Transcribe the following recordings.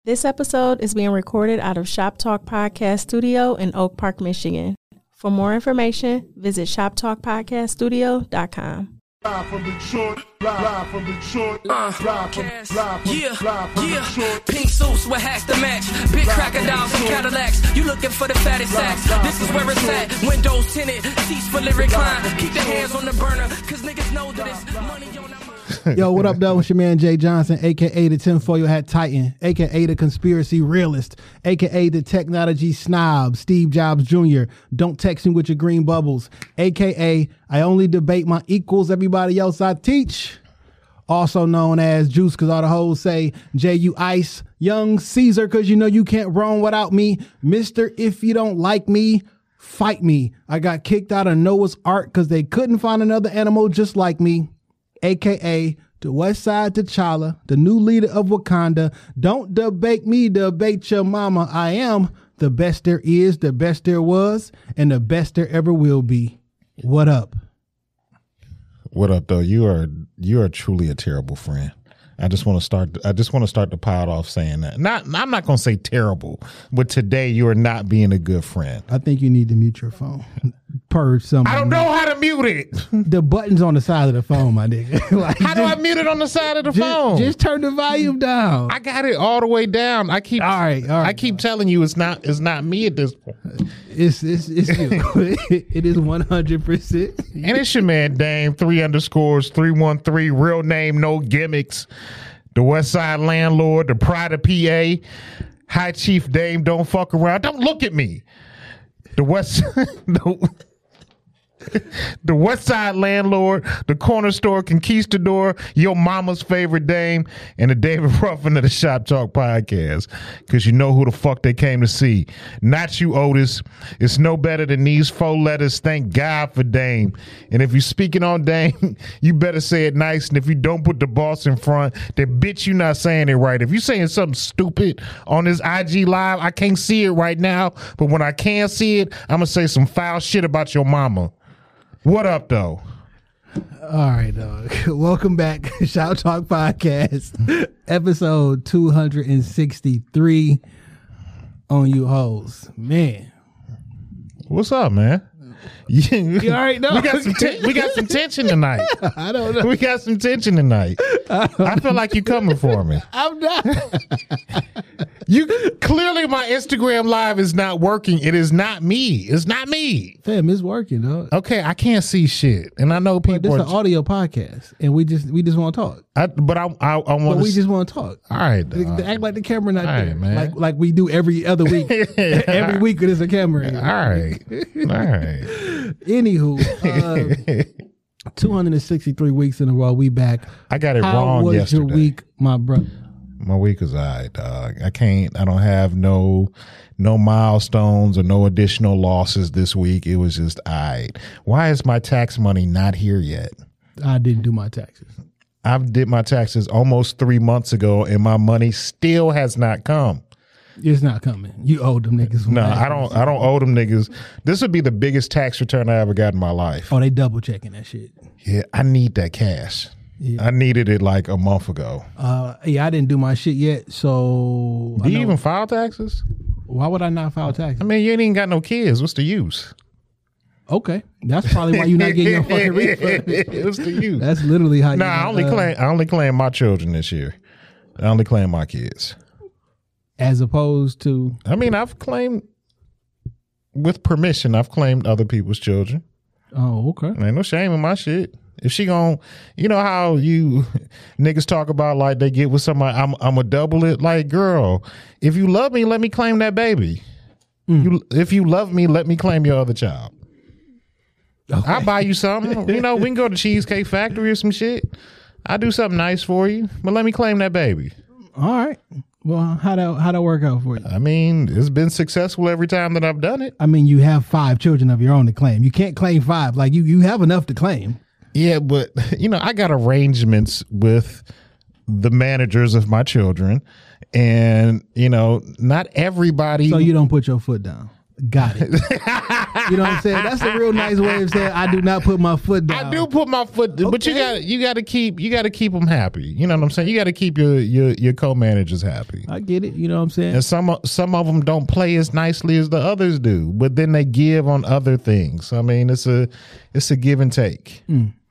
This episode is being recorded out of Shop Talk Podcast Studio in Oak Park, Michigan. For more information, visit shoptalkpodcaststudio.com. Live from Detroit, live from Detroit, live from Detroit. Pink suits with hats to match. Big crocodiles and Cadillacs. You looking for the fattest sacks. This is where it's at. Windows tinted, seats fully reclined. Keep the hands on the burner, cause niggas know that it's money on the mind. Yo, what up, though? It's your man Jay Johnson, a.k.a. the tinfoil hat titan, a.k.a. the conspiracy realist, a.k.a. the technology snob, Steve Jobs Jr. Don't text me with your green bubbles, a.k.a. I only debate my equals, everybody else I teach. Also known as Juice, because all the hoes say J.U. Ice, Young Caesar, because you know you can't roam without me, Mr. If you don't like me, fight me. I got kicked out of Noah's Ark because they couldn't find another animal just like me. A.K.A. the West Side T'Challa, the new leader of Wakanda. Don't debate me, debate your mama. I am the best there is, the best there was, and the best there ever will be. What up? What up, though? You are truly a terrible friend. I just want to start the pod off saying that. I'm not going to say terrible, but today you are not being a good friend. I think you need to mute your phone. Purge something. I don't know how to mute it. The button's on the side of the phone, my nigga. Like, how do I mute it on the side of the phone? Just turn the volume down. I got it all the way down. All right. I keep telling you it's not me at this point. It's you. It is 100%. And it's your man Dame 3_313, real name, no gimmicks. The West Side Landlord, the Pride of PA, High Chief Dame, don't fuck around. Don't look at me. The West Side Landlord, the Corner Store Conquistador, your mama's favorite dame, and the David Ruffin of the Shop Talk Podcast. Because you know who the fuck they came to see. Not you, Otis. It's no better than these 4 letters. Thank God for Dame. And if you're speaking on Dame, you better say it nice. And if you don't put the boss in front, then bitch, you not saying it right. If you're saying something stupid on this IG Live, I can't see it right now. But when I can see it, I'm going to say some foul shit about your mama. What up, though? All right, dog. Welcome back. Shout Talk Podcast, episode 263 on you hoes. Man. What's up, man? You all right, dog? We got some tension tonight. I don't know. We got some tension tonight. I feel like you coming for me. I'm not. You clearly my Instagram Live is not working. It is not me. It's not me. Fam, it's working, dog. Okay, I can't see shit, and I know people. But this is an audio podcast, and we just want to talk. I want. We just want to talk. All right, act like the camera not there, right, man. Like we do every other week. Every week there's a camera in. All right. Anywho, 263 weeks in a row. We back. I got it How wrong was yesterday. your week, my brother? My week was all right, dog. I don't have no milestones or no additional losses this week. It was just all right. Why is my tax money not here yet? I didn't do my taxes. I did my taxes almost 3 months ago, and my money still has not come. It's not coming. You owe them niggas. No, I don't owe them niggas. This would be the biggest tax return I ever got in my life. Oh, they double checking that shit. Yeah, I need that cash. Yeah. I needed it like a month ago. Yeah, I didn't do my shit yet. So do you even file taxes? Why would I not file taxes? I mean, you ain't even got no kids. What's the use? Okay, that's probably why you're not getting your fucking refund. What's the use? That's literally how. Nah, I only claim my children this year. I only claim my kids. As opposed to, I mean, I've claimed with permission. I've claimed other people's children. Oh, okay. Ain't no shame in my shit. If she gon', you know how you niggas talk about like they get with somebody, I'm a double it. Like, girl, if you love me, let me claim that baby. If you love me, let me claim your other child. Okay. I'll buy you something. You know, we can go to Cheesecake Factory or some shit. I'll do something nice for you, but let me claim that baby. All right. Well, how'd that work out for you? I mean, it's been successful every time that I've done it. I mean, you have 5 children of your own to claim. You can't claim 5. Like, you have enough to claim. Yeah, but, you know, I got arrangements with the managers of my children, and, you know, not everybody. So you don't put your foot down. Got it. You know what I'm saying? That's a real nice way of saying I do not put my foot down. I do put my foot, but you got to keep them happy. You know what I'm saying? You got to keep your co-managers happy. I get it. You know what I'm saying? And some of them don't play as nicely as the others do, but then they give on other things. I mean, it's a give and take.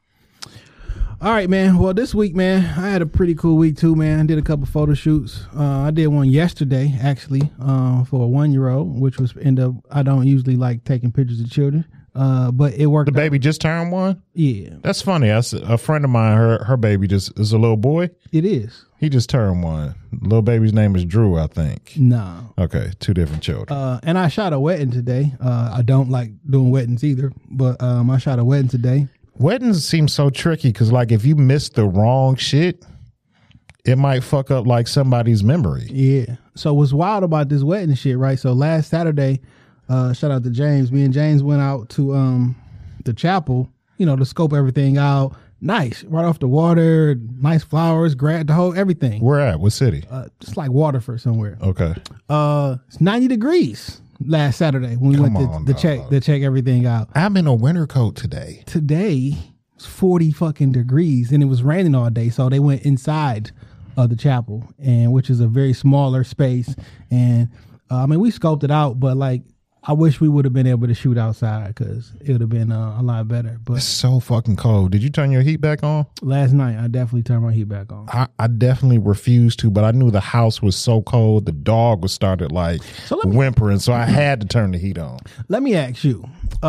All right, man. Well, this week, man, I had a pretty cool week too, man. I did a couple photo shoots. I did one yesterday, actually, for a 1-year-old, which was I don't usually like taking pictures of children, but it worked. The baby just turned 1? Yeah. That's funny. A friend of mine, her baby just is a little boy. It is. He just turned 1. Little baby's name is Drew, I think. No. Okay, 2 different children. And I shot a wedding today. I don't like doing weddings either, but I shot a wedding today. Weddings seem so tricky because, like, if you miss the wrong shit, it might fuck up like somebody's memory. Yeah. So what's wild about this wedding shit, right? So last Saturday, shout out to James. Me and James went out to the chapel, to scope everything out. Nice, right off the water, nice flowers, the whole everything. Where at? What city? Just like Waterford somewhere. Okay. It's 90 degrees last Saturday when we went to check everything out. I'm in a winter coat today. Today it's 40 fucking degrees and it was raining all day, so they went inside of the chapel, and which is a very smaller space. And we scoped it out, but like I wish we would have been able to shoot outside because it would have been a lot better. But it's so fucking cold. Did you turn your heat back on? Last night, I definitely turned my heat back on. I definitely refused to, but I knew the house was so cold. The dog was started whimpering, so I had to turn the heat on. Let me ask you.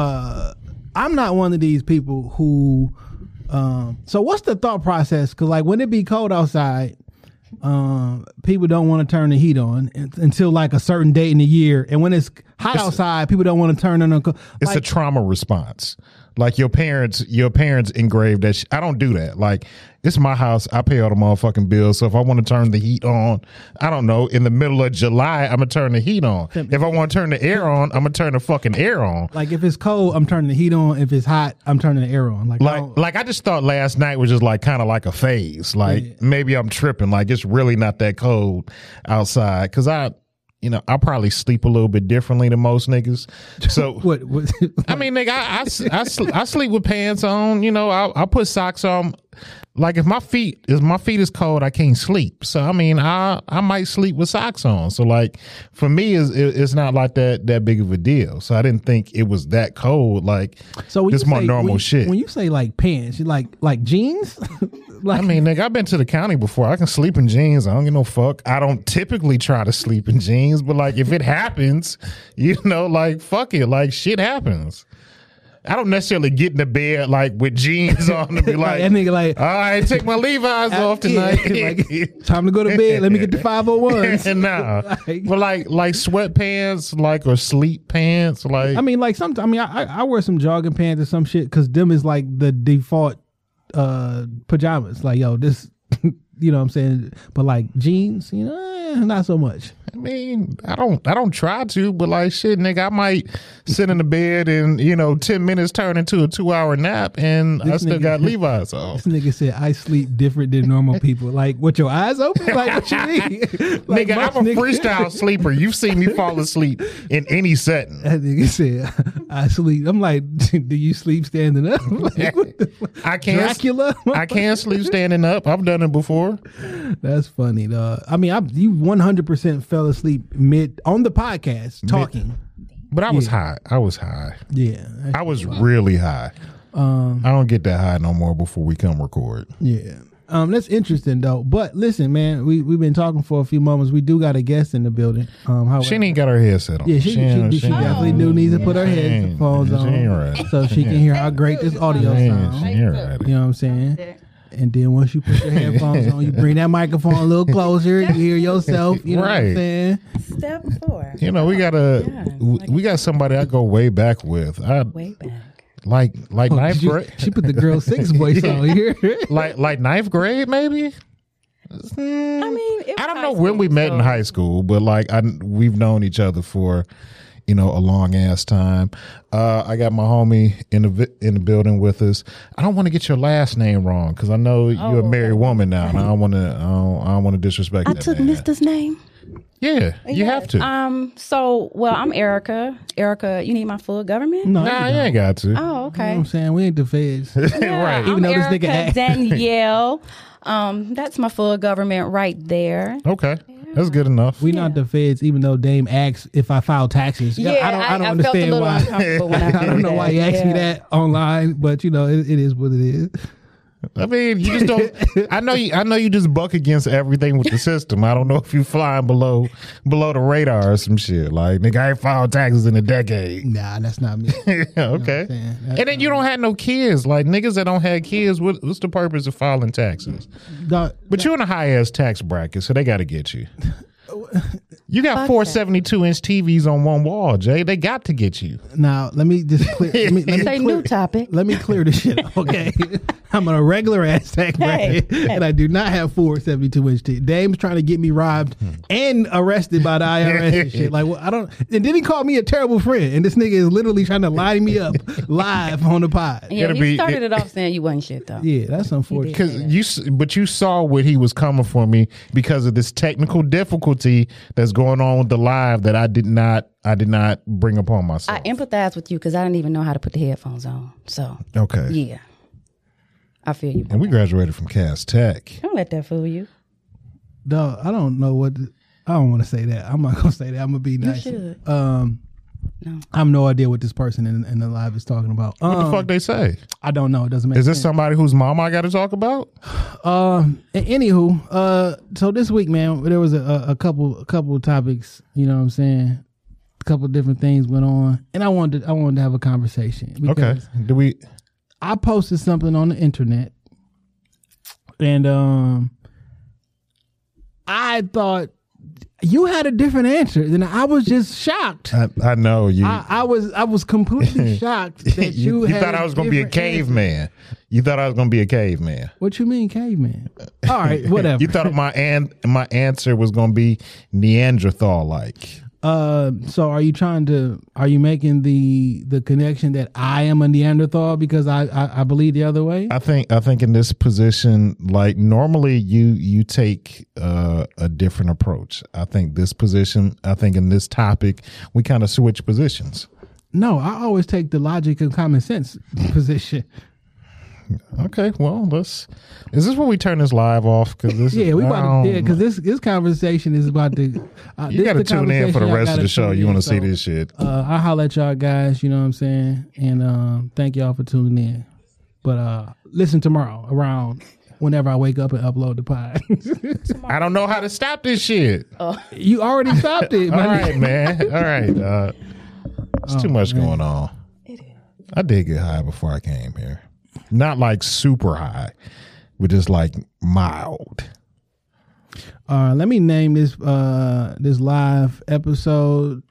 I'm not one of these people who. So what's the thought process? Because like when it be cold outside, people don't want to turn the heat on until like a certain date in the year, and when it's hot outside, people don't want to turn on. It's a trauma response. Like your parents engraved that. I don't do that. Like it's my house. I pay all the motherfucking bills. So if I want to turn the heat on, I don't know. In the middle of July, I'm gonna turn the heat on. If I want to turn the air on, I'm gonna turn the fucking air on. Like if it's cold, I'm turning the heat on. If it's hot, I'm turning the air on. Like I just thought last night was just like kind of like a phase. Like maybe I'm tripping. Like it's really not that cold outside because I probably sleep a little bit differently than most niggas. So what? I mean, nigga, I sleep with pants on. I put socks on. Like if my feet is cold, I can't sleep. So I mean, I might sleep with socks on. So like for me, it's not like that big of a deal. So I didn't think it was that cold. Like so it's more normal shit. When you say like pants, you like jeans. I mean, nigga, I've been to the county before. I can sleep in jeans. I don't give no fuck. I don't typically try to sleep in jeans, but like if it happens, like fuck it. Like shit happens. I don't necessarily get in the bed like with jeans on and be like, that nigga like, all right, take my Levi's off tonight. Time to go to bed. Let me get the 501s. Nah, but like sweatpants, like or sleep pants, like. I mean, like sometimes. I mean, I wear some jogging pants or some shit because them is like the default pajamas. Like yo, this. You know what I'm saying? But like jeans, not so much. I mean, I don't try to, but like shit, nigga, I might sit in the bed and 10 minutes turn into a 2-hour nap, and I still got Levi's on. This nigga said I sleep different than normal people. Like, with your eyes open? Like, what you mean? Like, nigga, I'm a freestyle sleeper. You've seen me fall asleep in any setting. That nigga said I sleep. I'm like, do you sleep standing up? Like, I can't. Dracula? I can't sleep standing up. I've done it before. That's funny, dog. I mean, you 100% fell asleep on the podcast talking. But I was high. Yeah. I was really high. I don't get that high no more before we come record. Yeah. That's interesting though. But listen, man, we've been talking for a few moments. We do got a guest in the building. However, she ain't got her headset on. Yeah, she definitely do need to put her headphones on so she can hear how great this audio sounds. You know what I'm saying? And then once you put your headphones on, you bring that microphone a little closer. You hear yourself. You know what I'm saying? Step 4. We got somebody I go way back with. Way back. Like ninth grade. She put the girl 6 voice on here. like ninth grade, maybe. I mean, I don't know when we met in high school, but like we've known each other for a long ass time. I got my homie in the building with us. I don't want to get your last name wrong because I know you're a married woman now, and I don't want to disrespect. I took name. Mister's name. Yeah, you have to. I'm Erica. Erica, you need my full government? No, Nah, you you ain't got to. Oh, know what okay. I'm saying? We ain't the feds. Yeah, Right. I'm Even though this Erica nigga act- Danielle. That's my full government right there. Okay, that's good enough. We not the feds, even though Dame asks if I file taxes. I don't I felt a understand little why. uncomfortable when I I don't know why he asked me that online, but it is what it is. I mean, you just don't. I know you just buck against everything with the system. I don't know if you flying below the radar or some shit. Like, nigga, I ain't filed taxes in a decade. Nah, that's not me. Okay. saying? And then you don't have no kids. Like, niggas that don't have kids, what's the purpose of filing taxes? Dog, But you're in a high ass tax bracket, so they got to get you. You got 472-inch TVs on one wall, Jay. They got to get you. now let me just clear. Let me Say new topic. Let me clear this shit up, okay? I'm on a regular ass tax bracket, and I do not have 472-inch TV. Dame's trying to get me robbed and arrested by the IRS and shit. Like, well, I don't. And then he called me a terrible friend, and this nigga is literally trying to line me up live on the pod. Yeah, It'll he be- started it off saying you wasn't shit though. Yeah, that's unfortunate. Because you saw what he was coming for me because of this technical difficulty that's going on with the live that I did not bring upon myself. I empathize with you because I didn't even know how to put the headphones on. So Okay. yeah, I feel you. And we graduated from Cass Tech. Don't let that fool you. Dog, I don't know what. I don't want to say that. I'm not gonna say that. I'm gonna be nice. should. No. I have no idea what this person in the live is talking about. What the fuck they say? I don't know. It doesn't make Is this sense. somebody whose mom I got to talk about? Anywho, so this week, man, there was a couple of topics. You know what I'm saying? A couple of different things went on, and I wanted to have a conversation. Okay. Because I posted something on the internet, and I thought you had a different answer, and I was just shocked. I know you. I was completely shocked that you had thought I was going to be a different answer. caveman. You thought I was going to be a caveman. What you mean, caveman? All right, whatever. You thought my answer was going to be Neanderthal like. So are you making the connection that I am a Neanderthal because I believe the other way? I think in this position, like normally you take a different approach. I think in this topic we kind of switch positions. No, I always take the logic and common sense position. Okay, well, is this when we turn this live off? Because because this conversation is about to. You got to tune in for the rest of the show. You want to see this shit. I'll holler at y'all guys. You know what I'm saying, and thank y'all for tuning in. But listen tomorrow around whenever I wake up and upload the pod. I don't know how to stop this shit. You already stopped it. All right, man. All right. It's too much going on. I did get high before I came here. Not like super high, but just like mild. Let me name this this live episode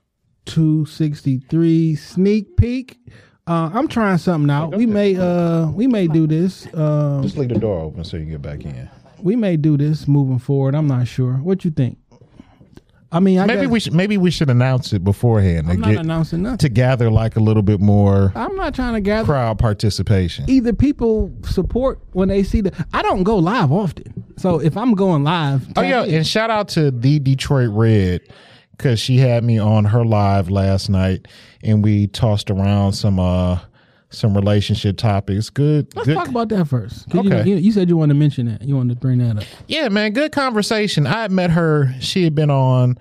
263 sneak peek. I'm trying something out. We may do this. Just leave the door open so you can get back in. We may do this moving forward. I'm not sure. What you think? I mean, maybe we should announce it beforehand. I'm not announcing nothing. To gather like a little bit more. I'm not trying to gather crowd participation. Either people support when they see I don't go live often, so if I'm going live, and shout out to the Detroit Red because she had me on her live last night, and we tossed around some relationship topics. Let's talk about that first. Okay. You said you wanted to mention that. You wanted to bring that up. Yeah, man. Good conversation. I had met her. She had been on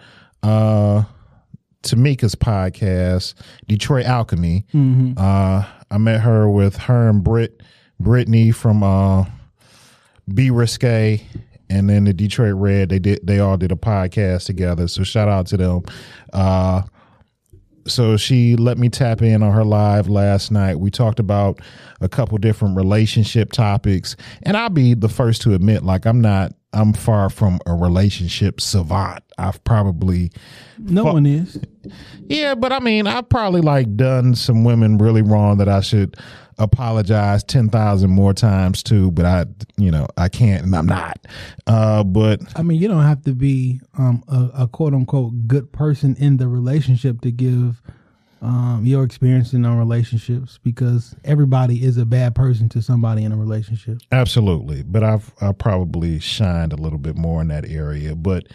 Tamika's podcast, Detroit Alchemy. Mm-hmm. I met her with her and Brittany from Be Risque, and then the Detroit Red. They all did a podcast together. So shout out to them. So she let me tap in on her live last night. We talked about a couple different relationship topics, and I'll be the first to admit, like I'm far from a relationship savant. I've probably one is. Yeah, but I mean, I've probably like done some women really wrong that I should apologize 10,000 more times to, but I can't and I'm not. But I mean, you don't have to be a quote unquote good person in the relationship to give your experience in relationships, because everybody is a bad person to somebody in a relationship. Absolutely. But I've probably shined a little bit more in that area. But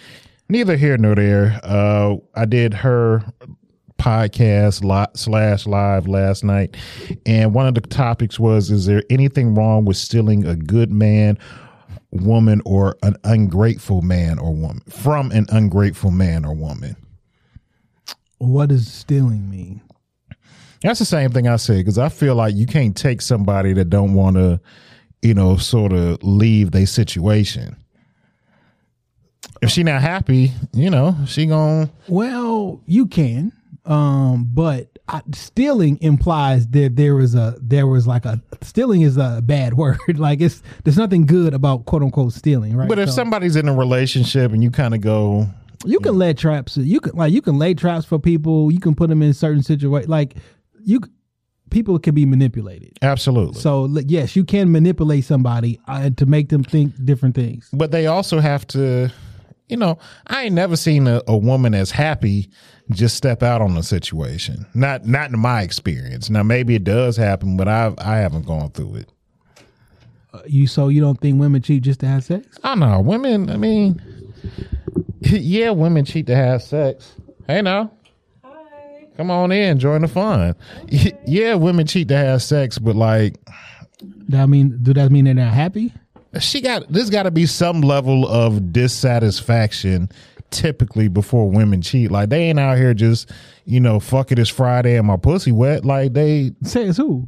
Neither here nor there. I did her podcast /live last night, and one of the topics was, is there anything wrong with stealing a good man, woman, or an ungrateful man or woman from an ungrateful man or woman? What does stealing mean? That's the same thing I said, because I feel like you can't take somebody that don't want to, sort of leave their situation. If she not happy, she gon'. Well, you can, but stealing implies that stealing is a bad word. Like there's nothing good about quote unquote stealing, right? But if somebody's in a relationship and you kind of go, you can lay traps. You can lay traps for people. You can put them in certain situations. Like people can be manipulated. Absolutely. So yes, you can manipulate somebody to make them think different things. But they also have to. I ain't never seen a woman as happy just step out on a situation. Not in my experience. Now maybe it does happen, but I haven't gone through it. You don't think women cheat just to have sex? I know women. I mean, yeah, women cheat to have sex. Hey, now, hi, come on in, join the fun. Yeah, women cheat to have sex, but like, do that mean they're not happy? There's got to be some level of dissatisfaction typically before women cheat. Like they ain't out here just, fuck it, it's Friday and my pussy wet. Like they says who?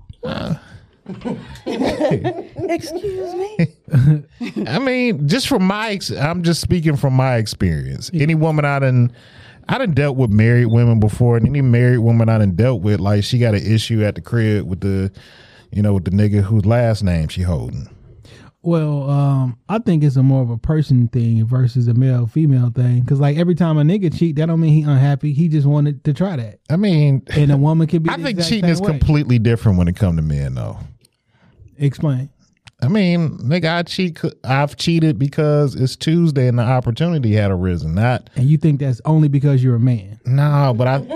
Excuse me. I mean, just from I'm just speaking from my experience. Any woman I done dealt with married women before, and any married woman I done dealt with, like she got an issue at the crib with the nigga whose last name she holding. Well, I think it's more of a person thing versus a male-female thing. Because, like, every time a nigga cheat, that don't mean he unhappy. He just wanted to try that. I mean... And a woman can be I think cheating is completely different when it comes to men, though. Explain. I mean, nigga, I've cheated because it's Tuesday and the opportunity had arisen. And you think that's only because you're a man? No, but I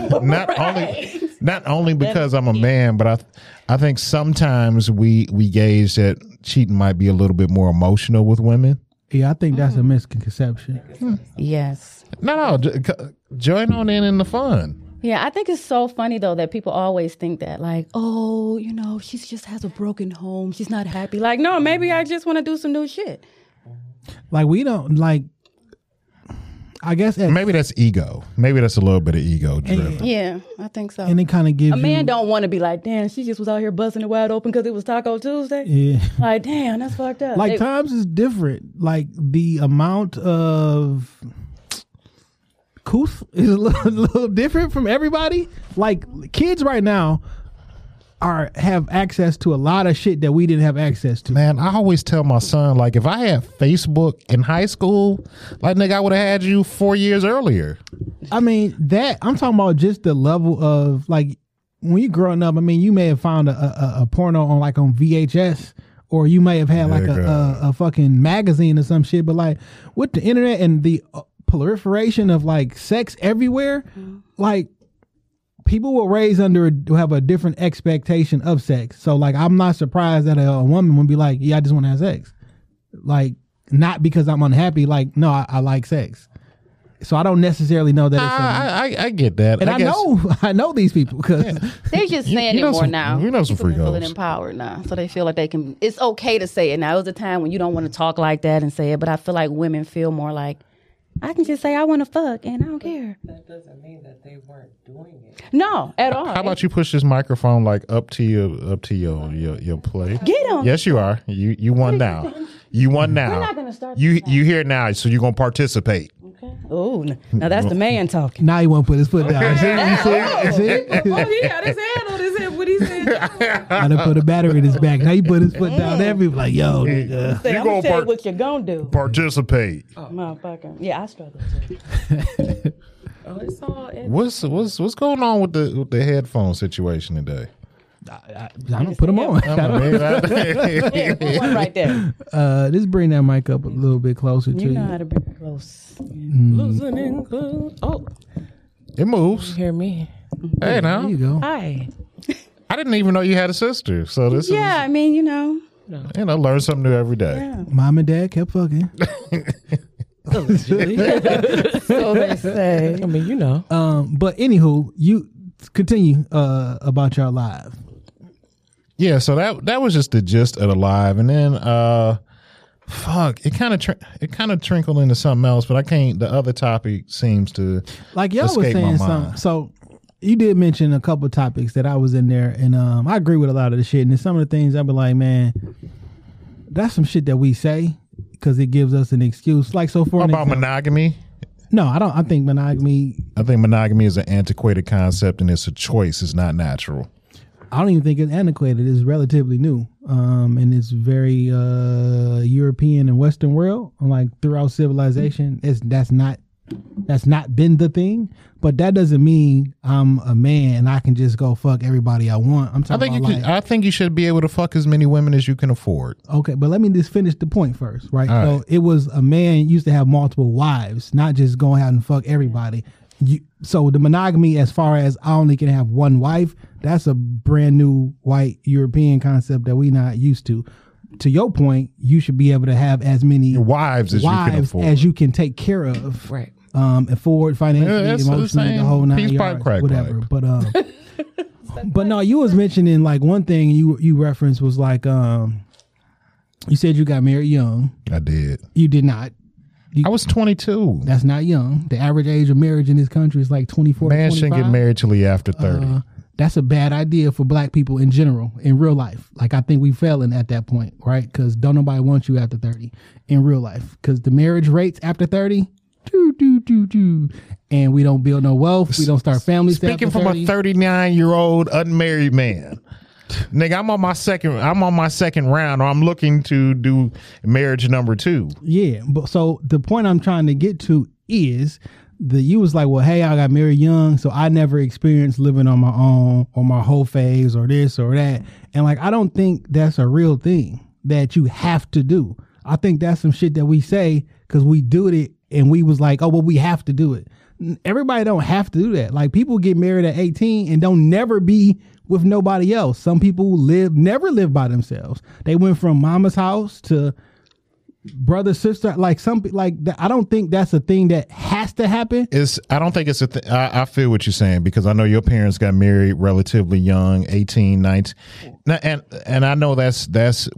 not only because I'm a man, but I think sometimes we gauge that cheating might be a little bit more emotional with women. Yeah, I think that's a misconception. Yes. No, join on in the fun. Yeah, I think it's so funny, though, that people always think that, like, oh, she just has a broken home. She's not happy. Like, no, maybe I just want to do some new shit. Like, we don't, like, I guess. Maybe that's ego. Maybe that's a little bit of ego driven. Yeah, I think so. And it kind of gives a man don't want to be like, damn, she just was out here busting it wide open because it was Taco Tuesday. Yeah. Like, damn, that's fucked up. Like, times is different. Like, the amount of... Couth is a little different from everybody. Like kids right now have access to a lot of shit that we didn't have access to. Man, I always tell my son, like, if I had Facebook in high school, like, nigga, I would have had you 4 years earlier. I mean, I'm talking about just the level of, like, when you're growing up, I mean, you may have found a porno on VHS, or you may have had like a fucking magazine or some shit, but like with the internet and the proliferation of like sex everywhere, like people were raised have a different expectation of sex. So like I'm not surprised that a woman would be like, yeah, I just want to have sex. Like not because I'm unhappy, like no, I like sex. So I don't necessarily know that it's I get that. And I know these people because they're just saying it more now. You know some people freakos. Feeling empowered now, so they feel like they can. It's okay to say it now. It was a time when you don't want to talk like that and say it, but I feel like women feel more like I can just say I want to fuck and I don't care. That doesn't mean that they weren't doing it. No, at all. How about you push this microphone like up to your plate? Get him. Yes, you are. You won now. You won now. We're not gonna start. You here now, so you're gonna participate. Okay. Oh, now that's the man talking. Now he won't put his foot down. Oh, he had his hand on his hip when he said I done put a battery in his back. Now he put his foot down. Everybody like, yo, nigga. I'm gonna tell you what you're gonna do. Participate. Motherfucker. Yeah, I struggle too. Oh, it's all What's going on with the headphone situation today? I don't put them on. One right there. Just bring that mic up a little bit closer to you. You know how to bring it close. losing include. Oh, It moves. you hear me? Hey, now. There you go. Hi. I didn't even know you had a sister. So this Yeah, I mean, is, learn something new every day. Yeah. Mom and dad kept fucking. Allegedly. So they say. I mean, you know. But anywho, you continue about your live. Yeah, so that was just the gist of the live, and then it kind of trickled into something else, but I can't. The other topic seems to like y'all was escape my saying mind. something. So you did mention a couple of topics that I was in there, and I agree with a lot of the shit. And then some of the things I'd be like, man, that's some shit that we say because it gives us an excuse. Like so for an About example- monogamy. No, I don't. I think monogamy. I think monogamy is an antiquated concept, and it's a choice. It's not natural. I don't even think it's antiquated. It's relatively new, and it's very European and Western world. Like throughout civilization, that's not been the thing. But that doesn't mean I'm a man and I can just go fuck everybody I want. I'm talking about I think you should be able to fuck as many women as you can afford. okay, but let me just finish the point first, right? All So right. it was a man used to have multiple wives, not just going out and fuck everybody. So the monogamy, as far as I only can have one wife, that's a brand new white European concept that we not used to. To your point, you should be able to have as many Wives as you can afford. as you can take care of, Right. afford financially, Yeah, that's what I'm emotionally, the saying. whole nine Peace pipe, yards, crack whatever. pipe. But no, you was mentioning like one thing you referenced was like you said you got married young. I did. You did not. I was 22. That's not young. The average age of marriage in this country is like 24 Man to 25. shouldn't get married till he after 30. That's a bad idea for black people in general, in real life. Like, I think we failing at that point, right? Because don't nobody want you after 30 in real life. Because the marriage rates after 30, and we don't build no wealth. We don't start families. Speaking after from 30. a 39-year-old unmarried man. Nigga, I'm on my second round, or I'm looking to do marriage number 2. Yeah, but so the point I'm trying to get to is you was like, well, hey, I got married young, so I never experienced living on my own or my whole phase or this or that. And like, I don't think that's a real thing that you have to do. I think that's some shit that we say because we do it and we was like, oh, well, we have to do it. Everybody don't have to do that. Like, people get married at 18 and don't never be with nobody else. Some people never live by themselves. They went from mama's house to brother, sister, like something like that. I don't think that's a thing that has to happen. I don't think it's a thing. I feel what you're saying because I know your parents got married relatively young, 18, 19. And I know those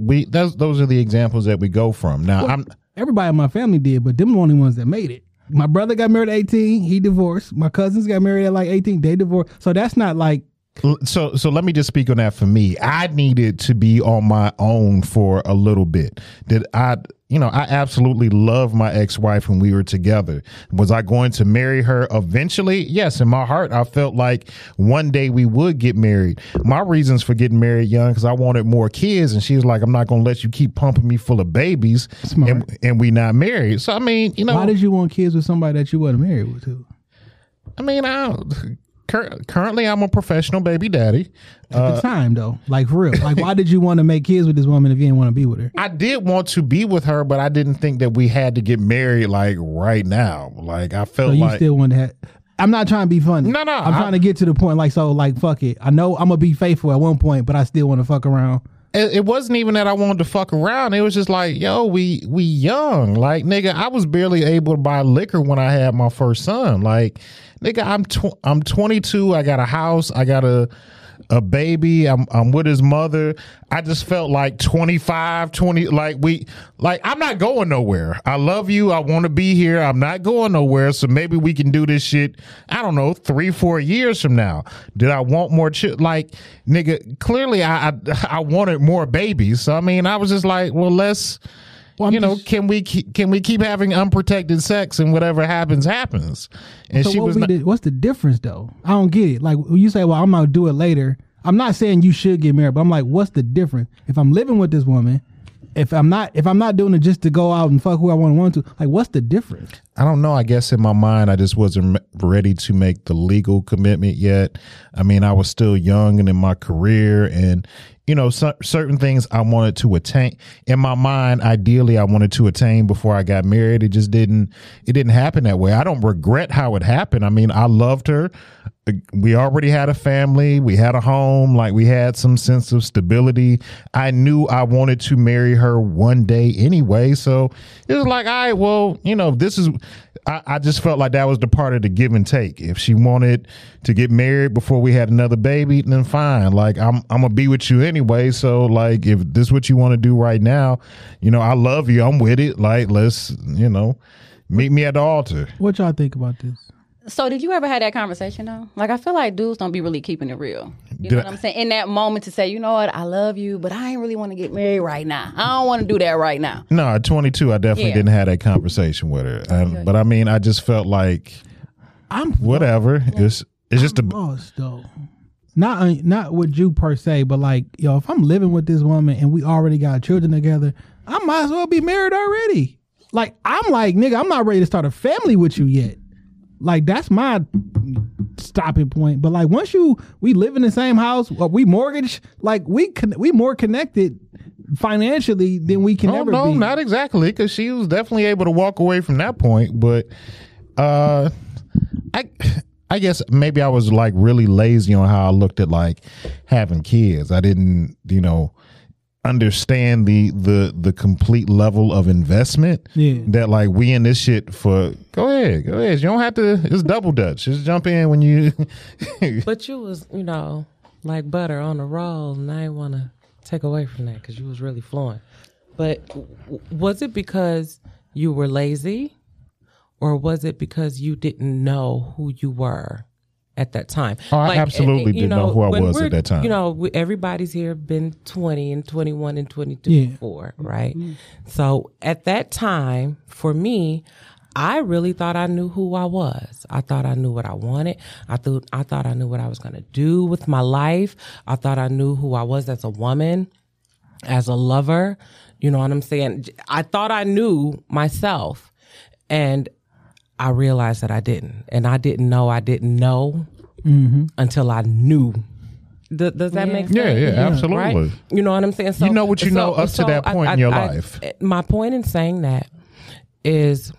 are the examples that we go from. Now, Everybody in my family did, but them the only ones that made it. My brother got married at 18, he divorced. My cousins got married at like 18, they divorced. So that's not like. So let me just speak on that for me. I needed to be on my own for a little bit. I absolutely loved my ex-wife when we were together. Was I going to marry her eventually? Yes. In my heart, I felt like one day we would get married. My reasons for getting married young, because I wanted more kids. And she was like, I'm not going to let you keep pumping me full of babies. Smart. And we not married. So, I mean, Why did you want kids with somebody that you wasn't married with too? I mean, currently I'm a professional baby daddy. At the time though, like for real. Like, why did you want to make kids with this woman if you didn't want to be with her? I did want to be with her, but I didn't think that we had to get married like right now. Like, I felt So you like still want to have. I'm not trying to be funny. No, I'm trying to get to the point. Like, so, like, fuck it. I know I'm gonna be faithful at one point, but I still want to fuck around. it wasn't even that I wanted to fuck around. It was just like, yo, we young. Like, nigga, I was barely able to buy liquor when I had my first son. Like, nigga, I'm 22. I got a house. I got a baby. I'm with his mother. I just felt like 25, 20, I'm not going nowhere. I love you. I want to be here. I'm not going nowhere. So maybe we can do this shit, I don't know, 3-4 years from now. Did I want more like, nigga, clearly I wanted more babies. So, I mean, I was just like, well, let's, can we keep having unprotected sex and whatever happens? And So she was not, what's the difference though? I don't get it. Like, when you say, well, I'm gonna do it later. I'm not saying you should get married, but I'm like, what's the difference? If I'm living with this woman, if I'm not doing it just to go out and fuck who I want to, like, what's the difference? I don't know. I guess in my mind, I just wasn't ready to make the legal commitment yet. I mean, I was still young and in my career, and you know, certain things I wanted to attain in my mind. Ideally, I wanted to attain before I got married. It just didn't happen that way. I don't regret how it happened. I mean, I loved her. We already had a family. We had a home. Like, we had some sense of stability. I knew I wanted to marry her one day anyway. So it was like, all right, well, you know, I just felt like that was the part of the give and take. If she wanted to get married before we had another baby, then fine. Like, I'm gonna be with you anyway. So like, if this is what you want to do right now, you know, I love you. I'm with it. Like, let's, you know, meet me at the altar. What y'all think about this? So did you ever have that conversation though? Like, I feel like dudes don't be really keeping it real. You know what I'm saying? In that moment to say, you know what, I love you, but I ain't really want to get married right now. I don't want to do that right now. No, at 22, I definitely didn't have that conversation with her. But I mean, I just felt like whatever. It's just lost though. Not with you per se, but like, yo, if I'm living with this woman and we already got children together, I might as well be married already. Like, I'm like, nigga, I'm not ready to start a family with you yet. Like, that's my stopping point. But like, once we live in the same house, we mortgage, like we more connected financially than we can ever be. No, not exactly, because she was definitely able to walk away from that point. But I guess maybe I was like really lazy on how I looked at like having kids. I didn't, you know, understand the complete level of investment that like we in this shit for. Go ahead, you don't have to. It's double dutch, just jump in when you But you was, you know, like butter on the roll, and I didn't want to take away from that because you was really flowing. But was it because you were lazy, or was it because you didn't know who you were at that time? Oh, I absolutely didn't know who I was at that time. You know, everybody's here been 20 and 21 and 22 before, right? Mm-hmm. So at that time, for me, I really thought I knew who I was. I thought I knew what I wanted. I thought I knew what I was going to do with my life. I thought I knew who I was as a woman, as a lover. You know what I'm saying? I thought I knew myself, and I realized that I didn't. And I didn't know until I knew. Does that make sense? Yeah, absolutely. Right? You know what I'm saying? So, you know what you know up to that point in your life. My point in saying that is,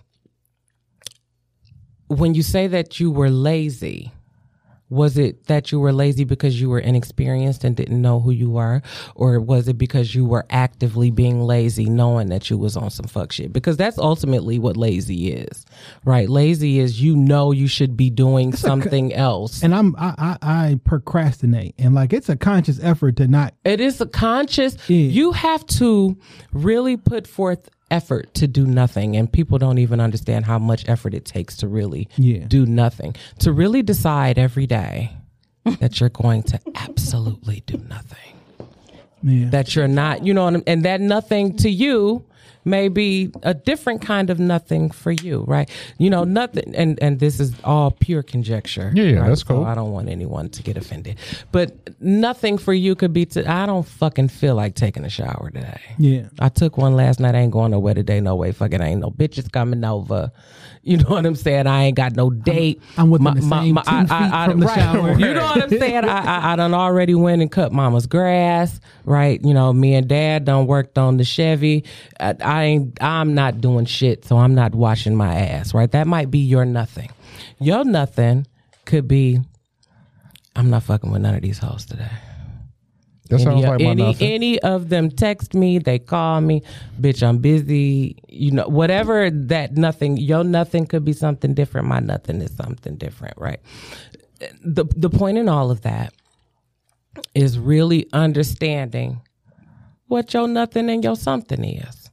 when you say that you were lazy, was it that you were lazy because you were inexperienced and didn't know who you were? Or was it because you were actively being lazy, knowing that you was on some fuck shit? Because that's ultimately what lazy is, right? Lazy is, you know, you should be doing something else. And I procrastinate. And like, it's a conscious effort to not. It is a conscious. You have to really put forth effort to do nothing, and people don't even understand how much effort it takes to really do nothing, to really decide every day that you're going to absolutely do nothing, that you're not, you know, and that nothing to you may be a different kind of nothing for you, right? You know, nothing, and this is all pure conjecture. Yeah, right? That's cool. So I don't want anyone to get offended, but nothing for you could be I don't fucking feel like taking a shower today. Yeah. I took one last night. I ain't going nowhere today. No way. Fucking ain't no bitches coming over. You know what I'm saying? I ain't got no date. I'm within the same 10 feet from the shower. You know what I'm saying? I done already went and cut mama's grass, right? You know, me and dad done worked on the Chevy. I'm not doing shit, so I'm not washing my ass, right? That might be your nothing. Your nothing could be, I'm not fucking with none of these hoes today. That sounds like my nothing. Any of them text me, they call me, bitch, I'm busy. You know, whatever that nothing, your nothing could be something different. My nothing is something different, right? The point in all of that is really understanding what your nothing and your something is.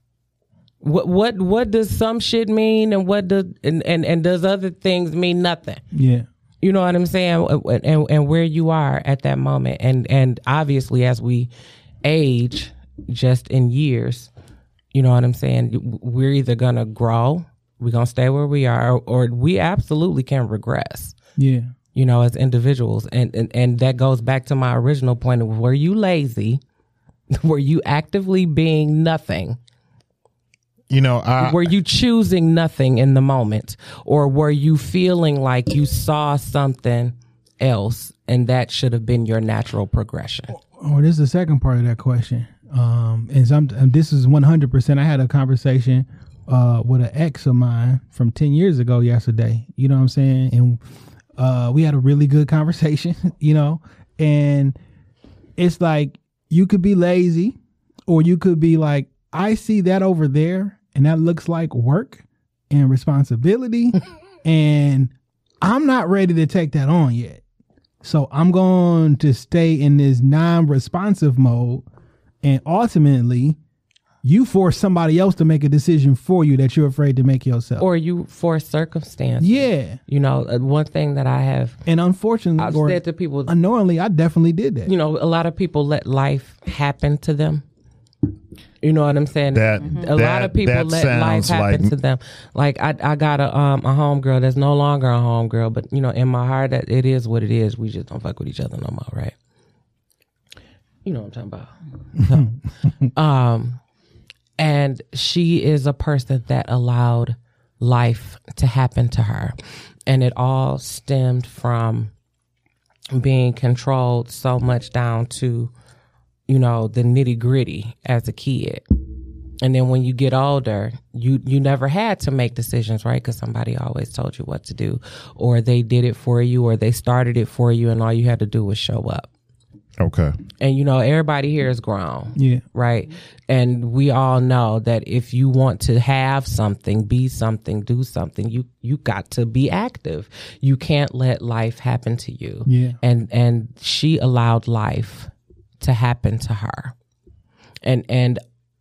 What does some shit mean, and what does and does other things mean nothing? Yeah. You know what I'm saying? And where you are at that moment. And obviously, as we age, just in years, you know what I'm saying? We're either going to grow, we're going to stay where we are, or we absolutely can regress. Yeah. You know, as individuals. And that goes back to my original point of, were you lazy? Were you actively being nothing? You know, were you choosing nothing in the moment, or were you feeling like you saw something else and that should have been your natural progression? Oh, this is the second part of that question. And this is 100%. I had a conversation with an ex of mine from 10 years ago yesterday. You know what I'm saying? And we had a really good conversation, you know, and it's like you could be lazy, or you could be like, I see that over there and that looks like work and responsibility and I'm not ready to take that on yet. So I'm going to stay in this non-responsive mode, and ultimately you force somebody else to make a decision for you that you're afraid to make yourself. Or you force circumstances. Yeah. You know, one thing that I have, and unfortunately, I've said to people, unknowingly, I definitely did that. You know, a lot of people let life happen to them. You know what I'm saying? A lot of people let life happen to them. Like I got a homegirl that's no longer a homegirl, but you know, in my heart, that it is what it is. We just don't fuck with each other no more, right? You know what I'm talking about. And she is a person that allowed life to happen to her, and it all stemmed from being controlled so much down to, you know, the nitty gritty as a kid. And then when you get older, you never had to make decisions, right? Because somebody always told you what to do, or they did it for you, or they started it for you, and all you had to do was show up. Okay. And, you know, everybody here is grown. Yeah. Right. And we all know that if you want to have something, be something, do something, you got to be active. You can't let life happen to you. Yeah. And she allowed life to happen to her. And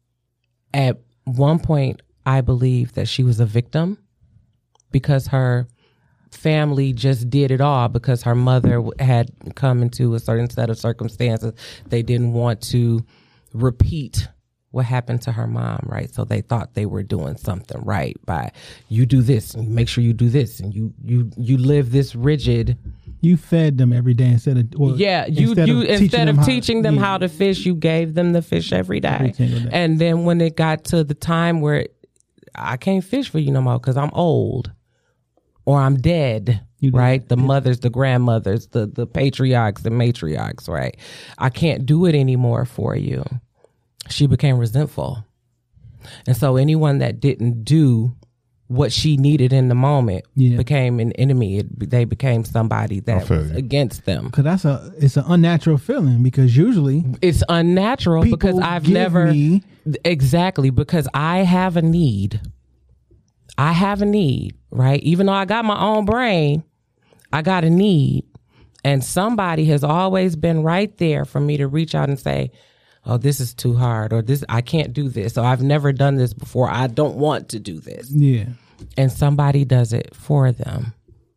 at one point, I believe that she was a victim because her family just did it all because her mother had come into a certain set of circumstances. They didn't want to repeat what happened to her mom, right? So they thought they were doing something right by, you do this and you make sure you do this, and you live this rigid. You fed them every day instead of instead of teaching them how to fish, you gave them the fish every day. And then when it got to the time where I can't fish for you no more because I'm old or I'm dead, right? The mothers, the grandmothers, the patriarchs, the matriarchs, right? I can't do it anymore for you. She became resentful. And so anyone that didn't do what she needed in the moment became an enemy. They became somebody that was against them. Because it's an unnatural feeling, because usually it's unnatural because I've never exactly because I have a need. I have a need, right? Even though I got my own brain, I got a need, and somebody has always been right there for me to reach out and say, oh, this is too hard, or this, I can't do this, or I've never done this before, I don't want to do this. Yeah. And somebody does it for them.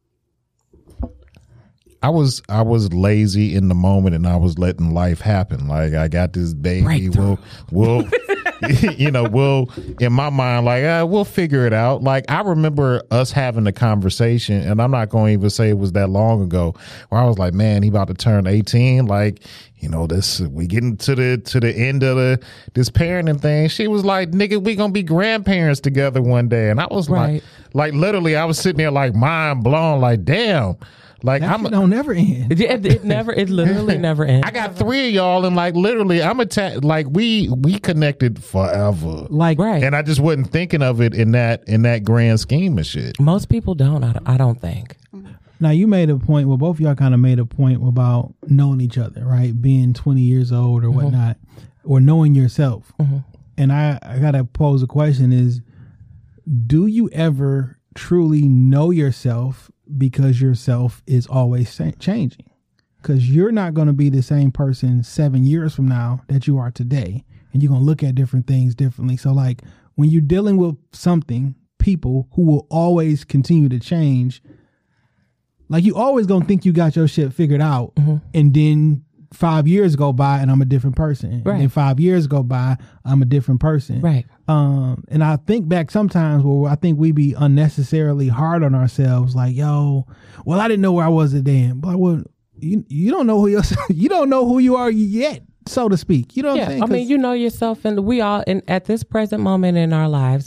I was lazy in the moment, and I was letting life happen. Like, I got this baby, we'll you know, we'll, in my mind, like, we'll figure it out. Like, I remember us having a conversation, and I'm not going to even say it was that long ago, where I was like, man, he about to turn 18. Like, you know, we getting to the end of this parenting thing. She was like, nigga, we gonna be grandparents together one day. And I was like literally, I was sitting there like mind blown, like, damn. Like, that don't never end. It literally never ends. I got 3 of y'all, and like literally, I'm attached. Like we connected forever. Like, right. And I just wasn't thinking of it in that grand scheme of shit. Most people don't. I don't think. Now, you made a point. Well, both of y'all kind of made a point about knowing each other, right? Being 20 years old or whatnot, or knowing yourself. And I gotta pose a question: is, do you ever truly know yourself? Because yourself is always changing, because you're not going to be the same person 7 years from now that you are today, and you're going to look at different things differently. So like when you're dealing with people who will always continue to change, like you always going to think you got your shit figured out, and then 5 years go by and I'm a different person. Right. And then 5 years go by, I'm a different person. Right. And I think back sometimes where I think we be unnecessarily hard on ourselves, like, yo, well, I didn't know where I was then. But well, you don't know you don't know who you are yet, so to speak. You know what I'm saying? I mean, you know yourself, and we all, at this present moment in our lives,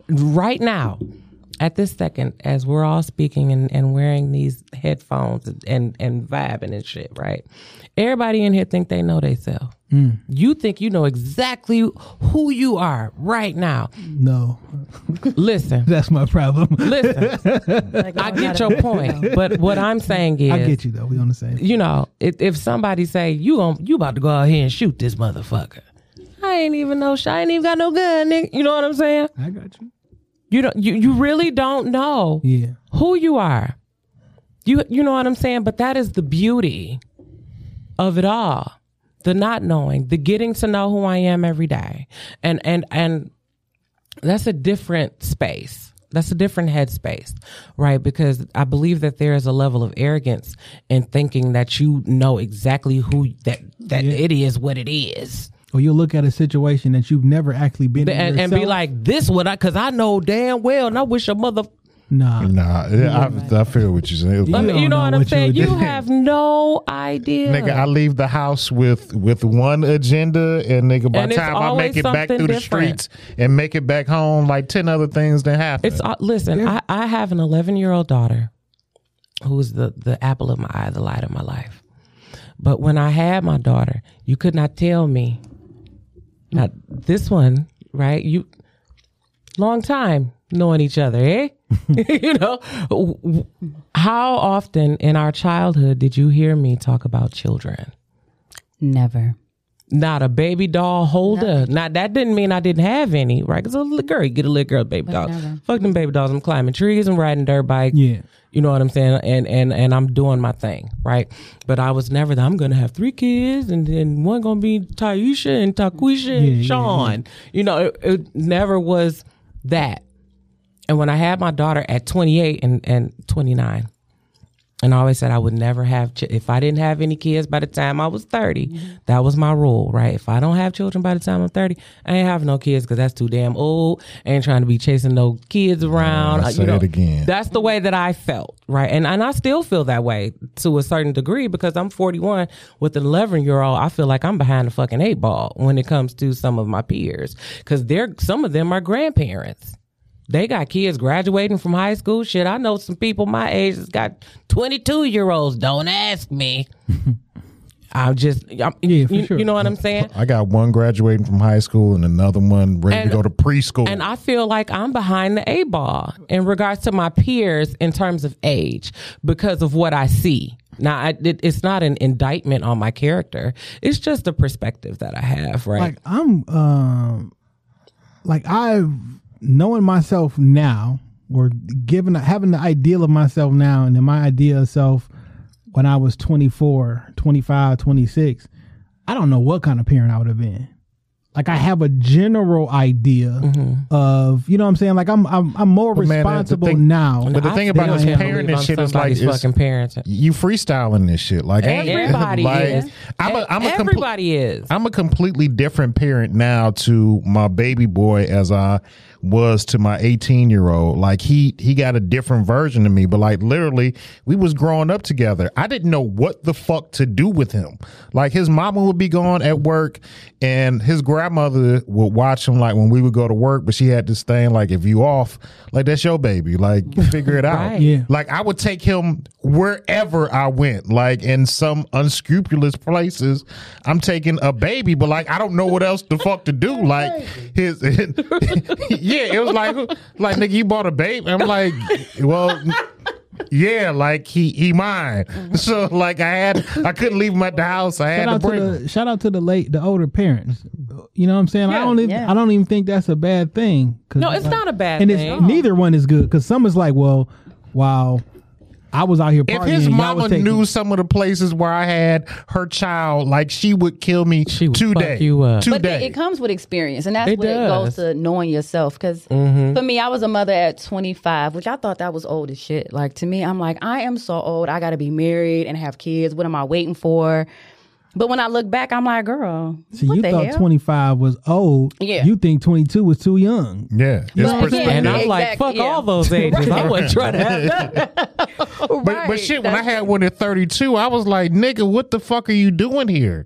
right now, at this second, as we're all speaking and wearing these headphones and vibing and shit, right? Everybody in here think they know themselves. You think you know exactly who you are right now. No. Listen. That's my problem. Listen. I get your point. But what I'm saying is, I get you though. We on the same. You know, if somebody say you about to go out here and shoot this motherfucker, I ain't even got no gun, nigga. You know what I'm saying? I got you. You really don't know who you are. You know what I'm saying? But that is the beauty of it all. The not knowing, the getting to know who I am every day. And that's a different space. That's a different headspace, right? Because I believe that there is a level of arrogance in thinking that you know exactly who that it is what it is. Or you'll look at a situation that you've never actually been in and be like, this because I know damn well, and I wish a mother. I feel what you're saying. You know what I'm saying? You have no idea. Nigga, I leave the house with one agenda, and nigga, by the time I make it back through the streets and make it back home, like 10 other things that happen. Listen, I have an 11-year-old daughter who's the apple of my eye, the light of my life. But when I had my daughter, you could not tell me. Now, this one, right? Long time knowing each other, eh? You know, how often in our childhood did you hear me talk about children? Never. Not a baby doll holder. Now, that didn't mean I didn't have any, right? Because a little girl, you get a little girl baby doll. Fuck them baby dolls. I'm climbing trees and riding dirt bikes. Yeah. You know what I'm saying? And I'm doing my thing, right? But I was never I'm going to have 3 kids and then one going to be Taisha and Taquisha and Sean. You know, it never was that. And when I had my daughter at 28 and 29, and I always said I would never have, if I didn't have any kids by the time I was 30, that was my rule, right? If I don't have children by the time I'm 30, I ain't having no kids because that's too damn old. I ain't trying to be chasing no kids around. Say it again. That's the way that I felt, right? And I still feel that way to a certain degree because I'm 41 with an 11-year-old. I feel like I'm behind the fucking 8 ball when it comes to some of my peers because some of them are grandparents. They got kids graduating from high school. Shit, I know some people my age that's got 22-year-olds. Don't ask me. You know what I'm saying? I got one graduating from high school and another one ready to go to preschool. And I feel like I'm behind the 8 ball in regards to my peers in terms of age because of what I see. Now, it's not an indictment on my character. It's just a perspective that I have, right? Knowing myself now, or having the ideal of myself now, and then my idea of self when I was 24, 25, 26, I don't know what kind of parent I would have been. Like I have a general idea of, you know what I'm saying? Like I'm more responsible now. But the thing about this parenting shit is like fucking parents. You freestyling this shit. Like everybody is. Everybody is. I'm a completely different parent now to my baby boy as I was to my 18-year-old. Like he got a different version of me, but like literally we was growing up together. I didn't know what the fuck to do with him. Like his mama would be gone at work and his grandmother would watch him like when we would go to work, but she had this thing like if you off, like that's your baby, like figure it out. Right. Yeah. Like I would take him wherever I went, like in some unscrupulous places. I'm taking a baby, but like I don't know what else the fuck to do. Like his yeah, it was like nigga, you bought a baby. I'm like, well, yeah, like he mine. So like I couldn't leave him at the house. I had to bring him. Shout out to the older parents. You know what I'm saying? I don't even think that's a bad thing. No, it's not a bad thing. And neither one is good because some is like, well, wow. I was out here partying. If his mama knew some of the places where I had her child, like she would kill me today. But it comes with experience, and that's it goes to knowing yourself. Because for me, I was a mother at 25, which I thought that was old as shit. Like to me, I'm like, I am so old. I got to be married and have kids. What am I waiting for? But when I look back, I'm like, girl, see, you thought 25 was old. Yeah. You think 22 was too young. Yeah. And I'm like, fuck all those ages. I wasn't trying to have that. But shit, when I had one at 32, I was like, nigga, what the fuck are you doing here?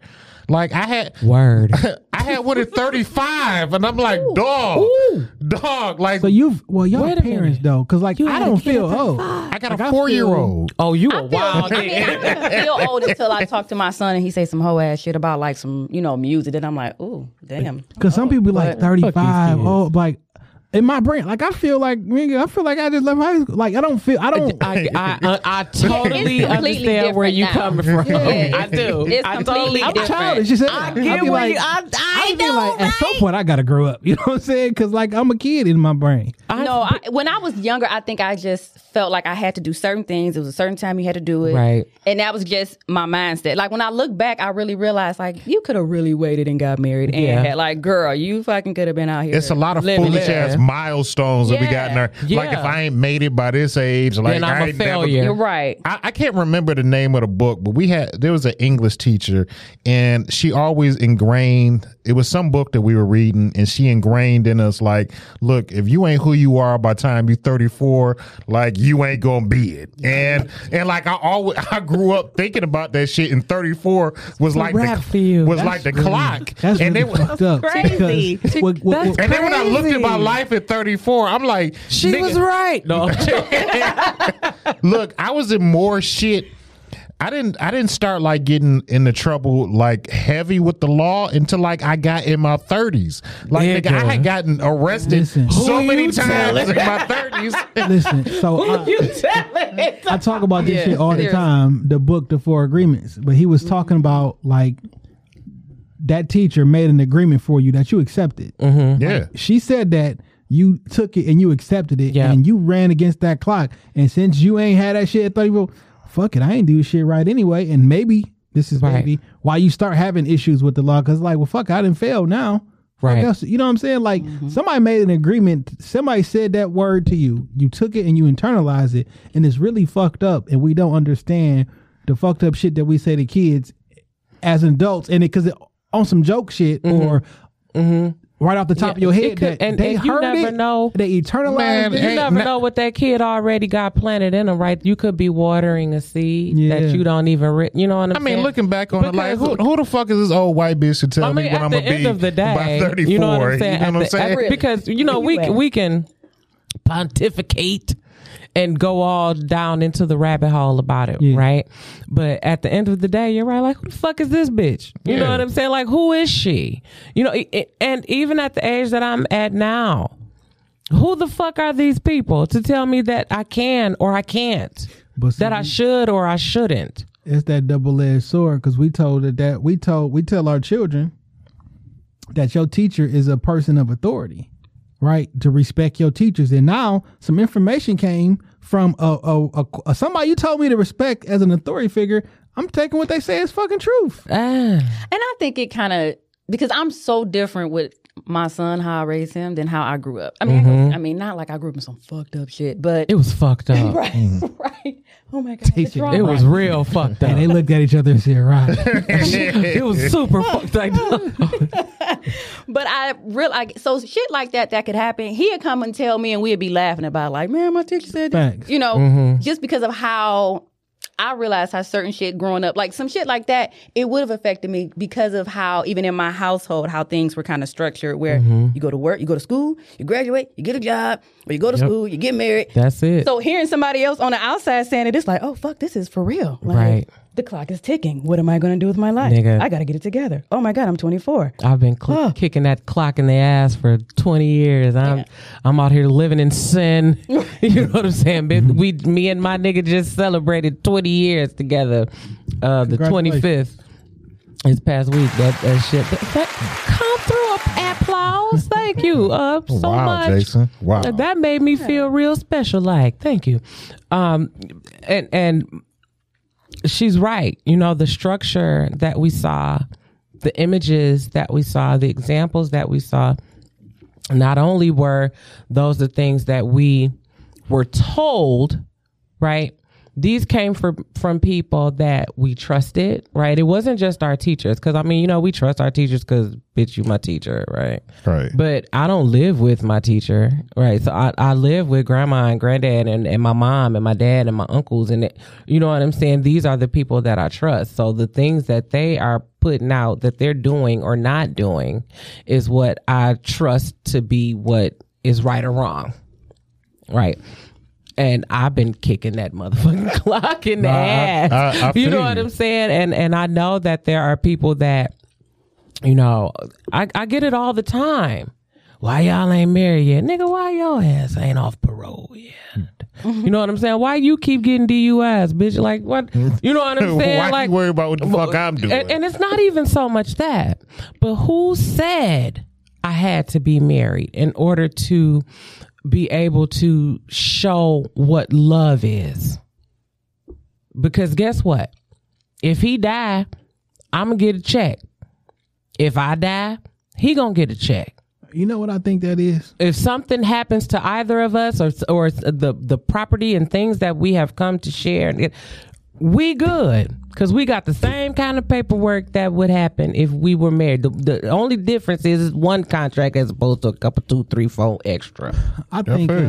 Like I had one at 35, and I'm like, dog. Like, so y'all parents though, because like I don't feel old. I got a 4-year-old. Oh, you a wild I don't feel old until I talk to my son and he say some hoe ass shit about like some music. Then I'm like, ooh, damn. Because some people be like 35. Oh, like. In my brain, like I feel like I just left high school. Like I totally understand where you coming from. Yeah. I do. It's I completely totally different. childish. You said I get where like, you. I feel know. like at some point I gotta grow up. You know what I'm saying? Because like I'm a kid in my brain. When I was younger, I think I just felt like I had to do certain things. It was a certain time you had to do it, right? And that was just my mindset. Like when I look back, I really realized like you could have really waited and got married and had like, girl, you fucking could have been out here. It's a lot of foolish ass milestones that we got in there. Yeah. Like if I ain't made it by this age, like then I'm a failure. You're right. I can't remember the name of the book, but there was an English teacher, and she always ingrained. It was some book that we were reading, and she ingrained in us like, look, if you ain't who you are by the time you're 34, like you ain't gonna be it. And like I grew up thinking about that shit, and 34 was like the clock. That's and really fucked up. crazy. That's and then when I looked at my life at 34, I'm like, she was right. No, look, I was in more shit. I didn't start like getting into trouble like heavy with the law until like I got in my 30s. Like nigga, I had gotten arrested so many times in my 30s. Listen, so I talk about this shit all the time. The book, The Four Agreements, but he was talking about like that teacher made an agreement for you that you accepted. Mm-hmm. Yeah, like, she said that you took it and you accepted it, and you ran against that clock. And since you ain't had that shit at 34. Fuck it, I ain't do shit right anyway. And maybe maybe why you start having issues with the law, because like, well, fuck, I didn't fail now. Right. Else, you know what I'm saying? Like somebody made an agreement. Somebody said that word to you. You took it and you internalized it, and it's really fucked up. And we don't understand the fucked up shit that we say to kids as adults, and because on some joke shit or. Right off the top of your head, they heard it. Know, they eternalized it. You never know what that kid already got planted in them, right? You could be watering a seed that you don't even, you know what I'm saying? I mean, looking back on it, like, who the fuck is this old white bitch to tell me what I'm going to be of the day, by 34? You know what I'm saying? You know what I'm saying? Because, we can pontificate and go all down into the rabbit hole about it, right? But at the end of the day, you're right. Like, who the fuck is this bitch? You know what I'm saying? Like, who is she? And even at the age that I'm at now, who the fuck are these people to tell me that I can or I can't, that I should or I shouldn't? It's that double-edged sword, because we tell our children that your teacher is a person of authority. Right, to respect your teachers. And now some information came from somebody you told me to respect as an authority figure. I'm taking what they say as fucking truth. And I think it kind of, because I'm so different with my son, how I raised him, than how I grew up. I mean, not like I grew up in some fucked up shit, but it was fucked up. Right. Oh my God. It was real fucked up. And they looked at each other and said, right. It was super fucked up. But I really, so shit like that could happen. He'd come and tell me and we'd be laughing about like, man, my teacher said that. Just because of how I realized how certain shit growing up, like some shit like that, it would have affected me because of how, even in my household, how things were kind of structured where you go to work, you go to school, you graduate, you get a job, or you go to school, you get married. That's it. So hearing somebody else on the outside saying it, it's like, oh, fuck, this is for real. Like, right. The clock is ticking. What am I going to do with my life? Nigga. I got to get it together. Oh my God, I'm 24. I've been kicking that clock in the ass for 20 years. I'm out here living in sin. You know what I'm saying? Me and my nigga just celebrated 20 years together. The 25th this past week. That shit. Come through, applause. Thank you so much. Jason. Wow. That made me feel real special. Like, thank you. And she's right. The structure that we saw, the images that we saw, the examples that we saw, not only were those the things that we were told, right? these came from people that we trusted, right? It wasn't just our teachers, because I mean, you know, we trust our teachers because, bitch, you my teacher, right? Right. But I don't live with my teacher, right? So I live with grandma and granddad and my mom and my dad and my uncles, and you know what I'm saying? These are the people that I trust. So the things that they are putting out that they're doing or not doing is what I trust to be what is right or wrong, right? And I've been kicking that motherfucking clock in the ass. I you know what I'm saying? And I know that there are people that, you know, I get it all the time. Why y'all ain't married yet? Nigga, why your ass ain't off parole yet? You know what I'm saying? Why you keep getting DUIs, bitch? Like, what? You know what I'm saying? Why like, you worry about what the fuck I'm doing? And it's not even so much that. But who said I had to be married in order to be able to show what love is? Because guess what? If he die, I'm going to get a check. If I die, he going to get a check. You know what I think that is? If something happens to either of us or the property and things that we have come to share, we good. Because we got the same kind of paperwork that would happen if we were married. The only difference is one contract as opposed to a couple, 2, 3, 4 extra. I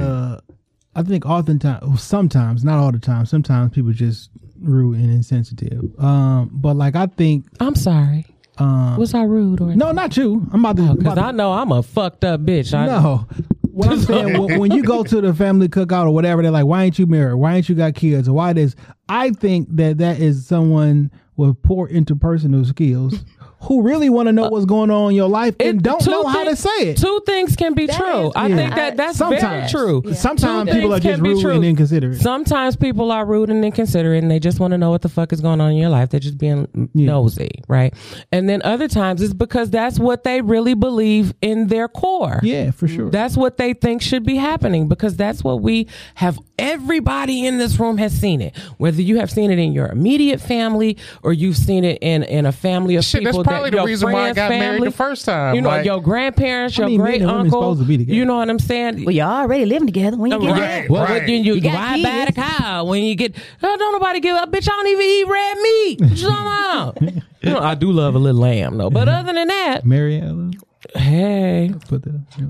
think oftentimes, sometimes, not all the time, sometimes people just rude and insensitive. But like, I think... I'm sorry. Was I rude or no? Not you. I'm about to... Because I know I'm a fucked up bitch. No. What I'm saying, when you go to the family cookout or whatever, they're like, why ain't you married? Why ain't you got kids? Or why this? I think that is someone with poor interpersonal skills who really want to know what's going on in your life and don't know how to say it. Two things can be true. I think that's very true. Yeah. Sometimes people are just rude and inconsiderate. Sometimes people are rude and inconsiderate and they just want to know what the fuck is going on in your life. They're just being nosy, right? And then other times it's because that's what they really believe in their core. Yeah, for sure. That's what they think should be happening because that's what we have. Everybody in this room has seen it. Whether you have seen it in your immediate family or you've seen it in a family of people. That's probably the reason why I got married the first time. You know, like, your grandparents, your great uncle. You know what I'm saying? Well, y'all already living together when you get right, well, right. When you ride by the cow when you get. Don't nobody give up, bitch. I don't even eat red meat. What you talking about? You know, I do love a little lamb though, but other than that, Mariella. Hey, put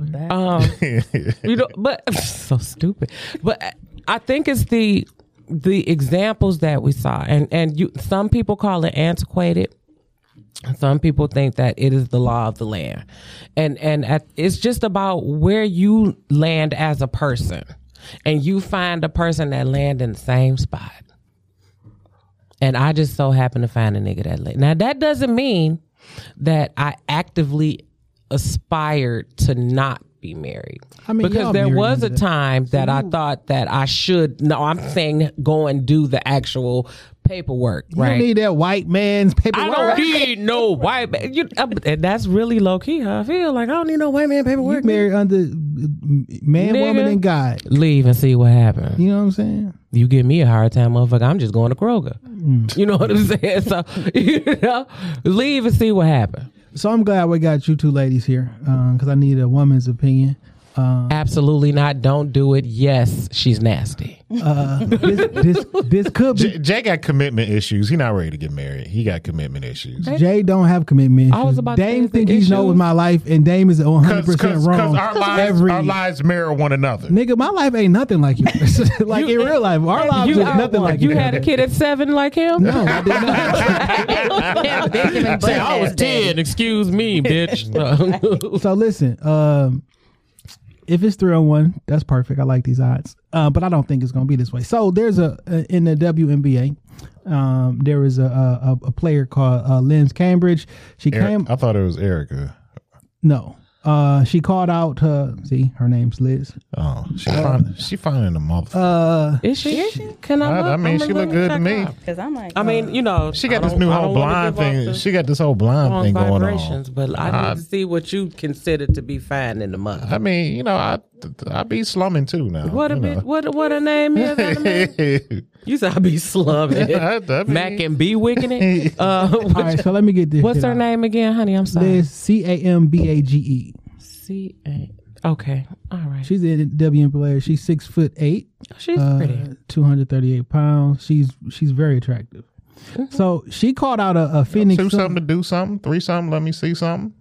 that. You know, but so stupid. But I think it's the examples that we saw, and some people call it antiquated. Some people think that it is the law of the land, and it's just about where you land as a person, and you find a person that land in the same spot. And I just so happen to find a nigga that land. Now that doesn't mean that I actively aspired to not be married. I mean, because there was a time that I thought that I should. No, I'm saying go and do the actual paperwork. You right? don't need that white man's paperwork. I don't need no white man. And that's really low key how I feel. Like I don't need no white man paperwork. You married under man, nigga, woman, and God. Leave and see what happens. You know what I'm saying? You give me a hard time, motherfucker. I'm just going to Kroger. You know what I'm saying? So leave and see what happens. So I'm glad we got you two ladies here because I need a woman's opinion. Absolutely not. Don't do it. Yes, she's nasty. This could be. Jay got commitment issues. He not ready to get married. He got commitment issues. Jay don't have commitment issues. I was about Dame to think he knows my life, and Dame is 100% wrong. Because our lives mirror one another. Nigga, my life ain't nothing like yours. Like in real life, our lives is nothing like you. You had a kid at 7 like him? No, I did not. Say I was 10. Excuse me, bitch. So listen. If it's 3-1, that's perfect. I like these odds, but I don't think it's going to be this way. So there's in the WNBA, there is a player called Liz Cambridge. I thought it was Erica. No. She called out her name's Liz. Oh, she finding a motherfucker. Is she? Can I mean, she look good to me. Because I'm like, I mean, you know, she got this new whole blind thing. She got this whole blind thing going on. But I need to see what you consider to be fine in the mother. I mean, you know, I be slumming too now. What her name is? You said I be slumming. Mac and B wicking it. All right, so let me get this. What's her name again, honey? I'm sorry. Liz, Cambage. Okay. All right. She's a WNBA player. She's 6'8". She's pretty. 238 pounds. She's very attractive. Mm-hmm. So she called out a Phoenix. Two something to do something. Three something. Let me see something.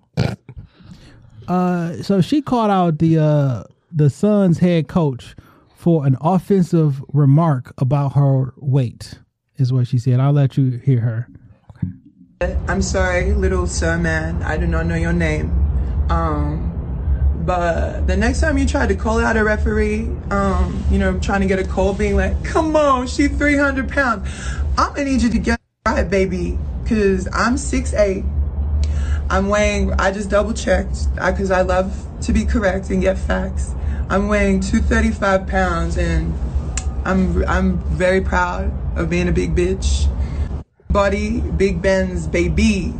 So she called out the Suns head coach for an offensive remark about her weight, is what she said. I'll let you hear her. I'm sorry, little sir man. I do not know your name. But the next time you try to call out a referee, trying to get a call being like, come on, she's 300 pounds. I'm going to need you to get right, baby, because I'm 6'8". I'm weighing, I just double checked, because I love to be correct and get facts. I'm weighing 235 pounds, and I'm very proud of being a big bitch. Body, Big Ben's baby.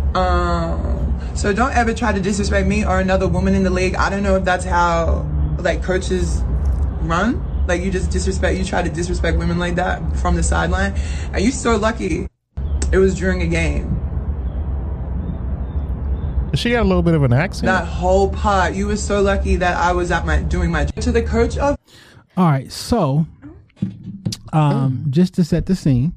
So don't ever try to disrespect me or another woman in the league. I don't know if that's how coaches run. Like you try to disrespect women like that from the sideline. And you so lucky it was during a game. She got a little bit of an accent. That whole part, you were so lucky that I was doing my to the coach of. All right, so just to set the scene,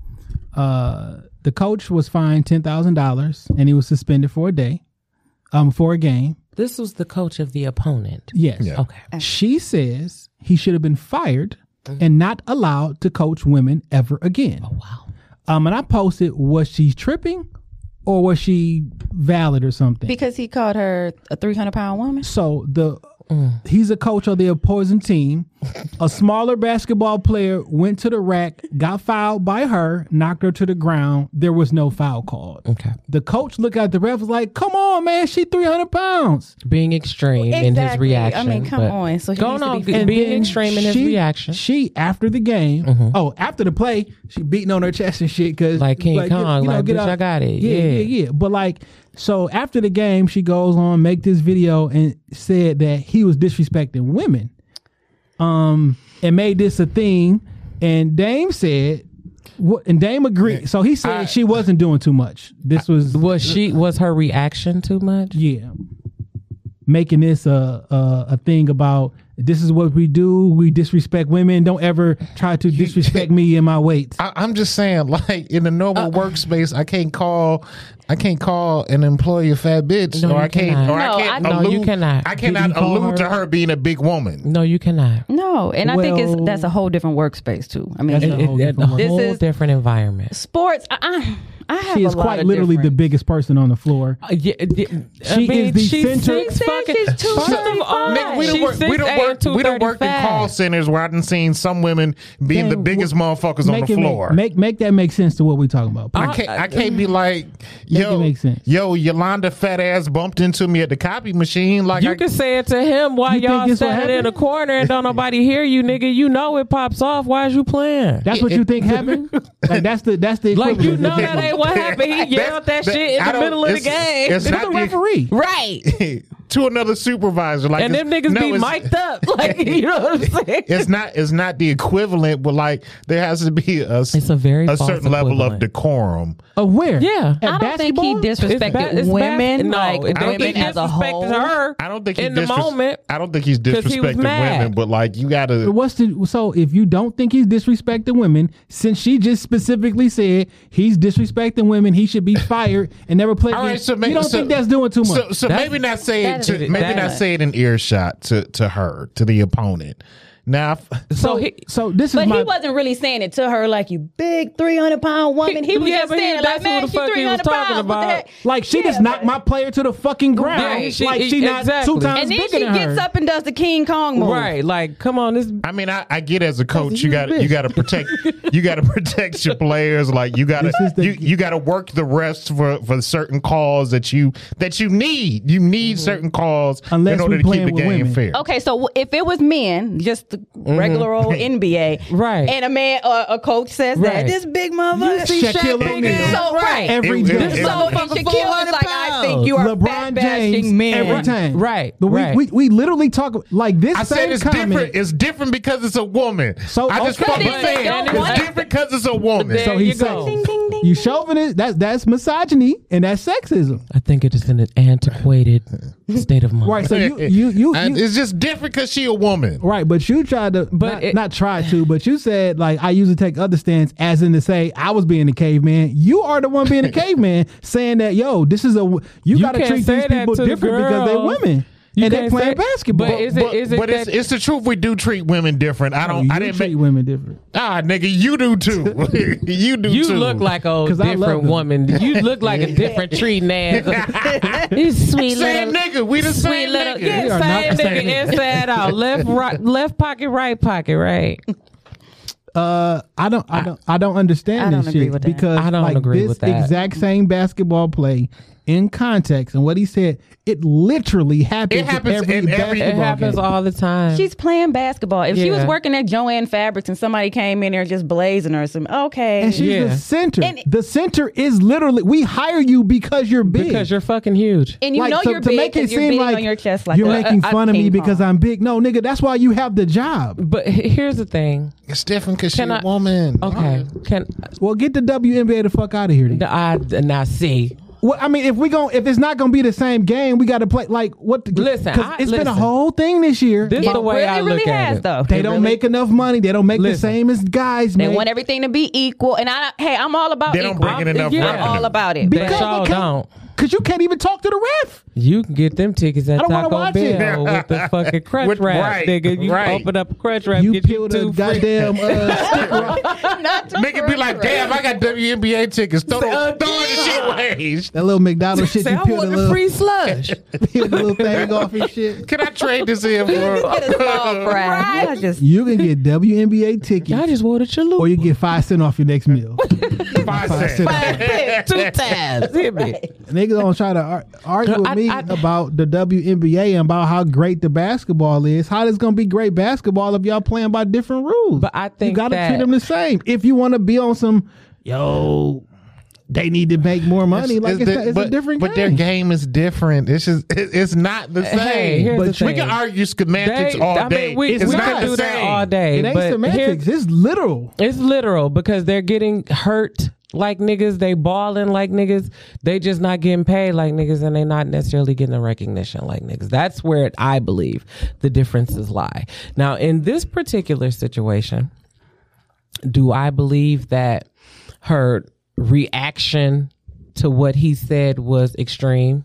the coach was fined $10,000 and he was suspended for a day, for a game. This was the coach of the opponent. Yes. Yeah. Okay. She says he should have been fired and not allowed to coach women ever again. Oh wow. And I posted, was she tripping or was she valid or something? Because he called her a 300-pound woman. So he's a coach of the opposing team. A smaller basketball player went to the rack, got fouled by her, knocked her to the ground. There was no foul called. Okay. The coach looked at the ref, was like, come on, man, she 300 pounds. Being extreme in his reaction. I mean, come on. So he going needs on, to be being extreme in his reaction. She, after the game, after the play, she beating on her chest and shit. Cause, like King Kong, bitch, I got it. Yeah. But so after the game, she goes on, make this video and said that he was disrespecting women. And made this a thing. And Dame said, and Dame agreed. So he said she wasn't doing too much. This was her reaction too much? Yeah. Making this a thing about this is what we do. We disrespect women. Don't ever try to disrespect me in my weight. I'm just saying, in the normal workspace, I can't call an employee a fat bitch, No, or I can't. you cannot. I cannot allude to her being a big woman. No, you cannot. No, and I think that's a whole different workspace too. I mean, a whole different environment. Sports. I have she is quite literally the biggest person on the floor. She is the center. She's 235. We don't work in call centers where I done seen some women being the biggest motherfuckers on the floor. Make that make sense to what we're talking about. I can't be like, yo, Yolanda fat ass bumped into me at the copy machine. Like you can say it to him while y'all standing in the corner and don't nobody hear you, nigga. You know it pops off. Why is you playing? That's what you think happened? That's the like you know that ain't what happened. He yelled that shit in the middle of the game. It's not the referee, right? To another supervisor, and them niggas be mic'd up, you know what I'm saying? It's not the equivalent, but there has to be a certain level of decorum. Of where? Yeah, I don't think he disrespected women. Women as a whole. Her I don't think in the moment. I don't think he's disrespecting women, but you gotta. So if you don't think he's disrespecting women, since she just specifically said he's disrespecting women, he should be fired and never play again. Right, so you don't think that's doing too much? So maybe not say it. Not say it in earshot to her, to the opponent. Now, so this is. But he wasn't really saying it to her like you big 300-pound woman. He was just saying like, man, she 300 pounds. What like she just knocked my player to the fucking ground. Right. She not two times and then bigger than she gets up and does the King Kong move. Right. Like, come on. I mean, I get as a coach, you got to protect your players. Like you got to work the rest for certain calls that you need. You need certain calls in order to keep the game fair. Okay, so if it was men, just the regular old NBA, right? And a man, a coach says that this big motherfucker, Shaquille O'Neal, so right every day. So Shaquille is like, I think you are LeBron James men every time, right? We literally talk like this. I said it's different. It's different because it's a woman. So I just fucking saying it's different because it's a woman. So he said, ding ding ding. You chauvinist. That's misogyny and that's sexism. I think it is an antiquated state of mind. Right. So you it's just different because she a woman. right, but you tried to, But not try to, but you said like I usually take other stands, as in to say I was being a caveman. You are the one being a caveman, saying that this is you got to can't treat say these that people to the different because they're girls. women You and they're can't playing say- basketball. but is it But that it's the truth. We do treat women different. I you didn't treat make women different. nigga. You do too. You do you too. look like a 'Cause I love different them. woman. You look like a different treating ass. You sweet same little nigga. We the sweet same little nigga. We are not same the nigga same. inside out. Left pocket, right pocket, right. I don't understand I don't this agree shit with that. because I don't like agree this with that. exact same basketball play in context and what he said, it literally happens. It happens in in every- basketball It happens game. all the time. She's playing basketball. If she was Yeah. working at Joanne Fabrics and somebody came in there just blazing her, okay. And she's Yeah. the center. And- the center is literally we hire you because you're big. because you're fucking huge. And you Like, know so you're to big make it because you're seem beating like on your chest like you're that. making fun of me ping because pong. I'm big. No, nigga, that's why you have the job. But here's the thing. It's different because she's Can a I- woman. Okay, Well, get the WNBA the fuck out of here. Then. I now see. Well, I mean, if it's not gonna be the same game, we got to play like what? Listen, 'cause it's been a listen. whole thing this year. This is the way I look really at has it. though. They It don't really- make enough money. They don't make the Listen. same as guys They make. want everything to be equal, and I'm all about. They don't equal. bring in enough yeah. I'm revenue. all about it. They but- sure don't. Because you can't even talk to the ref. You can get them tickets at I don't wanna Taco watch it. Bell with the fucking crunch With- wrap, right, nigga. You right. open up a crunch wrap, You get you peel the two free. goddamn sticker off. Not to Nigga be like, damn, I got WNBA tickets. Throw the shit away. That little McDonald's shit. Say, You I peel the want the little, free slush. peel the little thing off and shit. Can I trade this in for? Get a small fry. I just You can get WNBA tickets, Y'all just wanted your or loot. you get 5 cents off your next meal. 5 5 cents. cents. 2 times. Hit me. Niggas don't try to argue with me about the WNBA and about how great the basketball is. How is gonna be great basketball if y'all playing by different rules? But I think you gotta that- treat them the same. If you want to be on some, they need to make more money. Like it's a different but game. their game is different. It's just it's not the same. Hey, here's But the we thing. can argue semantics They- all I mean, day. we it's not can the do same. that all day. It ain't but semantics. It's literal. It's literal because they're getting hurt like niggas. They balling like niggas. They just not getting paid like niggas, and they not necessarily getting the recognition like niggas. That's where I believe the differences lie. Now, in this particular situation, do I believe that her reaction to what he said was extreme?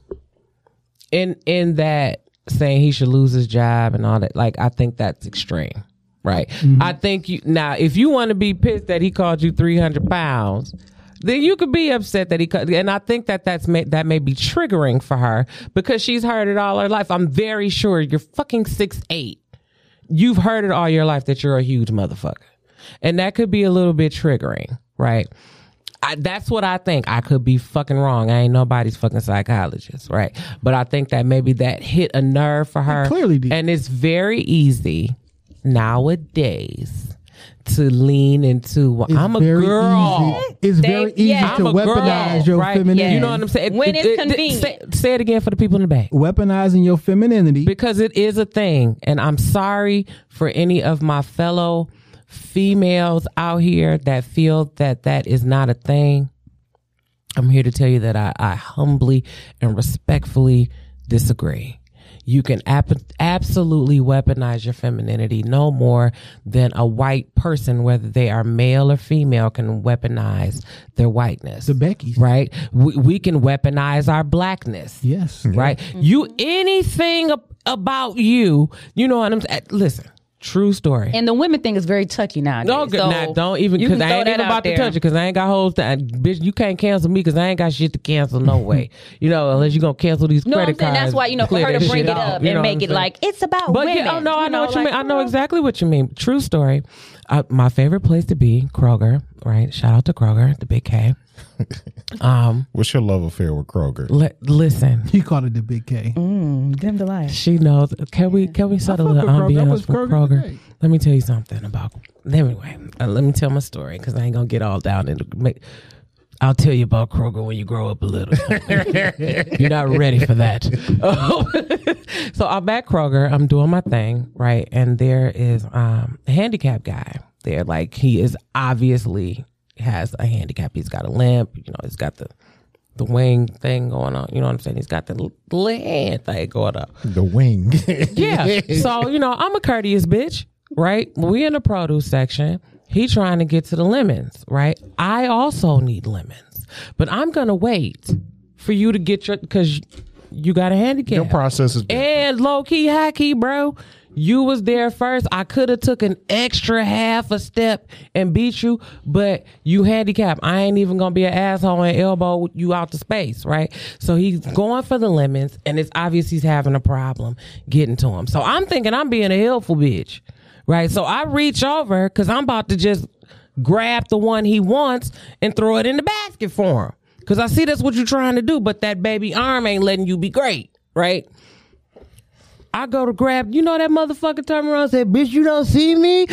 In that saying he should lose his job and all that, like I think that's extreme. Right. I think if you want to be pissed that he called you 300 pounds, then you could be upset that and I think that that may be triggering for her because she's heard it all her life. I'm very sure you're fucking 6'8". You've heard it all your life that you're a huge motherfucker. And that could be a little bit triggering, right? That's what I think. I could be fucking wrong. I ain't nobody's fucking psychologist, right? But I think that maybe that hit a nerve for her. It clearly did. And it's very easy nowadays to lean into, It's I'm a very girl. easy. It's very easy yeah. to I'm a girl, weaponize your right? femininity. You know what I'm saying? When it's convenient. Say it again for the people in the back. Weaponizing your femininity. Because it is a thing. And I'm sorry for any of my fellow females out here that feel that that is not a thing. I'm here to tell you that I humbly and respectfully disagree. You can absolutely weaponize your femininity no more than a white person, whether they are male or female, can weaponize their whiteness. The Beckys. Right? We can weaponize our blackness. Yes. Right? You, anything about you, you know what I'm saying? Listen. True story. And the women thing is very touchy nowadays. No, so nah, don't even, you because can I throw ain't that even out about to there. touch it, because I ain't got hoes that, bitch, you can't cancel me because I ain't got shit to cancel no way. You know, unless you're going to cancel these No, I'm credit saying cards. that's why, for clear her to that bring shit it off, up you know and what make I'm it saying? like, it's about But women. yeah, I know what you mean. I know girl. exactly what you mean. True story. My favorite place to be, Kroger, right? Shout out to Kroger, the Big K. What's your love affair with Kroger? Listen, He called it the Big K. Dim the light. she knows. Can we settle the fuck with Kroger. I ambiance was from Kroger Kroger? today. Let me tell you something about. Anyway, let me tell my story because I ain't gonna get all down into. I'll tell you about Kroger when you grow up a little. You're not ready for that. So I'm at Kroger. I'm doing my thing, right? And there is a handicapped guy there. Like, he is obviously has a handicap. He's got a limp. You know, he's got the wing thing going on. You know what I'm saying? He's got the little hand thing going up. The wing. Yeah. So, you know, I'm a courteous bitch, right? We in the produce section. He trying to get to the lemons, right? I also need lemons, but I'm going to wait for you to get because you got a handicap. Your process is and low key, high key, bro. You was there first. I could have took an extra half a step and beat you, but you handicapped. I ain't even gonna be an asshole and elbow you out to space, right? So he's going for the lemons, and it's obvious he's having a problem getting to him. So I'm thinking I'm being a helpful bitch, right? So I reach over because I'm about to just grab the one he wants and throw it in the basket for him. Because I see that's what you're trying to do, but that baby arm ain't letting you be great, right? I go to grab, you know that motherfucker turned around and said, bitch, you don't see me?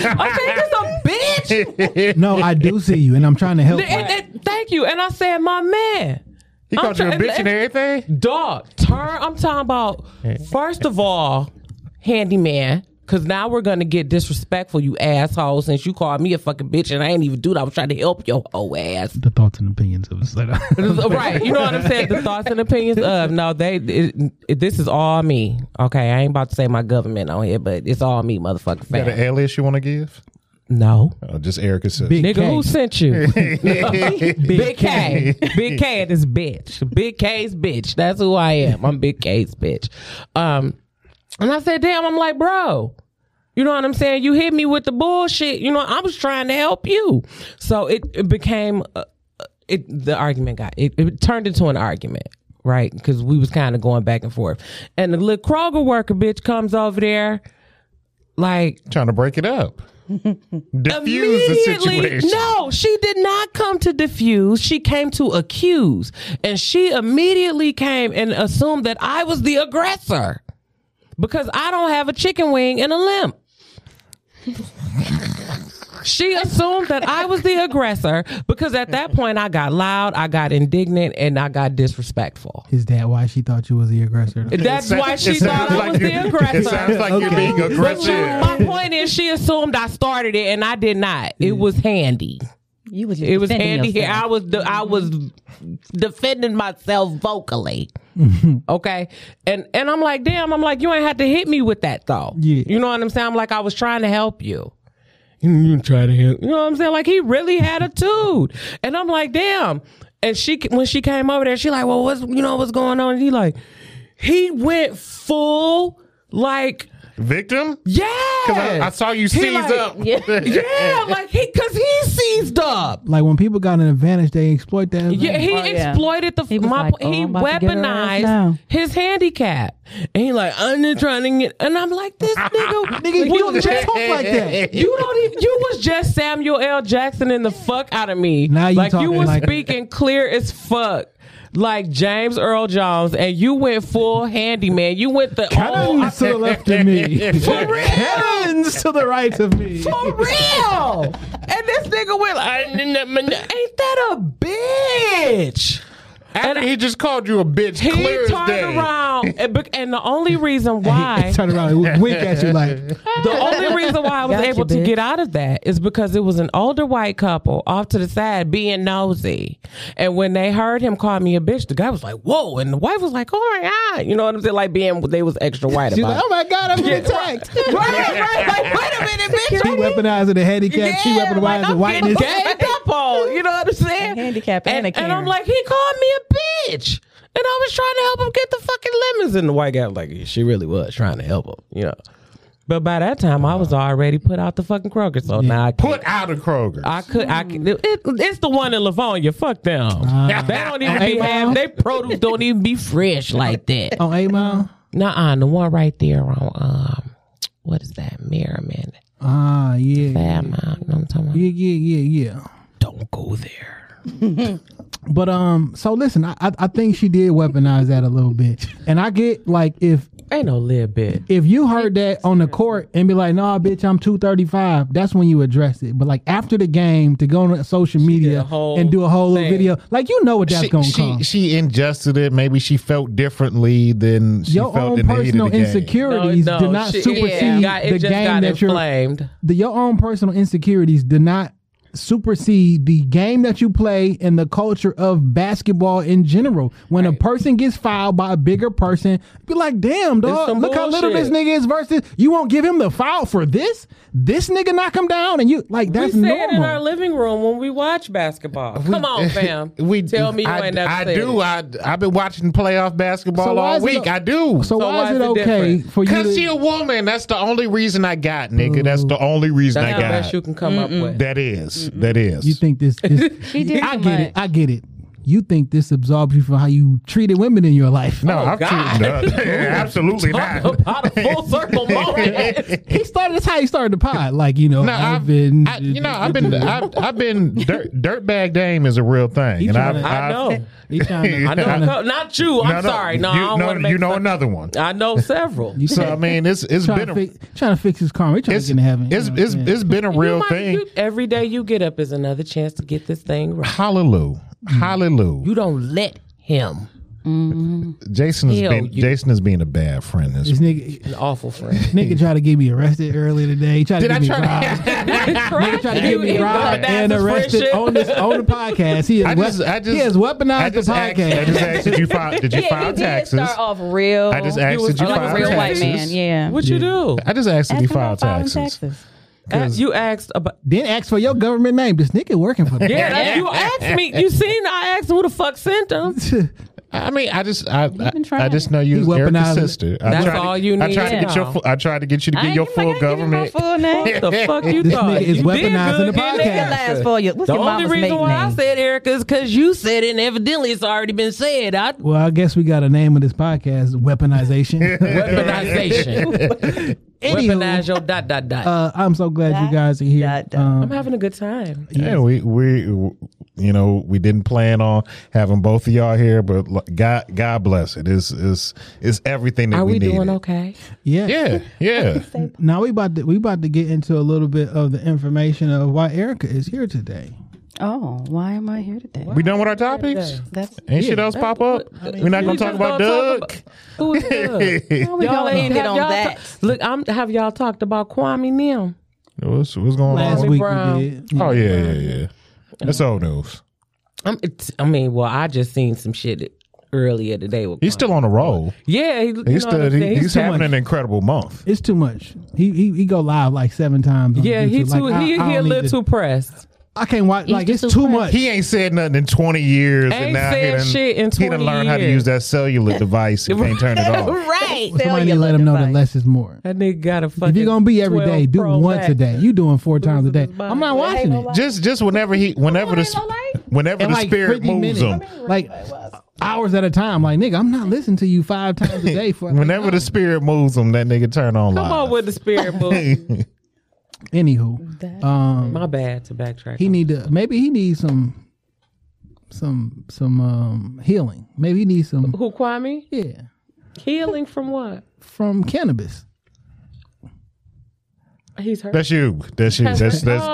I said, this a bitch? No, I do see you, and I'm trying to help. Thank you. And I said, my man. He called you a bitch and everything? Dog, I'm talking about, first of all, handyman. Because now we're going to get disrespectful, you asshole, since you called me a fucking bitch and I ain't even do that. I was trying to help your whole ass. The thoughts and opinions of right. You know what I'm saying? The thoughts and opinions of. No, this is all me. Okay, I ain't about to say my government on here, but it's all me, motherfucker. You got an alias you want to give? No. Oh, just Erica says. Nigga, K. Who sent you? Big K. Big K is bitch. Big K's bitch. That's who I am. I'm Big K's bitch. And I said, damn, I'm like, bro, you know what I'm saying? You hit me with the bullshit. You know, I was trying to help you. So it became, the argument it turned into an argument, right? Because we was kind of going back and forth. And the little Kroger worker bitch comes over there, like. Trying to break it up. Diffuse the situation. No, she did not come to diffuse. She came to accuse. And she immediately came and assumed that I was the aggressor. Because I don't have a chicken wing and a limp. She assumed that I was the aggressor because at that point I got loud, I got indignant, and I got disrespectful. Is that why she thought you was the aggressor? That's why she thought I was the aggressor. It sounds like you're being aggressive. My point is she assumed I started it and I did not. It was handy. You was it was handy here. I was defending myself vocally. Okay. And I'm like, damn, I'm like, you ain't had to hit me with that though. Yeah. You know what I'm saying? I'm like, I was trying to help you. You try to help. You know what I'm saying? Like he really had a attitude. And I'm like, damn. And when she came over there, she like, well, what's going on? And he went full like victim? Yeah. Because I saw you seize up. Yeah, like because he seized up. Like when people got an advantage, they exploit that. Yeah, he exploited he weaponized his handicap. And he like, I'm just trying to get, and I'm like, this nigga, you don't just talk like that. You was just Samuel L. Jackson in the fuck out of me. Now you was speaking clear as fuck. Like James Earl Jones, and you went full handyman. You went the cannons to the left of me. For real. Cannons to the right of me. For real. And this nigga went like, ain't that a bitch? After he just called you a bitch, clear as day. He turned around, and the only reason why he turned around and wink at you like. The only reason why I was able to get out of that is because it was an older white couple off to the side being nosy, and when they heard him call me a bitch, the guy was like, "Whoa!" and the wife was like, "Oh my god," you know what I'm saying? Like they was extra white about. Like, "Oh my god, I'm getting attacked!" Right. Like, wait a minute, bitch. He weaponizing the handicap. She weaponizing the whiteness. You know what I'm saying? Handicap and a Karen. And I'm like, he called me a bitch. And I was trying to help him get the fucking lemons. And the white guy was like, she really was trying to help him, you know. But by that time, I was already put out the fucking Kroger. So now I put out of Kroger. It's the one in Livonia. Fuck them. They don't even be having, they produce don't even be fresh like that. On 8 Mile? Nuh-uh, the one right there on, what is that? Merriman. Yeah. Fair Mile, you know what I'm talking about? Yeah. Don't go there. But so listen, I think she did weaponize that a little bit, and I get like if ain't no little bit. If you heard that on the court and be like, "Nah, bitch, I'm 235," that's when you address it. But like after the game, to go on social media and do a whole little video, like you know what that's going to come. She ingested it. Maybe she felt differently than she your felt own in the heat of the game. insecurities do not supersede the game that you're. Your own personal insecurities do not supersede the game that you play and the culture of basketball in general. When a person gets fouled by a bigger person, be like, damn, dog, look how little this nigga is versus you won't give him the foul for this? This nigga knock him down and you like that's we say normal. it in our living room when we watch basketball. Come on, fam. Tell me you ain't never I said do. it. I've been watching playoff basketball all week. I do. So why is it okay different? for you? Because she a woman. That's the only reason I got, nigga. That's the only reason That's I the got. best you can come up with. That is. That is. You think this She did I too get much. it. I get it. You think this absolves you from how you treated women in your life? No, Oh, I'm God. absolutely not. About a full circle moment. He started. That's how he started the pod. Like No, I've been. I've been dirtbag Dame is a real thing, and I know. He's trying to, I know. Not you. I'm sorry. No, I don't want to make you know fun. another one. I know several. So I mean, it's been trying to fix his karma. He's trying to get in heaven. it's been a real thing. Every day you get up is another chance to get this thing right. Hallelujah. Hallelujah. You don't let him. Jason is being a bad friend. This nigga, An awful friend. nigga tried to get me arrested earlier today. He tried to get me robbed. Nigga tried to get me robbed and arrested on the podcast. He has weaponized the podcast. I just asked, did you file He taxes? did start off real. I just asked, did you like file a real white taxes? man. Yeah. What you do? I just asked, did you Ask him file about filing taxes? You asked about. Then ask for your government name. This nigga working for me. Yeah, that's, you asked me. You seen? I asked who the fuck sent him. I mean, I just know He you weaponized Erica's it. sister. That's all you need. I tried to get you to I get ain't your give full my government. full name. What the fuck you This thought? nigga is You did weaponizing good the getting podcast. that Last answer. for you. What's The your only mama's reason maiden why I name? said Erica is because you said it and evidently it's already been said. Well, I guess we got a name of this podcast: weaponization. Weaponization. Weaponize your ... I'm so glad you guys are here. I'm having a good time. Yeah, we we didn't plan on having both of y'all here, but God bless it. It's everything that Are we needed. doing okay? Yeah. Yeah. Now we about to get into a little bit of the information of why Erica is here today. Oh, why am I here today? We done with our topics? That's Ain't shit else pop up? We're not gonna talk about Doug. Who is Doug? how we gonna end it on y'all that. Look, have y'all talked about Kwame Nim? What's going Last on? week Brown. we did. Oh yeah. That's old news. I just seen some shit earlier today. With He's Kwame. still on the roll. Yeah, He's having an incredible month. It's too much. He go live like 7 times. On Yeah, YouTube. he too. Like, He I a don't little need too pressed. I can't watch. Like it's just too too much. He ain't said nothing in 20 years, Ain't and now said shit in he done 20 learned how to years. use that cellular device and can't turn it off. Right. Somebody need to let him know that less is more. That nigga got a fucking. If you're gonna be every 12 day, do Pro once Max. a day. You doing 4 times a day. his mind. I'm not watching it. Just whenever In the like spirit 50 moves minutes. him. Like hours at a time. Like nigga, I'm not listening to you 5 times a day for. Whenever the spirit moves him, that nigga turn on live. Come on with the spirit move. Anywho, My bad to backtrack. he need to. Maybe he needs some healing. Maybe he needs some. Who Kwame? Yeah, Healing from what? from cannabis. He's hurt. That's you. That's you. That's you. Oh,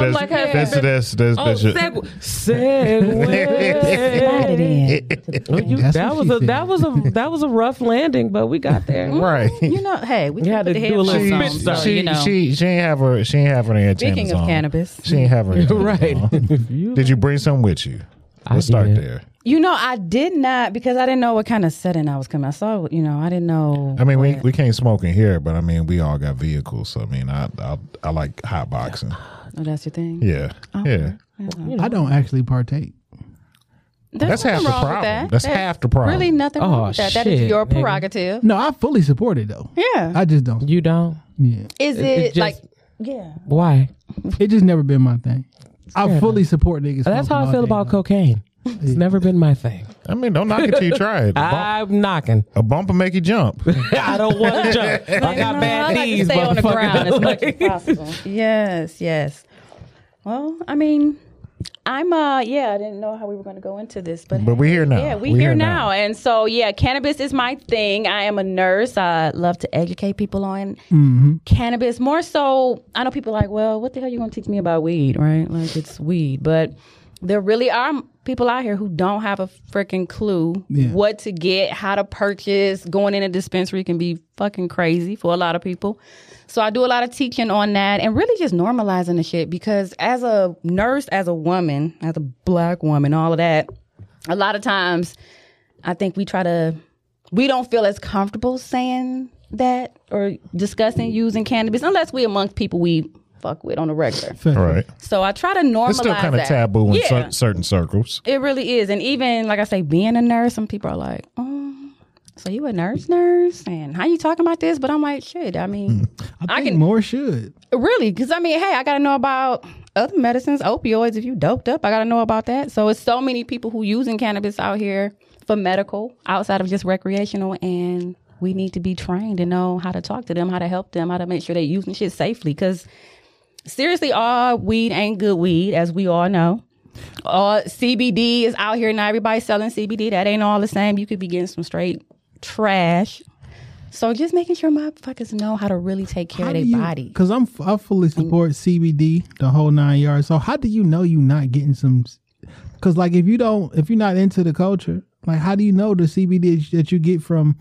segue. That was a rough landing, but we got there. Right. You know, hey, we had put to the do a little headphones spit on, start. so, you know. She ain't have her antennas Speaking of on. cannabis. She ain't have her antennas Right. on. Did you bring some with you? Let's start did. there. You know, I did not, because I didn't know what kind of setting I was coming. I saw, I didn't know. I mean, we can't smoke in here, but I mean, we all got vehicles. So I mean, I like hot boxing. Oh, that's your thing? Yeah, yeah. I don't actually partake. That's half the nothing wrong with problem. that. That's There's half the problem. Really nothing wrong with that. That is shit, your nigga. prerogative. No, I fully support it though. Yeah. I just don't. You don't? Yeah, Is It it just- like, yeah. Why? it just never been my thing. I fully support niggas. That's how I smoking feel all day about long. cocaine. It's never been my thing. I mean, don't knock it till you try it. I'm knocking. A bump will make you jump. I don't want to jump. I got I bad like to knees, stay on the ground as much as motherfucker. possible. Yes. Well, I mean, I'm I didn't know how we were going to go into this, but we here now. Yeah, we here now. And so cannabis is my thing. I am a nurse. I love to educate people on cannabis. More so, I know people are like, well, what the hell are you going to teach me about weed, right? Like it's weed, but there really are people out here who don't have a freaking clue what to get, how to purchase. Going in a dispensary can be fucking crazy for a lot of people. So I do a lot of teaching on that and really just normalizing the shit, because as a nurse, as a woman, as a black woman, all of that, a lot of times I think we don't feel as comfortable saying that or discussing using cannabis unless we amongst people we fuck with on a regular. Right. So I try to normalize. It's still kind of taboo in certain circles. It really is. And even, like I say, being a nurse, some people are like, oh, so you a nurse? And how you talking about this? But I'm like, shit, I mean. I think more should. Really? Because, I mean, hey, I got to know about other medicines, opioids. If you doped up, I got to know about that. So it's so many people who using cannabis out here for medical, outside of just recreational, and we need to be trained to know how to talk to them, how to help them, how to make sure they're using shit safely. Because seriously, all weed ain't good weed, as we all know. All CBD is out here, not everybody's selling CBD. That ain't all the same. You could be getting some straight trash. So just making sure motherfuckers know how to really take care of their body. Because I fully support CBD, the whole 9 yards. So how do you know you're not getting some? Because like if you're not into the culture, like how do you know the CBD that you get from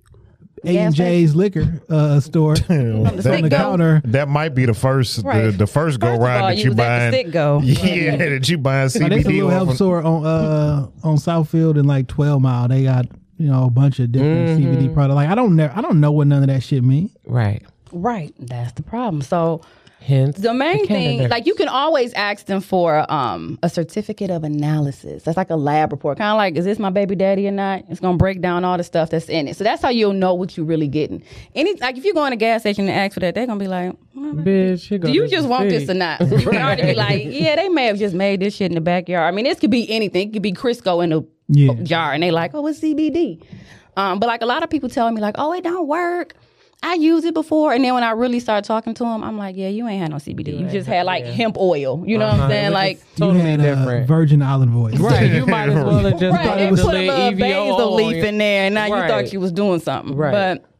A&J's liquor store on the counter? That might be the first the first go round that you buying. Yeah, that you buying CBD. There's a little health store on Southfield and like 12 Mile. They got a bunch of different CBD products. Like I don't know what none of that shit mean. Right. That's the problem. So hence the main thing, like you can always ask them for a certificate of analysis. That's like a lab report. Kind of like, is this my baby daddy or not? It's going to break down all the stuff that's in it. So that's how you'll know what you're really getting. Like if you go in a gas station and ask for that, they're going to be like, bitch, do you just want this or not? So you can already be like, yeah, they may have just made this shit in the backyard. I mean, this could be anything. It could be Crisco in a jar and they like, oh, it's CBD. But like a lot of people telling me like, oh, it don't work. I used it before, and then when I really started talking to them, I'm like, yeah, you ain't had no CBD. You just had like hemp oil. You know what I'm saying? Like totally you had different virgin olive oil. Right. You might as well have just put a little basil leaf in there, and now you thought you was doing something. Right.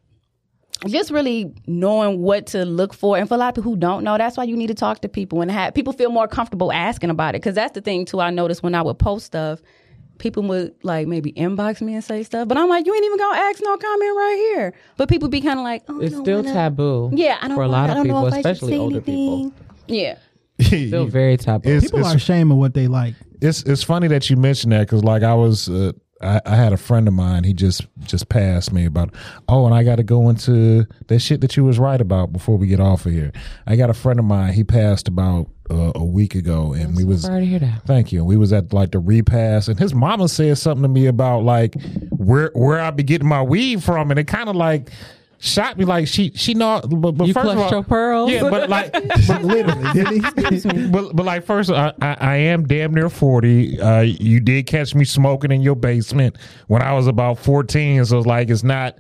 But just really knowing what to look for, and for a lot of people who don't know, that's why you need to talk to people and have people feel more comfortable asking about it. Because that's the thing too. I noticed when I would post stuff, people would like maybe inbox me and say stuff, but I'm like, you ain't even gonna ask no comment right here. But people be kind of like, oh, it's still taboo. Yeah, I don't for a lot of people, especially older people. Yeah, still very taboo. People are ashamed of what they like. It's funny that you mentioned that because like I was. I had a friend of mine. He just passed me about. Oh, and I got to go into that shit that you was right about before we get off of here. I got a friend of mine. He passed about a week ago, and we was. Sorry to hear that. Thank you. And we was at like the repast, and his mama said something to me about like where I be getting my weed from, and it kind of like shot me like she know. But you first of all, your pearls. Yeah, but like but literally, did he? but like first, I am damn near 40. You did catch me smoking in your basement when I was about 14. So it's like it's not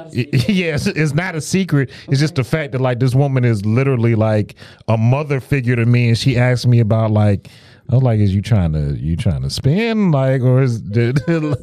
it's not a secret. It's just the fact that like this woman is literally like a mother figure to me, and she asked me about like. I was like, is you trying to spin like, or is like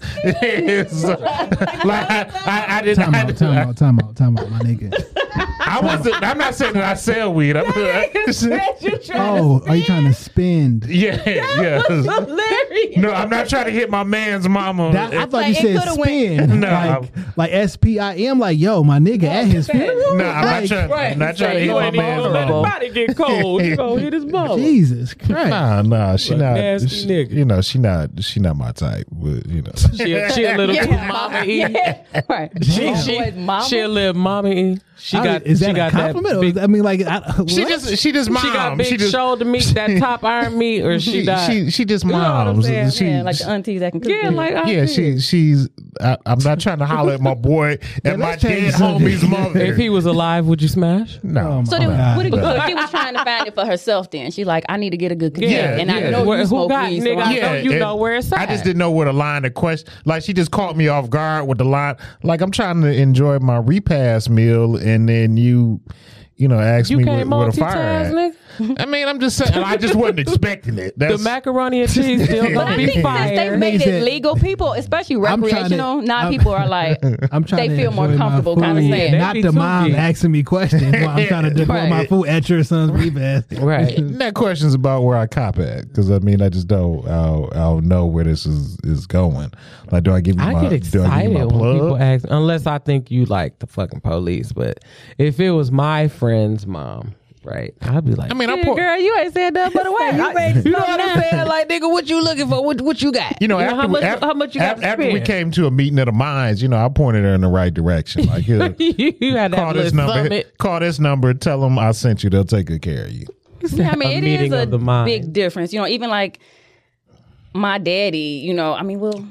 I didn't time out, my nigga. I'm not saying that I sell weed. Are you trying to spend? Yeah. Hilarious. No, I'm not trying to hit my man's mama. I thought you said spin. No, like SPIM. Like, yo, my nigga at his funeral. No, I'm not trying to hit my man's mama. Body get cold. You gonna hit his mama. Jesus Christ. Nah, she not. Nasty nigga. You know, she not my type. But you know, she a little too mama y. Right. She a little mama y. Is that a compliment? Big, I mean, like, she just mom. She got big shoulder meat, that top iron meat, or she died. She just moms. Yeah, like the aunties that can cook. Yeah, like she's. I'm not trying to holler at my boy and my dead homie's mother. If he was alive, would you smash? No. So then, what did you do? She was trying to find it for herself. Then she's like, I need to get a good container, and I know you smoke weed. Nigga, I know you know where it's at. I just didn't know where to line the question. Like she just caught me off guard with the line. Like I'm trying to enjoy my repast meal, and then you ask You me can't where the fire multitask, at. nigga. I mean, I'm just saying. I just wasn't expecting it. The macaroni and cheese still But gonna I be think since they fired. made Nigga it said- legal, people, especially I'm trying to- recreational, now I'm- people are like, I'm trying they to feel more enjoy my comfortable food. kind of saying. That Not be the too mom big. asking me questions while I'm trying to devote my Right. food at your son's repast. Right. That question's about where I cop at, because I mean, I just don't. I'll know where this is going. Like, do I give you I my? get Do I excited give you my when people plug? ask, unless I think you like the fucking police. But if it was my friend's mom, right, I'd be like, I mean, I yeah, pour- girl, you ain't said nothing but a way. You know what I'm saying? Like, nigga, what you looking for? What you got? After, how much you got to after we spend? came to a meeting of the minds, I pointed her in the right direction. Like, here, you had call that this little number. summit. Call this number. Tell them I sent you. They'll take good care of you. Yeah, I mean, A it meeting is of the mind. big difference. Even like my daddy, I mean, well,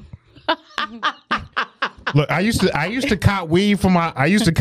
Look, I used to cop weed from my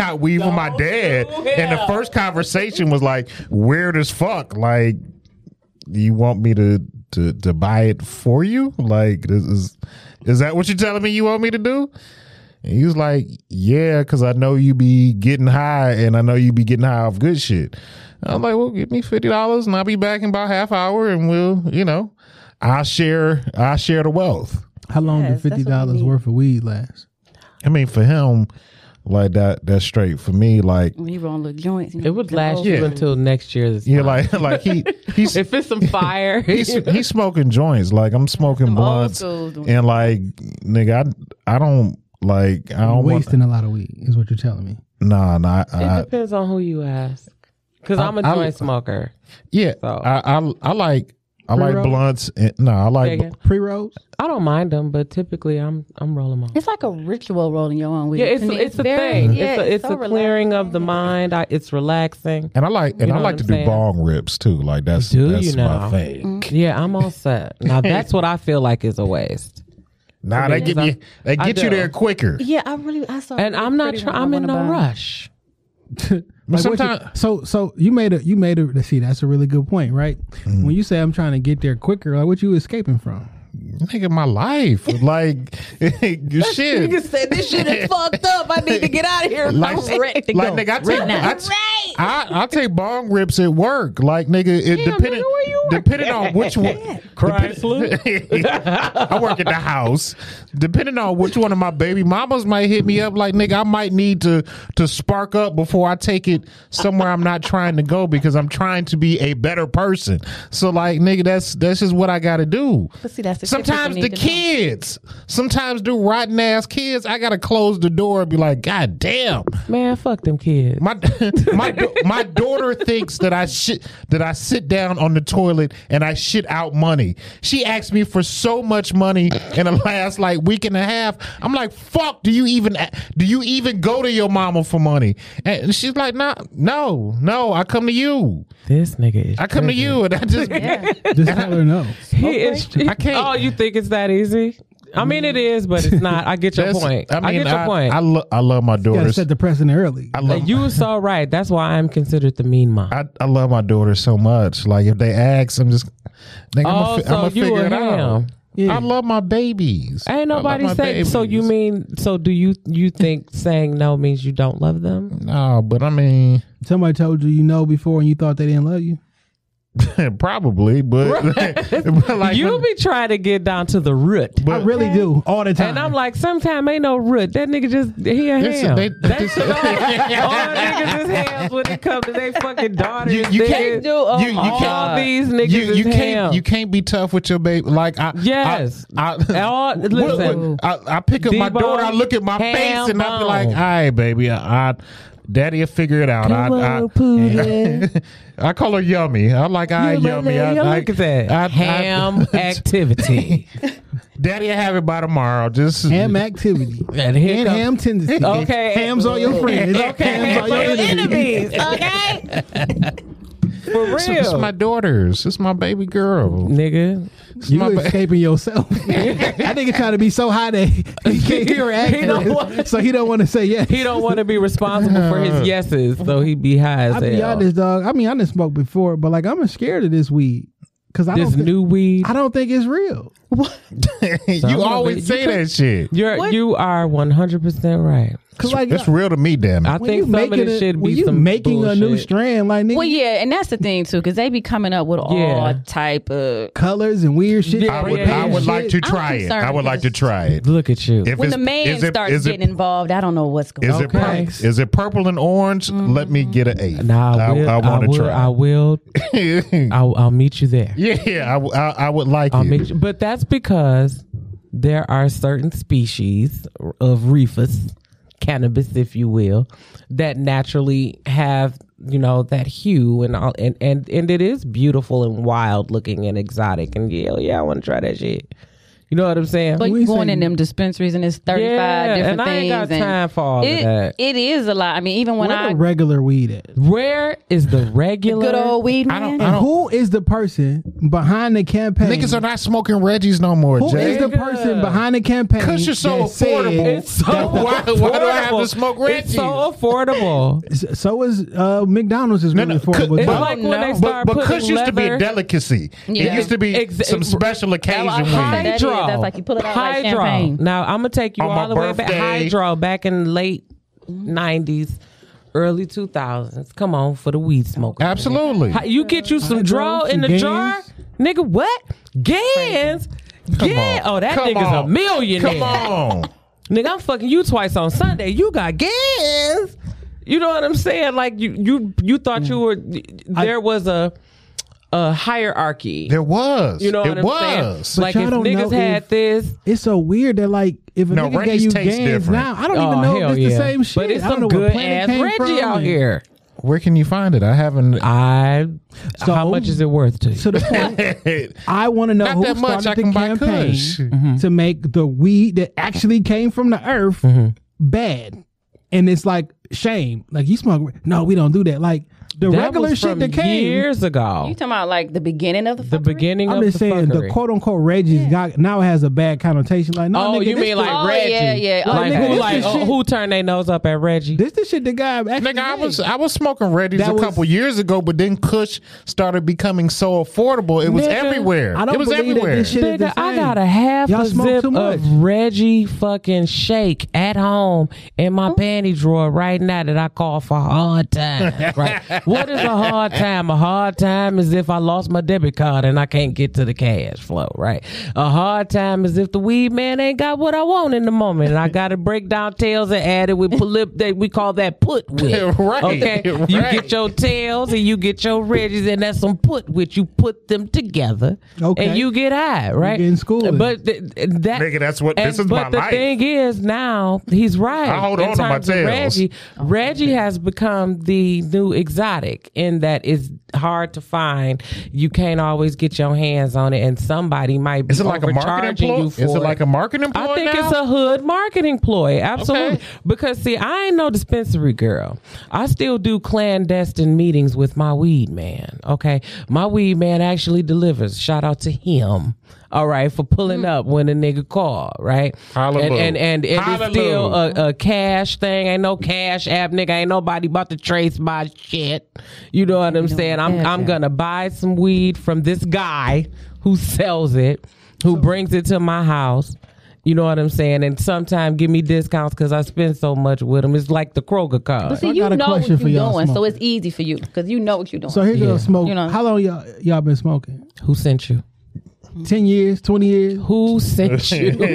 dad, and the first conversation was like weird as fuck. Like, you want me to buy it for you? Like, is that what you're telling me you want me to do? And he was like, yeah, because I know you be getting high, and I know you be getting high off good shit. I was like, well, give me $50 and I'll be back in about half hour, and we'll, I'll share the wealth. How long Yes, did that's what we $50 need. worth of weed last? I mean, for him, like that's straight. For me, like, when he roll little joints, It would last you Yeah. until next year's. yeah, like he's If it's some fire, he's smoking joints. Like, I'm smoking Some old blunts, school joints. and like, nigga, I don't like. I don't want. Wasting a lot of weed is what you're telling me. Nah. it depends on who you ask. Because I'm a joint smoker. Yeah, So- I like Pre-roll? blunts. And, no, I like. Again. Pre-rolls? I don't mind them, but typically I'm rolling them. It's like a ritual rolling your own weed. Yeah, To me, it's a very- thing. yeah, It's so a clearing of the relaxing. mind. It's relaxing. And I like You know to what I'm do saying? bong rips too. Like, that's Do that's you my now? thing. Yeah, I'm all set. Now that's what I feel like is a waste. Nah, they get you. They I get you do. there quicker. Yeah, I saw. And I'm not pretty trying. one I'm I in no wanna buy. rush. But Like, what sometimes, so you made a see, that's a really good point, right? Mm-hmm. When you say I'm trying to get there quicker, like what you escaping from? nigga, my life, like, your shit. Nigga said this shit is fucked up. I need to get out of here. Like, I'm ready to like go. nigga, I take bong rips at work. Like, nigga, it Damn, depending nigga, where you work depending on which one. Chrysler? I work at the house. Depending on which one of my baby mamas might hit me up, like, nigga, I might need to spark up before I take it somewhere I'm not trying to go, because I'm trying to be a better person. So, like, nigga, that's just what I got to do. But see, that's the Sometimes shit the people need to know. kids, sometimes the rotten ass kids, I gotta close the door and be like, God damn. Man, fuck them kids. My daughter thinks that I sit down on the toilet and I shit out money. She asked me for so much money in the last like week and a half. I'm like, fuck, do you even go to your mama for money? And she's like, no, I come to you. This nigga is. I come to you, and I just Just tell her no. I can't. Oh, you think it's that easy? I mean, it is, but it's not. I get your That's- point. I mean, get your point. I love my You gotta daughters. set the precedent early. I love You were so right. That's why I'm considered the mean mom. I love my daughter so much. Like, if they ask, I'm just, nigga, Oh, I'm so gonna you figure a it out. ham. Yeah. I love my babies. Ain't I love nobody my saying. So you babies. mean? So do you think saying no means you don't love them? No, but I mean, Somebody told you know before and you thought they didn't love you. probably, but, but like, You be trying to get down to the root. I really do all the time. And I'm like, sometimes ain't no root. That nigga he a Listen, ham. they- That's all niggas is hams when it comes to their fucking daughters. You nigga. can't do a you all can't these niggas is ham. you can't be tough with your baby. Like, Yes. Listen. I pick up my D-bone, daughter. I look at my ham face and I be like, bone. "All right, baby, Daddy will figure it out." Come on, Pooh. I call her Yummy. I'm like, "All right, Yummy." Look at that. Ham activity. Daddy will have it by tomorrow. Just ham activity And here and comes- ham tendency. Okay. Hams are your friends. Okay. Hams are your enemies. Okay. For real. It's my daughters. It's my baby girl. Nigga. You my ba- escaping yourself. I think it's trying to be so high that he can't hear her don't accent, want- so he don't want to say yes. He don't want to be responsible for his yeses, so he be high as I'll be hell. honest, dog. I mean, I done smoked before, but like I'm scared of this weed because I This don't. new weed. I don't think it's real. You of always it- say that shit. You are 100% right. It's real to me, damn it. I think some of this shit when be you some making bullshit. a new strand, like nigga, Well, yeah, and that's the thing too, because they be coming up with all type of colors and weird shit. Yeah, I would like to try it. I would like to try it. Look at you. If when it's- the man starts getting involved, I don't know what's going on. Is it purple and orange? Let me get an 8. Nah, I want to try. I will. I'll meet you there. Yeah, I would like I'll it. meet you, but that's because there are certain species of reefus, cannabis, if you will, that naturally have that hue and all, and it is beautiful and wild looking and exotic. And I want to try that shit. You know what I'm saying? But you going in them dispensaries and it's 35 different and I things. ain't got time for all of that. It is a lot. I mean, even when Where the regular weed at? Where is the regular good old weed man? And who is the person behind the campaign? Niggas are not smoking Reggies no more, Who Jay. is the person behind the campaign? Because you're so that said affordable. It's so why do I have to smoke Reggies? It's so affordable. So is McDonald's is really affordable. It's But- like when they start but putting Kush used to be a leather- delicacy. Yeah. It used to be some special occasion That weed. is. That's like you pull it out like champagne. Now I'm gonna take you On all my the way back. birthday. Hydro back in late '90s, early 2000s. Come on for the weed smoker. Absolutely. You get you some Hydro, draw in some the Gans. jar, nigga. What? Gans? Yeah. on. Oh, that Come nigga's on. a millionaire. Come on. Nigga, I'm fucking you twice on Sunday. You got Gans. You know what I'm saying? Like you thought you were. There was a hierarchy. There was. You know what it I'm was. saying? Like y'all if don't niggas know had if- this. It's so weird that like if a No, nigga Reggie's gave you tastes Gans different. now, I don't even know hell if it's the same shit. But it's I don't some know what good planet ass came Reggie from. out here. Where can you find it? I haven't. So- How much is it worth to you? To the point, I want to know Not who that much. I started can the buy campaign Kush. to make the weed that actually came from the earth bad, and it's like shame. Like you smoke? No, we don't do that. Like the That regular was shit from that came years ago. You talking about like the beginning of the The fuckery? beginning I'm of just the saying fuckery. the quote unquote Reggie's got now it has a bad connotation. Like, no, Oh, nigga, you this mean the- like Oh, Reggie? yeah, yeah. Like, nigga, who, this like the shit- who turned their nose up at Reggie? This the shit the guy actually Nigga, I made. was smoking Reggies That a was- couple years ago, but then Kush started becoming so affordable. It was Nigga, everywhere. I don't it was believe everywhere. that this shit is the Nigga, I same. got a half Y'all a smoke zip too much. of Reggie fucking shake at home in my panty drawer right now that I call for hard time. Right? What is a hard time? A hard time is if I lost my debit card and I can't get to the cash flow. Right? A hard time is if the weed man ain't got what I want in the moment and I got to break down tails and add it with that we call that put with. Right, Okay. You right. get your tails and you get your Reggies and that's some put with. You put them together. Okay. And you get high. Right? getting schooled. But that Nigga, that's what- this is my But the life. thing is, now he's right. I hold in on to my terms of tails. Reggie has become the new exotic in that it's hard to find. You can't always get your hands on it, and somebody might be Is it like a marketing overcharging ploy? you for Is it like a marketing ploy I think now? it's a hood marketing ploy. Absolutely. Okay. Because see, I ain't no dispensary girl. I still do clandestine meetings with my weed man. Okay. My weed man actually delivers. Shout out to him. All right, for pulling up when a nigga call, right? Hallelujah. And it's still Hallelujah. a cash thing. Ain't no cash app, nigga. Ain't nobody about to trace my shit. You know what I'm saying? I'm gonna buy some weed from this guy who sells it, who brings it to my house. You know what I'm saying? And sometimes give me discounts because I spend so much with them. It's like the Kroger card. But see, I you got a know what question you're for y'all doing, so smokers. it's easy for you because you know what you're doing. So here's Yeah. a smoke. You know. How long y'all been smoking? Who sent you? 10 years, 20 years? Who sent you? from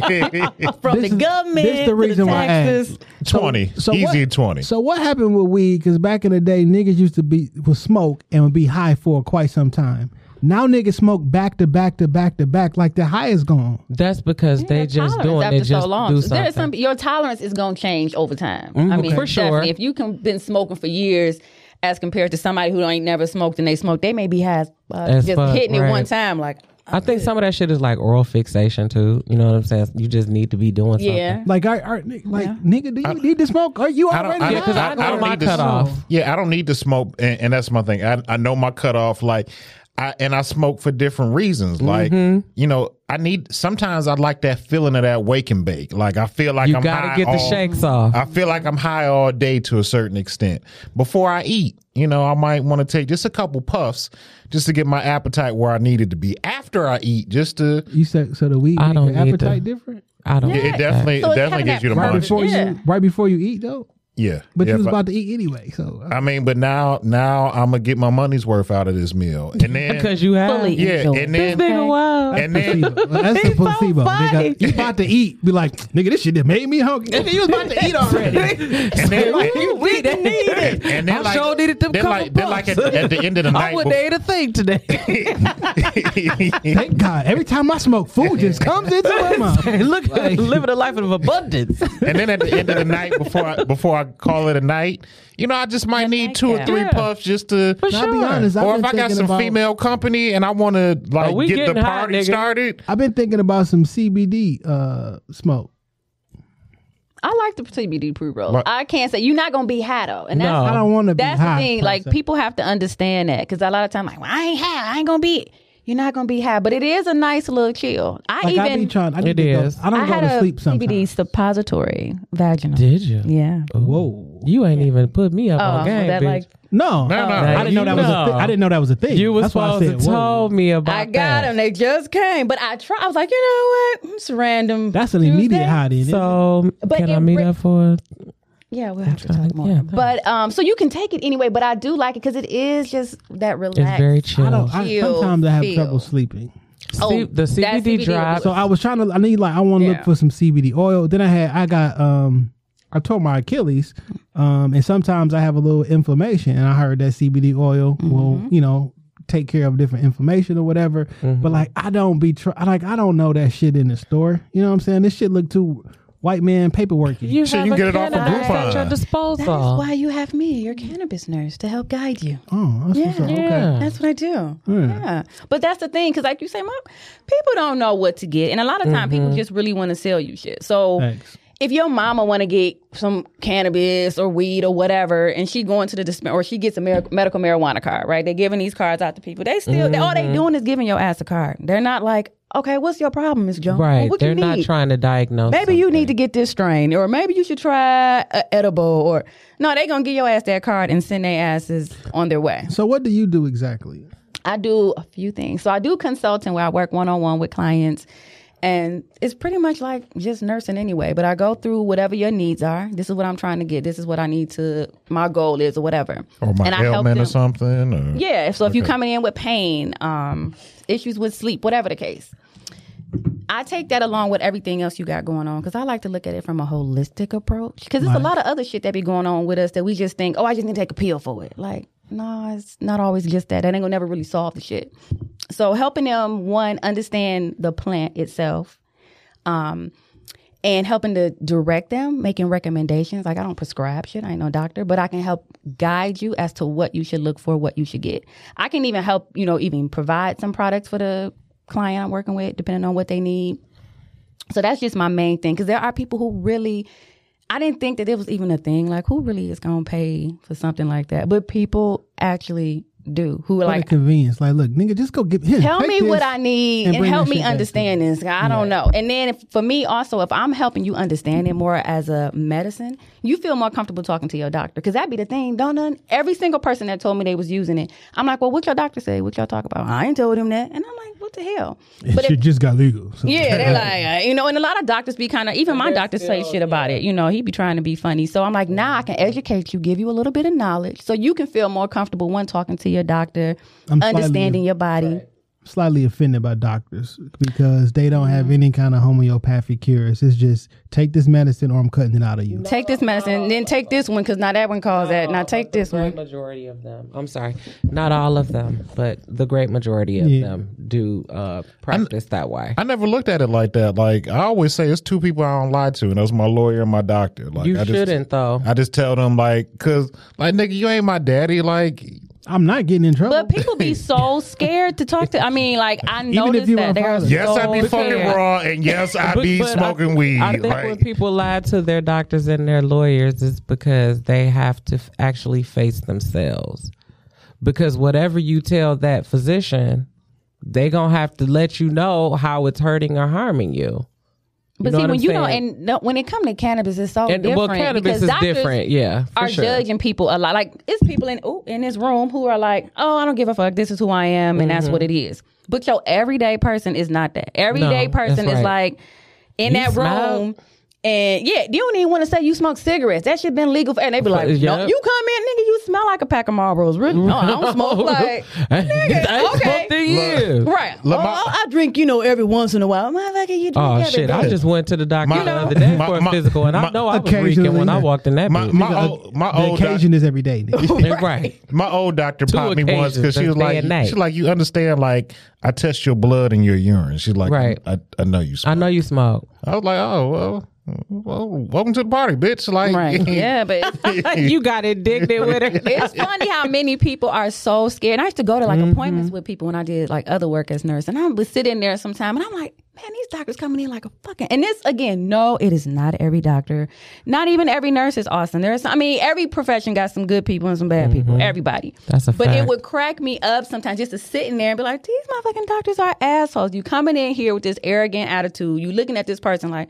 This the is- government. this the to reason why I taxes. asked. 20. Easy at 20. So what happened with weed? Because back in the day, niggas used to would smoke and would be high for quite some time. Now niggas smoke back to back to back to back like the high is gone. That's because they just Tolerance doing after it just so long. do So there is something. your tolerance is going to change over time. I mean, For sure. definitely. If you can been smoking for years, as compared to somebody who ain't never smoked and they smoke, they may be As just fuck, hitting it right. one time. Like I think some of that shit is like oral fixation too. You know what I'm saying? You just need to be doing something. yeah. Like, nigga, do you need to smoke? Are you already Yeah, 'cause I know my need to cutoff. smoke. Yeah, I don't need to smoke, and that's my thing. I know my cutoff. Like, I smoke for different reasons. Like, you know, sometimes I like that feeling of that wake and bake. Like, I feel like You I'm gotta high get the shakes off. I feel like I'm high all day to a certain extent. Before I eat, you know, I might want to take just a couple puffs just to get my appetite where I need it to be. After I eat, just to. You said so the weed I make don't your need appetite to- different I don't. It definitely So it's definitely kinda gives you the that munch. right before you eat though. Yeah, But yeah, you was if about to eat anyway, so I mean, but now I'm gonna get my money's worth out of this meal, and then Because you have. Fully yeah, enjoy. and This then nigga wild. and then that's the placebo. Nigga, you about to eat, be like, nigga, this shit that made me hungry. Nigga, you was about to eat already. and then We didn't need it. and then I sure needed them couple then like at the end of the I night. wouldn't ate a thing today. Thank God. Every time I smoke, food just comes into my mouth. Look, living a life of abundance. And then at the end of the night, before I call it a night, you know, I just might need 2 or 3 Yeah. puffs just to. For I'll be sure. honest. Or if I got some female company and I want to we get the getting hot, party nigga. started. I've been thinking about some CBD smoke. I like the CBD pre-roll. What? I can't say you're not gonna be high though, and that's No. I don't want to be that's high. the thing. per Like se. people have to understand that because a lot of time, like, well, I ain't high. I ain't gonna be. You're not gonna be high, but it is a nice little chill. Like, I be trying. I need It to go, is. I don't I go had to a sleep sometimes. CBD suppository vaginal. Did you? Yeah. Whoa. You ain't even put me up Oh, on game, that bitch. like No, No. I didn't know that was a thing. I didn't know that was a thing. You was That's why I supposed to said, whoa. told me about I got that. them. They just came, but I tried. I was like, you know what? It's random. That's an Tuesday. immediate high then. So But can I it meet re- up for? Yeah, we'll have to talk more. yeah. But so you can take it anyway. But I do like it because it is just that relaxed. It's very chill. Sometimes I have feel. trouble sleeping. Oh, the that CBD CBD drop. So I was trying to. I want to Yeah. look for some CBD oil. Then I tore my Achilles, and sometimes I have a little inflammation, and I heard that CBD oil will, take care of different inflammation or whatever. But like, I don't I don't know that shit in the store. You know what I'm saying? This shit look too white man paperworky. You Shit, have you a can get it off of cannabis Groupon. at your That disposal. is why you have me, your cannabis nurse, to help guide you. Oh, that's what's up. Yeah. Okay. Yeah. That's what I do. Yeah. But that's the thing, because like you say, Mom, people don't know what to get. And a lot of time people just really want to sell you shit. So Thanks. if your mama want to get some cannabis or weed or whatever, and she going to the or she gets a medical marijuana card, right? They're giving these cards out to people. They still, all they doing is giving your ass a card. They're not like, okay, what's your problem, Ms. Jones? Right. What you They're not need? trying to diagnose. Maybe you something. need to get this strain, or maybe you should try a edible, or no, they gonna give your ass that card and send their asses on their way. So what do you do exactly? I do a few things. So I do consulting where I work one-on-one with clients, and it's pretty much like just nursing anyway. But I go through whatever your needs are. This is what I'm trying to get. This is what I need to. My goal is, or whatever. Or my and I help ailment or them. something. Or, Yeah. So if you're coming in with pain, issues with sleep, whatever the case, I take that along with everything else you got going on, because I like to look at it from a holistic approach. Because there's a lot of other shit that be going on with us that we just think, oh, I just need to take a pill for it. Like, no, it's not always just that. That ain't gonna never really solve the shit. So helping them, one, understand the plant itself, and helping to direct them, making recommendations. Like, I don't prescribe shit. I ain't no doctor, but I can help guide you as to what you should look for, what you should get. I can even help, even provide some products for the client I'm working with, depending on what they need. So that's just my main thing, because there are people who really, I didn't think that it was even a thing. Like, who really is going to pay for something like that? But people actually do, who are What a like, convenience. Like, look, nigga, just go get here. tell take me this what I need and bring help that me shit back understand to me. this. I don't know. And then for me also, if I'm helping you understand it more as a medicine, you feel more comfortable talking to your doctor. Because that'd be the thing. Every single person that told me they was using it, I'm like, well, what your doctor say? What y'all talk about? I ain't told him that. And I'm like, what the hell? But shit just got legal. So. Yeah, they're like, and a lot of doctors be kind of, even my doctor say shit about it. He be trying to be funny. So I'm like, now I can educate you, give you a little bit of knowledge so you can feel more comfortable when talking to your doctor, I'm slightly- understanding your body. Slightly offended by doctors because they don't have any kind of homeopathic cures. It's just take this medicine or I'm cutting it out of you. Take this medicine, then take this one, because now that one calls that. Now take this The great one. majority of them. I'm sorry, not all of them, but the great majority of them do practice that way. I never looked at it like that. Like, I always say it's two people I don't lie to, and that's my lawyer and my doctor. Like, You I just, shouldn't, though. I just tell them, like, cause like, nigga, you ain't my daddy. Like, I'm not getting in trouble. But people be so scared to talk to. I mean, like, I noticed you that are they're father. yes, so I be fucking scared. raw, and yes, I be But smoking weed. I think like, when people lie to their doctors and their lawyers is because they have to actually face themselves. because whatever you tell that physician, they gonna have to let you know how it's hurting or harming you. But see, when you know, and when it comes to cannabis, it's so different. Well, cannabis is different, are judging people a lot. Like, it's people in this room who are like, oh, I don't give a fuck. This is who I am, and that's what it is. But your everyday person is not that. Everyday person is like in that room. And yeah, you don't even want to say you smoke cigarettes. That shit been legal for, and they be like, no, you come in, nigga, you smell like a pack of Marlboros. Really? No, I don't smoke. Like, nigga, okay. Right. I drink, every once in a while. Motherfucker, you drink every shit, day. I just went to the doctor the other day for a physical, and I know I was reeking when I walked in that bitch. The occasion is every day. Nigga. Right. My old doctor popped me once because she was like, you understand, like, I test your blood and your urine. She's like, right. I know you smoke. I know you smoke. I was like, oh, well, welcome to the party, bitch. Like, right. Yeah, but you got indignant with her. It's funny how many people are so scared. And I used to go to like appointments with people when I did like other work as nurse, and I would sit in there sometime, and I'm like, man, these doctors coming in like a fucking. And this again, no, it is not every doctor. Not even every nurse is awesome. Every profession got some good people and some bad people. Everybody. That's a fact. But it would crack me up sometimes just to sit in there and be like, these motherfucking doctors are assholes. You coming in here with this arrogant attitude. You looking at this person like,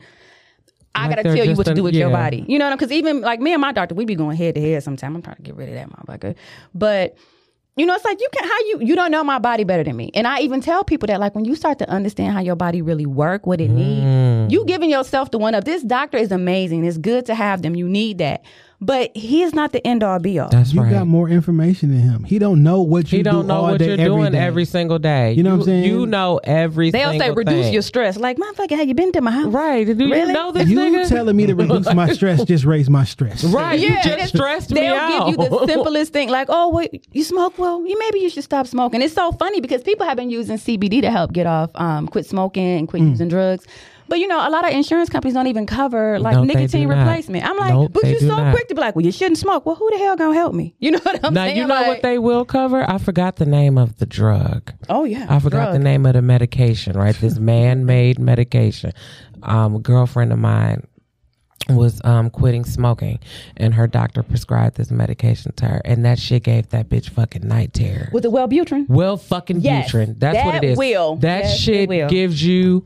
I gotta tell you what to do with your body. You know what I mean? Because even like me and my doctor, we be going head to head sometimes. I'm trying to get rid of that motherfucker. But it's like you don't know my body better than me. And I even tell people that, like, when you start to understand how your body really work, what it needs, you giving yourself the one up. This doctor is amazing. It's good to have them. You need that. But he is not the end all be all. That's right. You got more information than him. He don't know what you do. He don't know what you're doing every single day. You know what I'm saying? You know every single thing. They'll say reduce your stress. Like, motherfucker, have you been to my house? Right. Do you know this you nigga? telling me to reduce my stress just raise my stress. Right. Yeah, you just stressed me out. They'll give you the simplest thing. Like, oh, wait, you smoke? Well, maybe you should stop smoking. It's so funny because people have been using CBD to help get off, quit smoking and quit using drugs. But a lot of insurance companies don't even cover like nicotine replacement. I'm like, but you're so quick to be like, well, you shouldn't smoke. Well, who the hell gonna help me? You know what I'm saying? Now, you know what they will cover? I forgot the name of the drug. Oh, yeah. I forgot the name of the medication, right? This man-made medication. A girlfriend of mine was quitting smoking, and her doctor prescribed this medication to her, and that shit gave that bitch fucking night terror. With the Wellbutrin? Butrin. That's what it is. That shit gives you...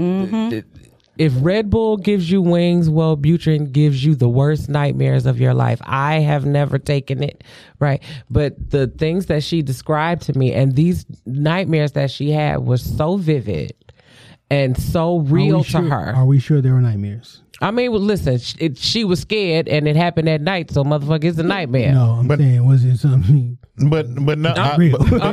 If Red Bull gives you wings, Wellbutrin gives you the worst nightmares of your life. I have never taken it, right? But the things that she described to me and these nightmares that she had was so vivid and so real to her. Are we sure they were nightmares? I mean, listen, she was scared and it happened at night, so motherfucker, it's a nightmare. No, I'm saying, was it something? But no, real.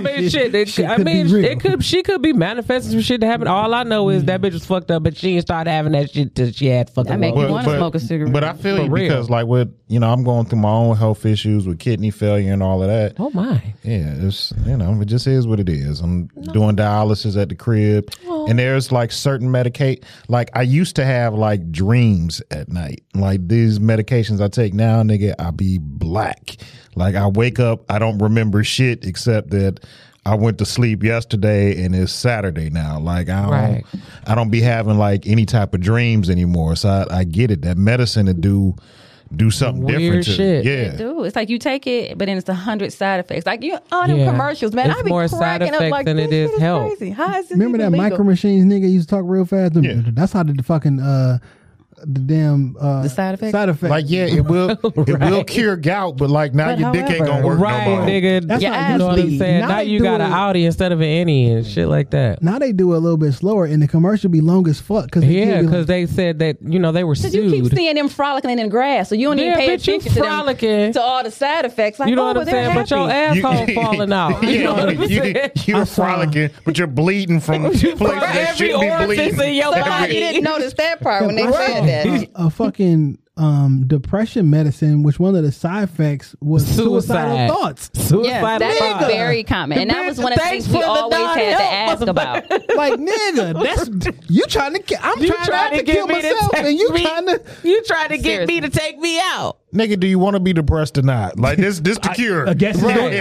She could be manifesting some shit to happen. All I know is that bitch was fucked up, but she didn't start having that shit till she had fucking. That make you want to smoke a cigarette. But I feel you because, like, with I'm going through my own health issues with kidney failure and all of that. Oh my! Yeah, it's it just is what it is. I'm doing dialysis at the crib, and there's like certain like I used to have like dreams at night. Like these medications I take now, nigga, I be black. Like I wake up, I don't remember shit except that I went to sleep yesterday and it's Saturday now. Like I don't be having like any type of dreams anymore. So I get it. That medicine to do something weird different. Shit. Yeah, it do. It's like you take it, but then it's 100 side effects. Like all them commercials, man. It's I be more cracking side up effects like than this it is shit health. crazy. How is this Remember that legal? Micro Machines nigga used to talk real fast? That's how the fucking the damn the side effects. Like it will cure gout, but like now your dick ain't gonna work no more. Nigga. That's Yeah, You know what I'm saying? Now you got an Audi instead of an innie and shit like that. Now they do it a little bit slower, and the commercial be long as fuck. Because they said that they were sued. You keep seeing them frolicking in the grass, so you don't even pay attention to them, to all the side effects. Like, you know what I'm saying? But your asshole falling out. You know what I'm saying? You're frolicking, but you're bleeding from places that shouldn't be bleeding. In your Somebody didn't notice that part when they said that. A fucking depression medicine, which one of the side effects was suicidal thoughts. Yeah, that is very common, and that was one of the things we always had to ask about. Like, nigga, that's you trying to. I'm trying to kill myself, and you trying to get me to take me out. Nigga, do you want to be depressed or not? Like this the cure. I guess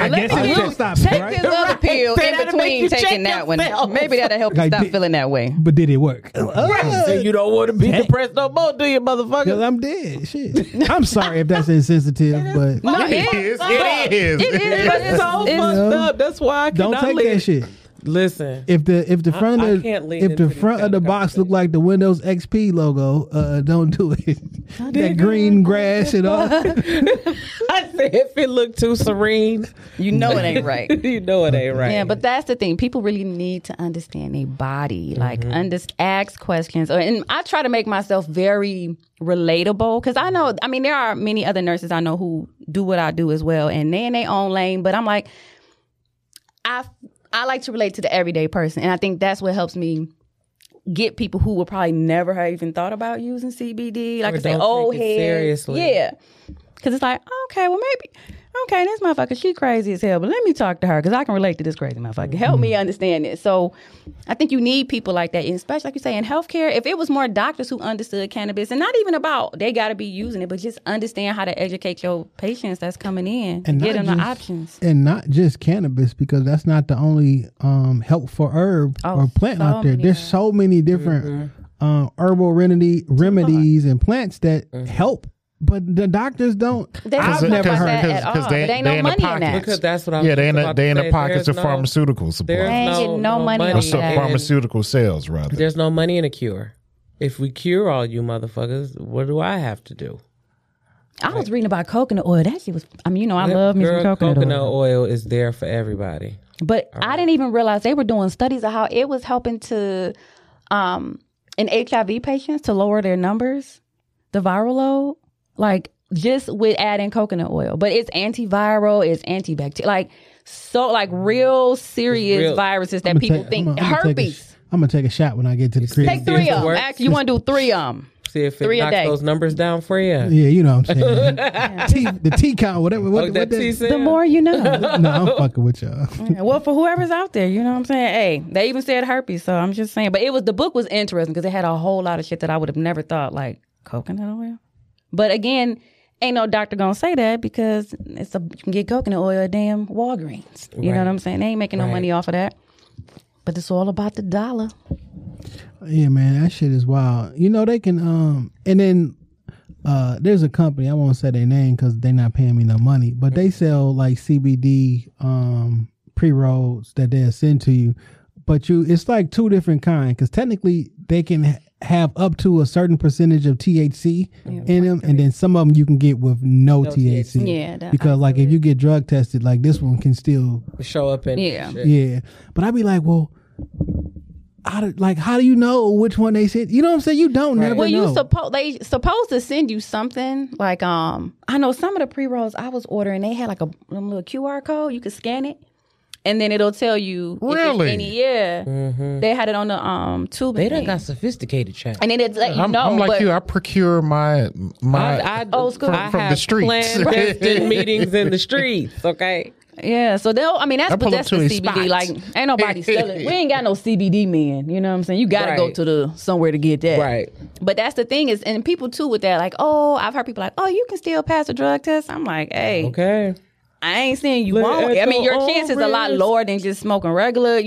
Take this other pill in between taking that one. Maybe that'll help you stop feeling that way. But did it work? So you don't want to be depressed no more, do you, motherfucker? Because I'm dead. Yeah, shit. I'm sorry if that's insensitive, but No, It is. It is. It is, but It's so fucked up. That's why I don't cannot take leave. that shit. Listen, If the front I of can't lean if the into these front of the kind of box look like the Windows XP logo, don't do it. That green grass and all. I said if it looked too serene, you know it ain't right. you know it ain't right. Yeah, but that's the thing. People really need to understand their body, like ask questions. And I try to make myself very relatable because I know, I mean, there are many other nurses I know who do what I do as well, and they're in their own lane. But I'm like, I like to relate to the everyday person, and I think that's what helps me get people who would probably never have even thought about using CBD. Like Or I say, don't old take it head, seriously. yeah. Because it's like, okay, well maybe, okay, this motherfucker, she crazy as hell, but let me talk to her because I can relate to this crazy motherfucker. Help me understand this. So I think you need people like that, and especially like you say in healthcare. If it was more doctors who understood cannabis, and not even about they got to be using it, but just understand how to educate your patients that's coming in and get them the options. And not just cannabis, because that's not the only helpful herb or plant out there. There's so many different herbal remedies and plants that help. But the doctors don't. They don't talk about that at all. But there ain't no money in that. Because that's what I was Yeah, they in about the to say. pockets of There's pharmaceutical supply. They ain't getting no money Or on so that. pharmaceutical sales, rather. There's no money in a cure. If we cure all you motherfuckers, what do I have to do? I was reading about coconut oil. That shit was, I mean, you know, I love me some Girl, coconut oil. oil is there for everybody. But I didn't even realize they were doing studies of how it was helping to, in HIV patients to lower their numbers, the viral load, like just with adding coconut oil. But it's antiviral, it's antibacterial, like so, like real serious viruses that people think herpes. I'm gonna take a shot when I get to the crib. Take 3 of them. Actually, you want to do 3 of them. See if it 3 a knocks day. those numbers down for you. Yeah, you know what I'm saying. The T count, whatever. What that that- T said? The more you know. No, I'm fucking with y'all. Yeah, well, for whoever's out there, you know what I'm saying? Hey, they even said herpes, so I'm just saying. But the book was interesting because it had a whole lot of shit that I would have never thought, like coconut oil. But again, ain't no doctor gonna say that because you can get coconut oil at damn Walgreens. You know what I'm saying? They ain't making no money off of that. But it's all about the dollar. Yeah, man, that shit is wild. You know, they can, and then there's a company, I won't say their name because they're not paying me no money, but they sell like CBD pre-rolls that they'll send to you. But it's like 2 different kinds because technically they can have up to a certain percentage of THC in them, and then some of them you can get with no THC. Yeah, because like if you get drug tested, like this one can still show up in yeah. But I'd be like, well, how do you know which one they said? You know what I'm saying? You don't never well, know. they supposed to send you something like I know some of the pre-rolls I was ordering, they had like a little QR code. You could scan it, and then it'll tell you Really? if there's any. They had it on the tube. They done got sophisticated, chat. And then it's like I'm like you. I procure my old school. from the streets. Planned meetings in the streets. Okay. Yeah, so that's the CBD. spots. Like, ain't nobody selling. We ain't got no CBD men. You know what I'm saying? You got to go to somewhere to get that. Right. But that's the thing is, and people too with that, like, oh, I've heard people like, oh, you can still pass a drug test. I'm like, hey, Okay. I ain't saying you won't. I mean, your chances a lot lower than just smoking regular,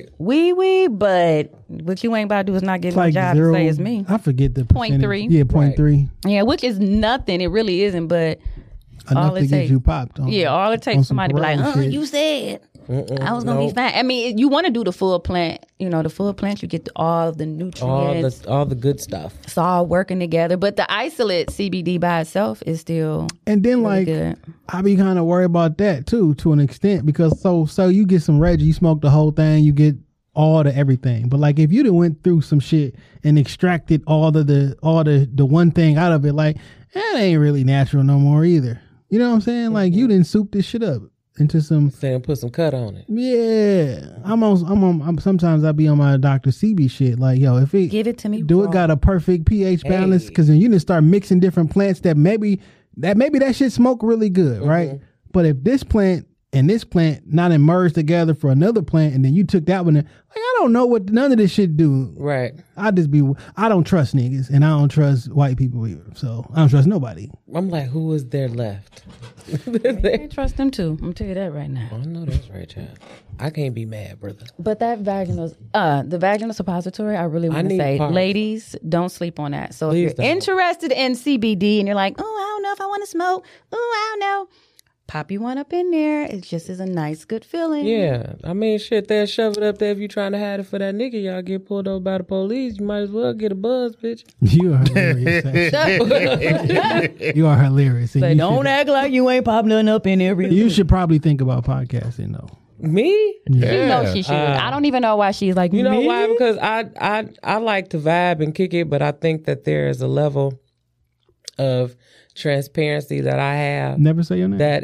wee, but what you ain't about to do is not get my job to say it's me. I forget the 0.3. Yeah, 0.3. Yeah, which is nothing. It really isn't, but Enough to get you popped on. Yeah, all it takes is somebody to be like, shit. you said I was going to be fine. I mean, you want to do the full plant. You know, the full plant, you get all the nutrients. All the good stuff. It's all working together. But the isolate CBD by itself is still And then really like good. I be kind of worried about that too, to an extent, because so you get some Reggie, you smoke the whole thing, you get all the everything. But like if you done went through some shit and extracted all the one thing out of it, like that ain't really natural no more either. You know what I'm saying? Like you didn't soup this shit up into some. Saying put some cut on it. Yeah, I'm sometimes I be on my Dr. CB shit. Like yo, if it Give it to me do raw. it got a perfect pH balance, because then you didn't start mixing different plants that maybe that shit smoke really good, right? But if this plant and this plant not merged together for another plant, and then you took that one. Like, I don't know what none of this shit do. Right. I don't trust niggas, and I don't trust white people either. So I don't trust nobody. I'm like, who is there left? I can't trust them too. I'm gonna tell you that right now. I know that's right, child. I can't be mad, brother. But that the vaginal suppository, I really want to say, ladies, don't sleep on that. So Please if you're don't. interested in CBD and you're like, oh, I don't know if I want to smoke. Oh, I don't know. Pop you one up in there. It just is a nice, good feeling. Yeah, I mean, shit, they'll shove it up there if you trying to hide it for that nigga. Y'all get pulled over by the police. You might as well get a buzz, bitch. You are hilarious. You are hilarious. And But don't act like you ain't popping nothing up in there. Really. You should probably think about podcasting though. Me? She knows she should. I don't even know why she's like, You know me? why? Because I like to vibe and kick it, but I think that there is a level of transparency that I have. Never say your name. That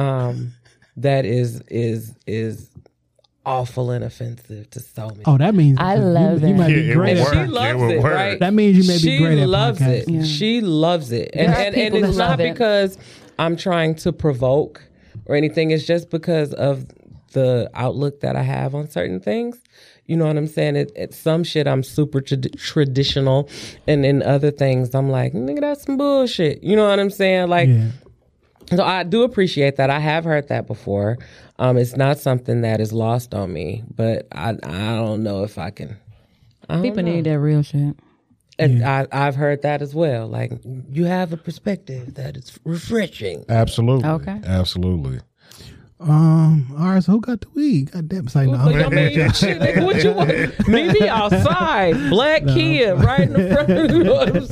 is awful and offensive to so many. Oh, that means I love you might be it. great It at will She work. loves will it, work. right? That means you may be great at loves it. podcasting. Yeah. She loves it. And, There are and people it's that not love it. because I'm trying to provoke or anything. It's just because of the outlook that I have on certain things. You know what I'm saying? It's some shit I'm super traditional, and in other things I'm like, nigga, that's some bullshit. You know what I'm saying? Like, Yeah. so I do appreciate that. I have heard that before. It's not something that is lost on me, but I don't know if I can. People need that real shit. And I've heard that as well. Like, you have a perspective that is refreshing. Absolutely. Okay. Absolutely. All right, so who got the weed? God damn, say no. I mean, shit, nigga, what you want? Meet me outside, black kid, right in the front. You know what I'm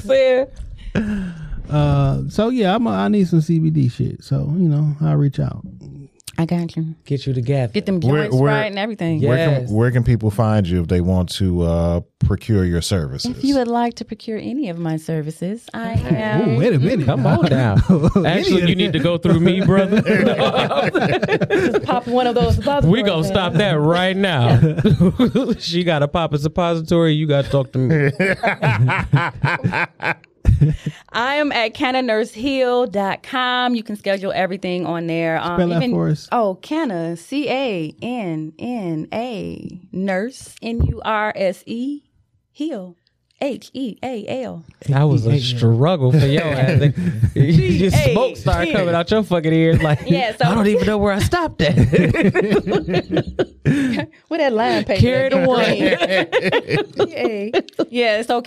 saying? So yeah, I need some CBD shit. So I'll reach out. I got you. Get you together. Get them joints right and everything. Yeah. Yes. Where can people find you if they want to procure your services? If you would like to procure any of my services, I am. Oh, wait a minute. Come on down. Actually, you need to go through me, brother. Just pop one of those suppositories. We gonna stop that right now. She got to pop a suppository. You got to talk to me. I am at CannaNurseHeal.com. You can schedule everything on there. Spell that for us. Oh, Canna, CANNA, nurse, NURSE, heal, HEAL. That was a struggle for your ass. Your smoke started coming out your fucking ears. Like, Yeah, so- I don't even know where I stopped at. With that line paper. Carry the one. Yeah, so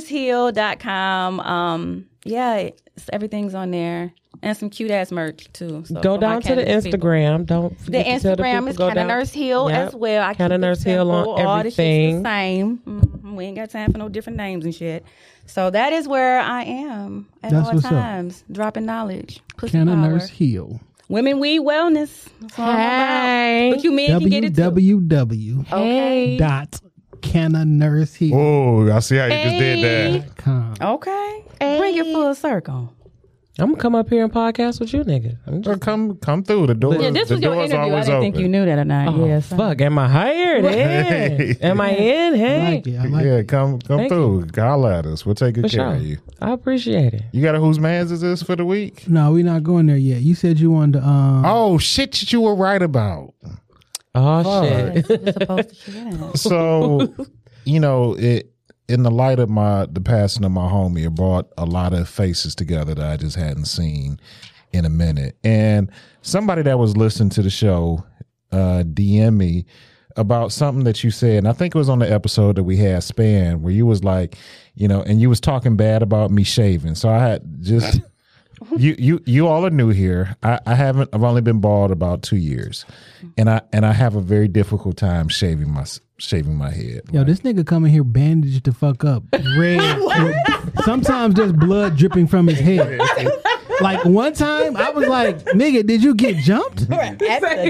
CannaNurseHeal.com. Everything's on there. And some cute ass merch too. So Go for my down to the Canna people. Instagram. Don't The forget to tell Instagram people is go Canna down. Nurse Heal Yep. as well. I Canna keep it Nurse Heal simple. on All the shit's everything. the same. We ain't got time for no different names and shit. So that is where I am at That's all what's up. times. Dropping knowledge. Pussy Can a power. nurse heal? Women Weed Wellness. That's what I'm about. But you men can get it too. www. Okay. Dot CannaNurseHeal.com. Oh, I see how you just did that. Okay. Bring it full circle. I'm gonna come up here and podcast with you, nigga. I'm Well, just, come through. The door. Yeah, this the was your door's interview. I always didn't think open. you knew that or not. oh, Yes. fuck. Am I hired? Hey. Am I in? I Hey. like it. I like Yeah, it. come Thank through. Holla at us. We'll take good For care sure. of you. I appreciate it. You got a whose man's is this for the week? No, we're not going there yet. You said you wanted to. Oh shit! That you were right about. Oh, shit. You're supposed to share. So, it in the light of the passing of my homie, it brought a lot of faces together that I just hadn't seen in a minute. And somebody that was listening to the show DM me about something that you said, and I think it was on the episode that we had Span, where you was like, and you was talking bad about me shaving. So I had just you all are new here. I've only been bald about 2 years, and I have a very difficult time shaving my head. Yo, this nigga coming here bandaged the fuck up. Red. Sometimes there's blood dripping from his head. Like one time, I was like, nigga, did you get jumped? Like,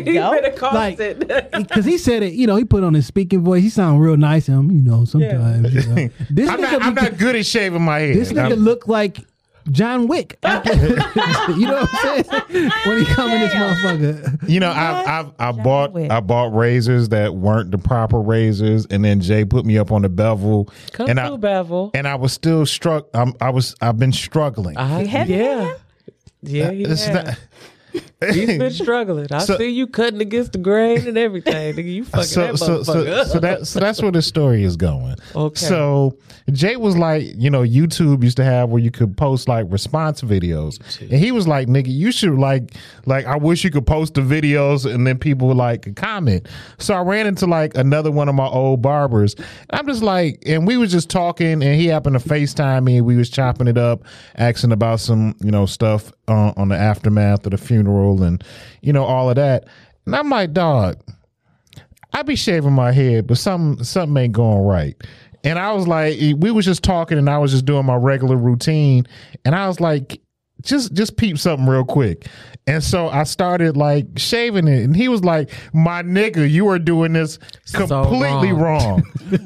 because he said it, he put on his speaking voice. He sound real nice to him, sometimes. This I'm not good at shaving my head. This nigga look like John Wick. You know what I'm saying? When he come in this motherfucker. I bought razors that weren't the proper razors, and then Jay put me up on the bevel. Come through, Bevel. And I was still I've been struggling. Yeah. Yeah, It's not- He's been struggling. I see you cutting against the grain and everything. Nigga, you fucking that motherfucker. So that's where the story is going. Okay. So Jay was like, YouTube used to have where you could post like response videos, and he was like, nigga, you should like I wish you could post the videos and then people would like comment. So I ran into like another one of my old barbers. I'm just like, and we was just talking, and he happened to FaceTime me. We was chopping it up, asking about some stuff on the aftermath of the funeral and all of that. And I'm like, dog, I be shaving my head, but something ain't going right. And I was like, we was just talking, and I was just doing my regular routine, and I was like, just peep something real quick. And so I started like shaving it, and he was like, my nigga, you are doing this completely wrong.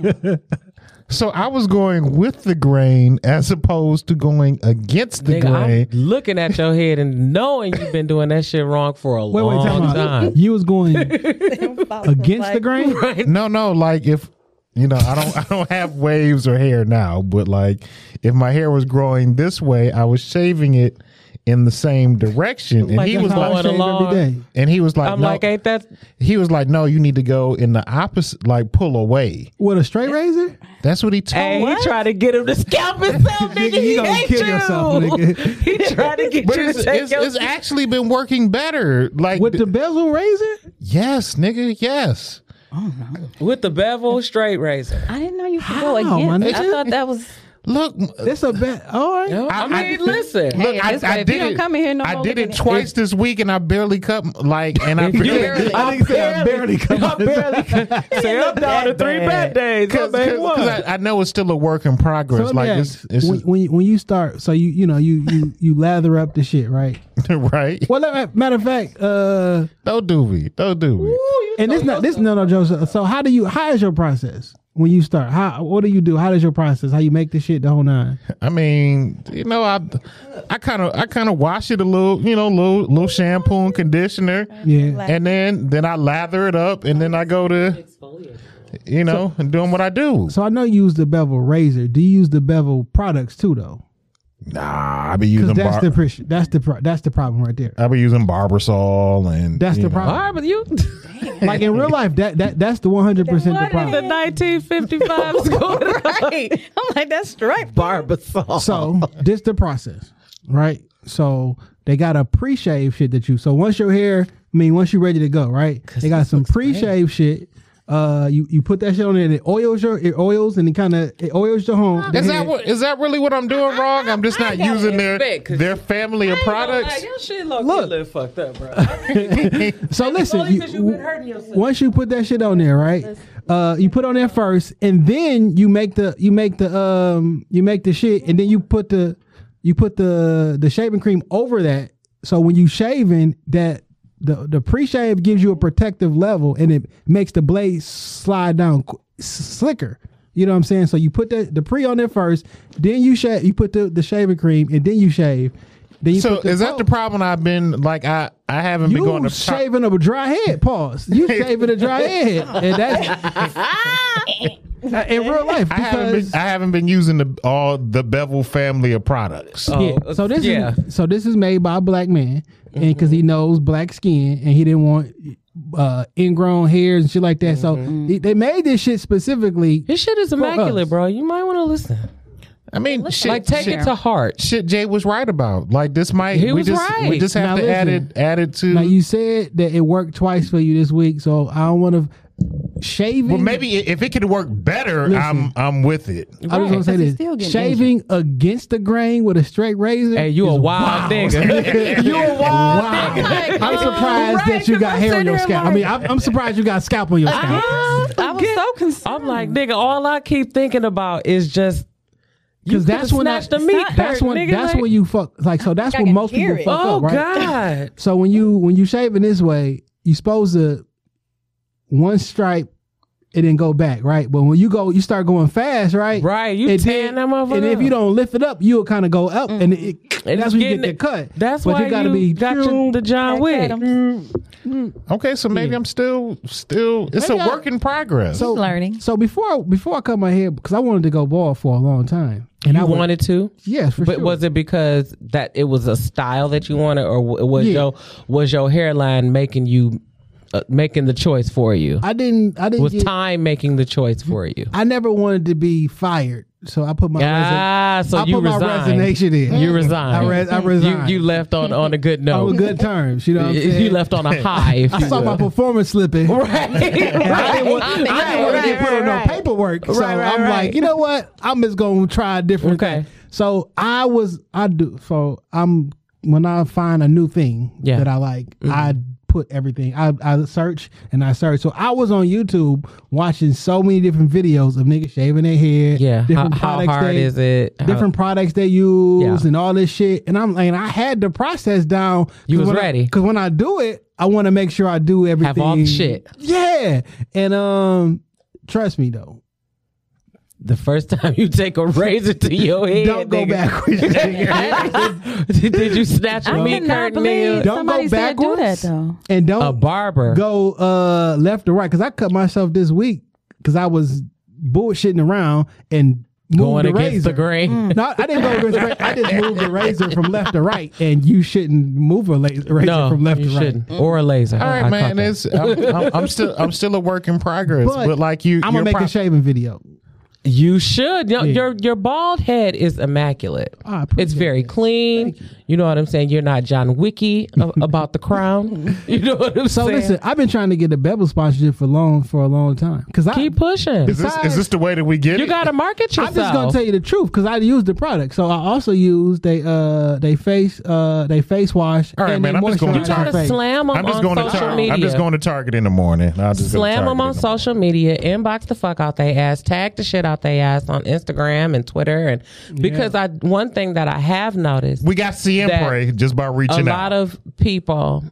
So I was going with the grain as opposed to going against the grain. I'm looking at your head and knowing you've been doing that shit wrong for a long time. You was going against the grain? Right. No, like if I don't have waves or hair now, but like if my hair was growing this way, I was shaving it in the same direction, and he was like, every day. And he was like, I'm like, ain't that? He was like, no, you need to go in the opposite, like pull away with a straight razor. That's what he told me. He tried to get him to scalp himself, nigga. You gonna kill yourself, nigga. He tried to get you to take it's actually been working better, like with the bezel razor. Yes, nigga. Yes. Oh no. With the bevel straight razor. I didn't know you could go against. I thought that was. Look, it's a bet. All right. I mean, listen. Look, Hey, I did it. Come in here no I more did it looking twice this week, and I barely cut. And I forget. I barely come up. Say I'm down to 3 bad days. Because I know it's still a work in progress. So like it's when you start, so you lather up the shit, right? Right. Well, matter of fact, don't do me. And this no Joseph. So how is your process? When you start, what do you do? How does your process? How you make the shit the whole nine? I mean, I kind of wash it a little, little shampoo and conditioner. Yeah. And then I lather it up, and then I go to, and doing what I do. So I know you use the bevel razor. Do you use the bevel products too, though? Nah, I be using that's the problem right there. I be using Barbasol, and that's the problem. But you like in real life, that's the 100% the problem. The 1955 is going right. I'm like, that's straight Barbasol. So this the process, right? So they got a pre-shave shit that so once you're once you're ready to go, right? They got some pre-shave shit. You put that shit on there, and it oils and it oils your home. Is that really what I'm doing wrong? I'm just not using their family of products. Your shit look a little fucked up, bro. So listen, once you put that shit on there, right? You put on there first, and then you make the shit, and then you put the shaving cream over that. So when you shaving that. The pre-shave gives you a protective level, and it makes the blade slide down slicker. You know what I'm saying? So you put the pre on there first, then you shave. You put the shaving cream, and then you shave. Then you so is that the problem? I've been like I haven't been going to shaving of a dry head. Pause. You shaving a dry head, and that's in real life. I haven't been using all the Bevel family of products. So this is made by a black man. And because he knows black skin, and he didn't want ingrown hairs and shit like that, so they made this shit specifically. This shit is immaculate, bro. You might want to listen. I mean, take it to heart. Shit, Jay was right about. Like this might. We just have to add it to. Now you said that it worked twice for you this week, so I don't want to. Shaving. Well, maybe if it could work better, I'm with it. I was gonna say this: shaving against the grain with a straight razor. Hey, you a wild nigga. You a wild nigga. I'm surprised that you got hair on your scalp. I mean, I'm surprised you got scalp on your scalp. I was so concerned. I'm like, nigga, all I keep thinking about is just. Because that's when the meat. That's when you fuck. Like, so that's when most people fuck up, right? Oh God. So when you shaving this way, you supposed to. One stripe and then go back, right? But when you start going fast, right? Right, you tearing them over. And if you don't lift it up, you'll kind of go up, and that's when you get the cut. That's but why you got to be the John Wick. Okay, so maybe I'm still. It's a work in progress. So learning. So before I cut my hair, because I wanted to go bald for a long time, and I wanted to. Yes, for but sure. was it because that it was a style that you wanted, or was your hairline making you? Making the choice for you. I didn't. Was time making the choice for you? I never wanted to be fired, so I put my my resignation in. You resigned. I resigned. You left on a good note. On good terms. You know what I'm saying? You left on a high. I saw my performance slipping. Right. I didn't want to get put on no paperwork. So I'm like, you know what? I'm just gonna try a different thing. So when I find a new thing that I like, I put everything. I search. So I was on YouTube watching so many different videos of niggas shaving their hair. Yeah. Different how hard is it? Different products they use and all this shit. And I had the process down. You was ready. Because when I do it, I want to make sure I do everything. Have all the shit. Yeah. And trust me though. The first time you take a razor to your head, don't go backwards. Did you snatch a meat curtain? Don't go backwards. And don't a barber go left or right. Because I cut myself this week because I was bullshitting around and going the against razor. the grain. No, I didn't go against the grain. I just moved the razor from left to right, and you shouldn't move a razor from left to right, or a laser. All right, man. I'm still a work in progress, but like you, I'm gonna make a shaving video. You should. Your bald head is immaculate. It's very clean. You know what I'm saying? You're not John Wicky about the crown. You know what I'm saying? So listen, I've been trying to get a Bevel sponsorship for a long time. Keep pushing. Is this the way that we get it? You got to market yourself. I'm just gonna tell you the truth because I used the product. So I also used they face wash. All right, man. I'm just going to Target. Slam them on social media. I'm just going to Target in the morning. Slam them on social media. Inbox the fuck out they ass. Tag the shit out they ass on Instagram and Twitter. And because one thing that I have noticed, we got Siempre just by reaching out. A lot of people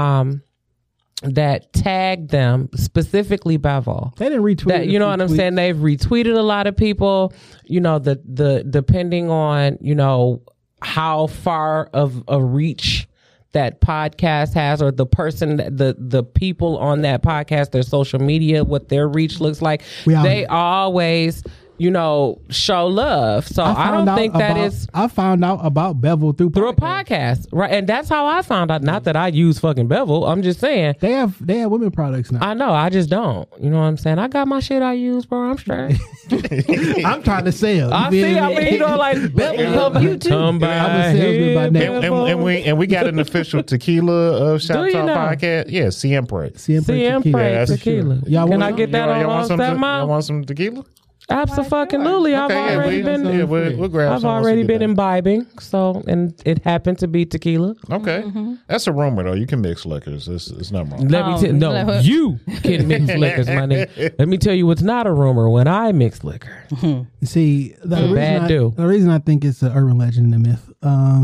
that tagged them, specifically Bevel. They didn't retweet that, you know what I'm saying? They've retweeted a lot of people, you know, the depending on, you know, how far of a reach that podcast has, or the person, the people on that podcast, their social media, what their reach looks like. They always, you know, show love. So I don't think that is. I found out about Bevel through a podcast, right? And that's how I found out. Not that I use fucking Bevel. I'm just saying they have women products now. I know. I just don't. You know what I'm saying? I got my shit I use, bro. I'm straight. I'm trying to sell. I mean, you know, like Bevel help you too. I'm a salesman by name. And we got an official tequila Shop Talk podcast. Yeah, Siempre tequila. Can I get that on Step Mom? Y'all want some tequila? Absolutely. I've already been imbibing, so, and it happened to be tequila. Okay. That's a rumor though. You can mix liquors. It's not wrong. You can mix liquors, my nigga. Let me tell you what's not a rumor. When I mix liquor. See, the reason I think it's an urban legend and a myth.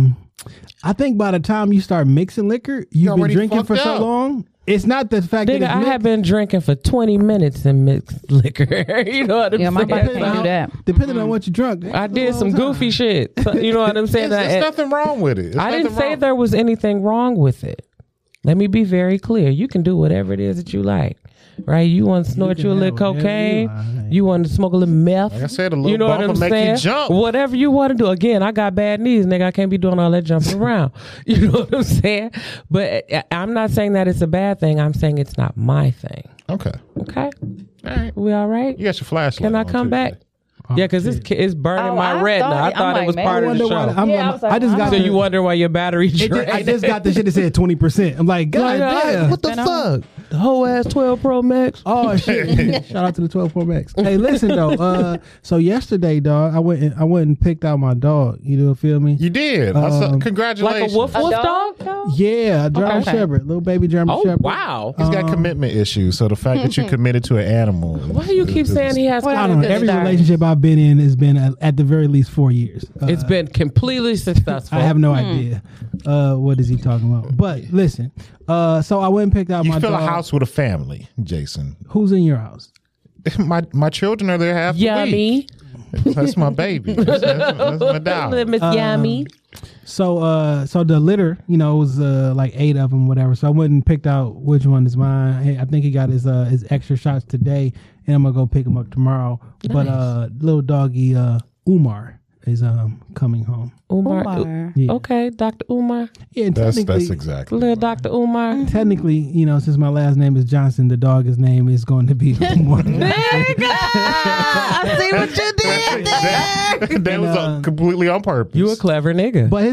I think by the time you start mixing liquor, you've been drinking for so long. It's not the fact that I have been drinking for 20 minutes and mixed liquor. You know what I'm saying? My body can't do that. Depending on what you drunk. I did some goofy shit. So, you know what I'm saying? There's nothing wrong with it. I didn't say there was anything wrong with it. Let me be very clear. You can do whatever it is that you like. Right? You want to snort you a little cocaine? You want to smoke a little meth? Like I said, a little bump will make you jump. Whatever you want to do. Again, I got bad knees, nigga. I can't be doing all that jumping around. You know what I'm saying? But I'm not saying that it's a bad thing. I'm saying it's not my thing. Okay. All right. We all right? You got your flashlight. Can I come back? Yeah, because it's burning my retina. I thought it was part of the show. I just got. So you wonder why your battery drained? I just got the shit that said 20%. I'm like, God damn, what the fuck? The whole ass 12 Pro Max. Oh shit! Shout out to the 12 Pro Max. Hey, listen though. So yesterday, dog, I went and picked out my dog. You know, feel me? You did. Congratulations. Like a woof dog? Yeah, a German Shepherd, little baby German Shepherd. Wow. He's got commitment issues. So the fact that you're committed to an animal. Why do you keep saying he has? I don't know. Every relationship I've been in has been at the very least 4 years. It's been completely successful. I have no idea what is he talking about. But listen, so I went and picked out my dog. You fill a house with a family, Jason. Who's in your house? My children are there half the week. Yummy. That's my baby. That's my dog. Miss Yummy. So the litter, was like 8 of them, whatever. So I went and picked out which one is mine. Hey, I think he got his extra shots today, and I'm gonna go pick him up tomorrow. Nice. But little doggy Umar is coming home. Umar. Yeah. Okay, Dr. Umar. Yeah, that's exactly little Dr. Umar. Technically, since my last name is Johnson, the dog's name is going to be Umar. I see what you did there. That was completely on purpose. You a clever nigga. But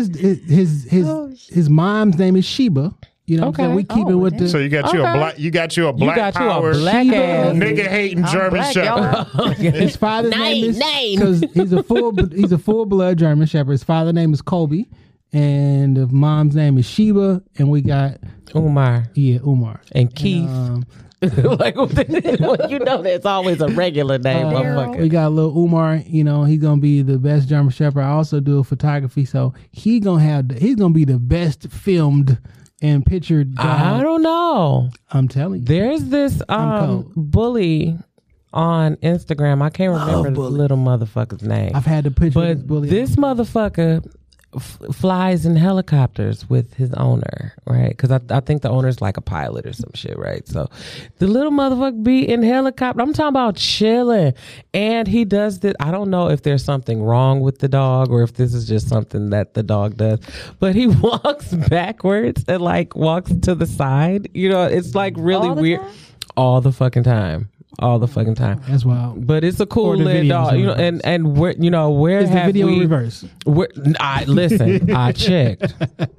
his mom's name is Sheba. Okay. We keep it with the. So you got you a black. You got you a black power black ass nigga hating German Shepherd. His father's name is because he's a full blood German Shepherd. His father's name is Colby, and the mom's name is Sheba, and we got Umar. Yeah, Umar and Keith. Like there's always a regular name, motherfucker. We got little Umar. He's gonna be the best German Shepherd. I also do photography, so he's gonna be the best filmed and pictured dog. I don't know. I'm telling you. There's this bully on Instagram. I can't remember the little motherfucker's name. I've had the picture of this bully. This motherfucker flies in helicopters with his owner, right? Because I think the owner's like a pilot or some shit, right? So the little motherfucker be in helicopter. I'm talking about chilling. And he does this. I don't know if there's something wrong with the dog or if this is just something that the dog does, but he walks backwards and like walks to the side. It's like really weird. All the fucking time. That's wild. But it's a cool little dog, and where where is have the video we? In reverse? Listen, I checked.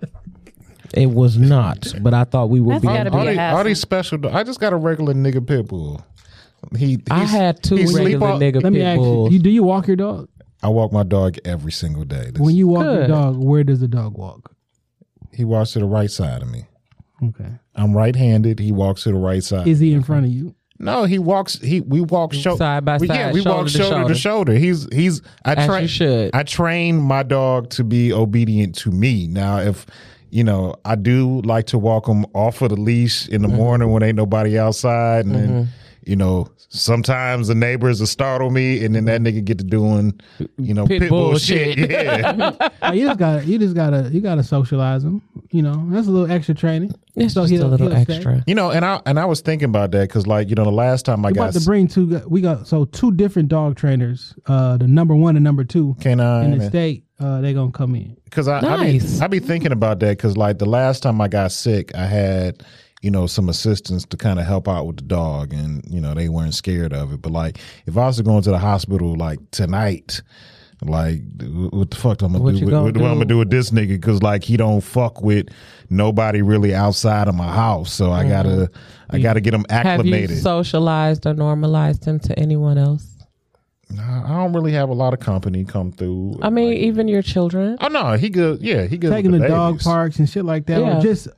It was not, but I thought we would be. All these special. I just got a regular nigga pit bull. I had 2 regular nigga pit bulls. Do you walk your dog? I walk my dog every single day. When you walk your dog, where does the dog walk? He walks to the right side of me. Okay. I'm right-handed. He walks to the right side. Is he in front of you? No, he walks. We walk side by side. Yeah, we walk shoulder to shoulder. He's. I train my dog to be obedient to me. Now, if I do like to walk him off of the leash in the morning when ain't nobody outside, and then sometimes the neighbors will startle me, and then that nigga get to doing pit bull shit. Yeah, you gotta socialize him. That's a little extra training. It's just a little extra. And I was thinking about that because the last time I got to bring 2. We got 2 different dog trainers. The number 1 and number 2 canine in the state. They gonna come in because I be thinking about that because the last time I got sick, I had some assistants to kind of help out with the dog, and they weren't scared of it. But if I was to go into the hospital tonight. What the fuck I'm gonna do? What I'm gonna do with this nigga? Because he don't fuck with nobody really outside of my house. So I gotta get him acclimated. Have you socialized or normalized him to anyone else? Nah, I don't really have a lot of company come through. I mean, even your children. Oh no, he good. Yeah, he good. Taking with the babies. Dog parks and shit like that. Yeah. Or just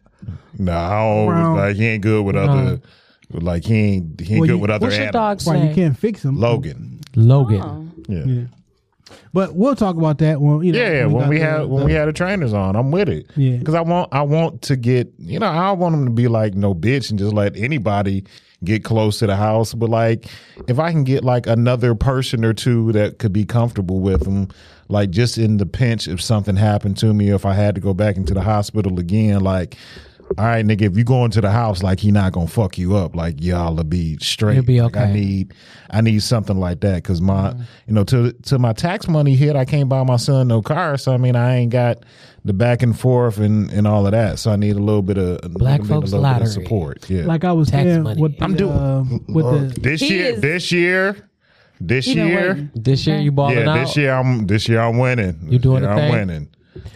he ain't good with other. He ain't good with other what's animals. Your dog's name? name? You can't fix him. Logan. Yeah. But we'll talk about that when when we had the trainers on. I'm with it. Yeah, because I want to get I don't want them to be like no bitch and just let anybody get close to the house. But if I can get another person or 2 that could be comfortable with them, just in the pinch if something happened to me, or if I had to go back into the hospital again, all right, nigga, if you go into the house, he not gonna fuck you up. Y'all will be straight. You'll be okay. I need something like that because my, till my tax money hit, I can't buy my son no car. So I ain't got the back and forth and all of that. So I need a little bit of Black folks lottery. Bit of support. Yeah, like I was saying, I'm doing this year. This year you balling out. This year I'm winning. You doing the thing? I'm winning.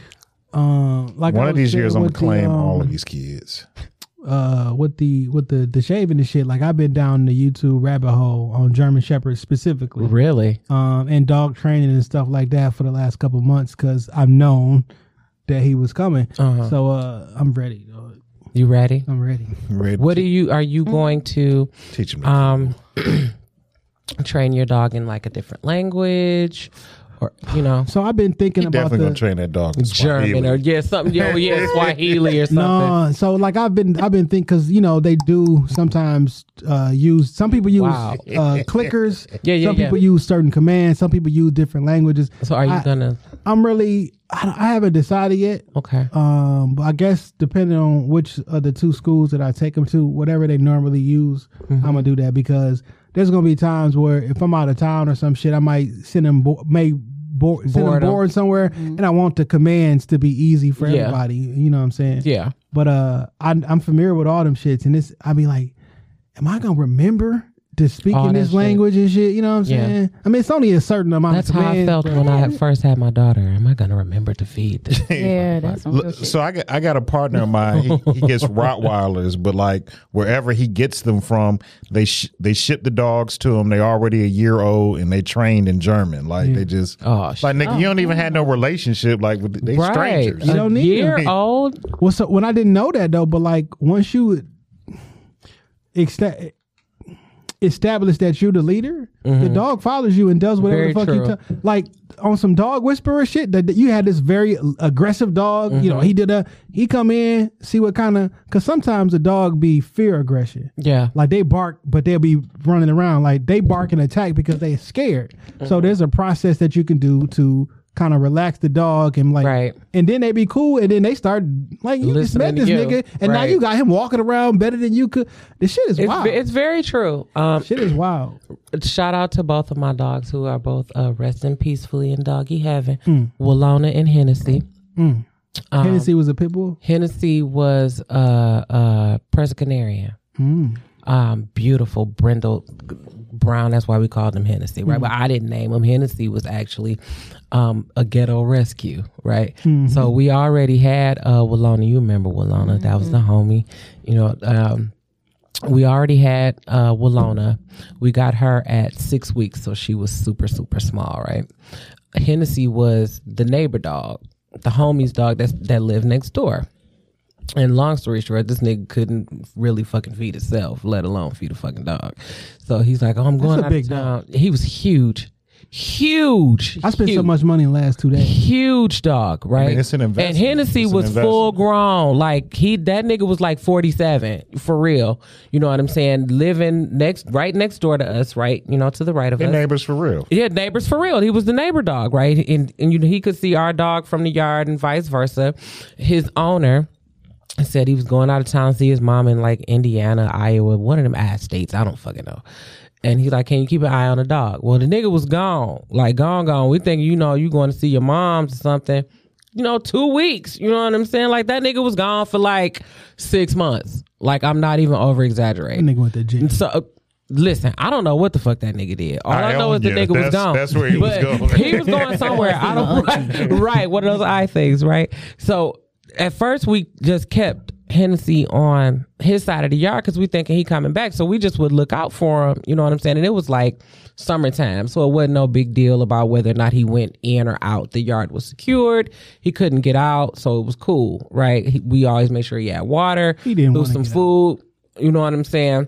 One of these years I'm gonna claim all of these kids. With the shaving and shit, I've been down the YouTube rabbit hole on German Shepherds specifically. Really? And dog training and stuff like that for the last couple months because I've known that he was coming. So I'm ready. You ready? I'm ready. What are you going to teach him? Train your dog in a different language? or you know. So I've been thinking about definitely gonna train that dog in German or something. Swahili or something. No, so like I've been thinking because they do sometimes use some people use clickers. Some people use certain commands. Some people use different languages. So are you gonna? I haven't decided yet. Okay. But I guess depending on which of the two schools that I take them to, whatever they normally use, I'm gonna do that because there's gonna be times where if I'm out of town or some shit, I might send them board somewhere, and I want the commands to be easy for everybody. You know what I'm saying? Yeah. But I'm familiar with all them shits, and I be like, am I gonna remember to speak in this language and shit? You know what I'm saying? I mean, it's only a certain amount. That's of commands. how I felt when I first had my daughter. Am I gonna remember to feed this? Yeah, that's some good shit. So I got a partner of mine. He gets Rottweilers, but like wherever he gets them from, they ship the dogs to him. They already a year old and they trained in German. Like they just nigga, you don't even have no relationship like with they strangers. You don't need year old. Well, so when I didn't know that though, but like once you establish that you're the leader, the dog follows you and does whatever the fuck you tell. Like on some dog whisperer shit, that you had this very aggressive dog. He come in, see what kind of, because sometimes a dog be fear aggression. Yeah, like they bark, but they'll be running around like they bark and attack because they scared. So there's a process that you can do to kind of relax the dog and like, and then they be cool, and then they start like, you just met this nigga, and now you got him walking around better than you could. This shit is wild. It's very true. Shit is wild. Shout out to both of my dogs who are both resting peacefully in doggy heaven. Wallona and Hennessy. Hennessy was a pit bull. Hennessy was a Persian Canarian. Beautiful brindle brown. That's why we called him Hennessy, right? But I didn't name him. Hennessy was actually a ghetto rescue, right? So we already had Wallona. You remember Wallona? That was the homie. We already had Wallona. We got her at 6 weeks, so she was super, super small, right? Hennessy was the neighbor dog, the homie's dog that lived next door. And long story short, this nigga couldn't really fucking feed himself, let alone feed a fucking dog. So he's like, I'm going out of town. He was huge. I spent so much money in the last 2 days. Huge dog, right? I mean, it's an investment. And Hennessy was full grown. Like that nigga was like 47 for real. You know what I'm saying? Living right next door to us, right? To the right of us. Neighbors for real. Yeah, neighbors for real. He was the neighbor dog, right? And he could see our dog from the yard and vice versa. His owner said he was going out of town to see his mom in like Indiana, Iowa, one of them ass states. I don't fucking know. And he's like, can you keep an eye on the dog? Well, the nigga was gone. Like, gone. We think, you going to see your mom's or something. 2 weeks. You know what I'm saying? Like, that nigga was gone for like 6 months. Like, I'm not even over-exaggerating. That nigga went to jail. So, listen, I don't know what the fuck that nigga did. All I know is the nigga was gone. That's where he was going. He was going somewhere. I don't right. One of those eye things, right? So, at first, we just kept Hennessy on his side of the yard because we thinking he coming back. So we just would look out for him. You know what I'm saying? And it was like summertime. So it wasn't no big deal about whether or not he went in or out. The yard was secured. He couldn't get out. So it was cool, right? We always made sure he had water. He didn't want some food. You know what I'm saying?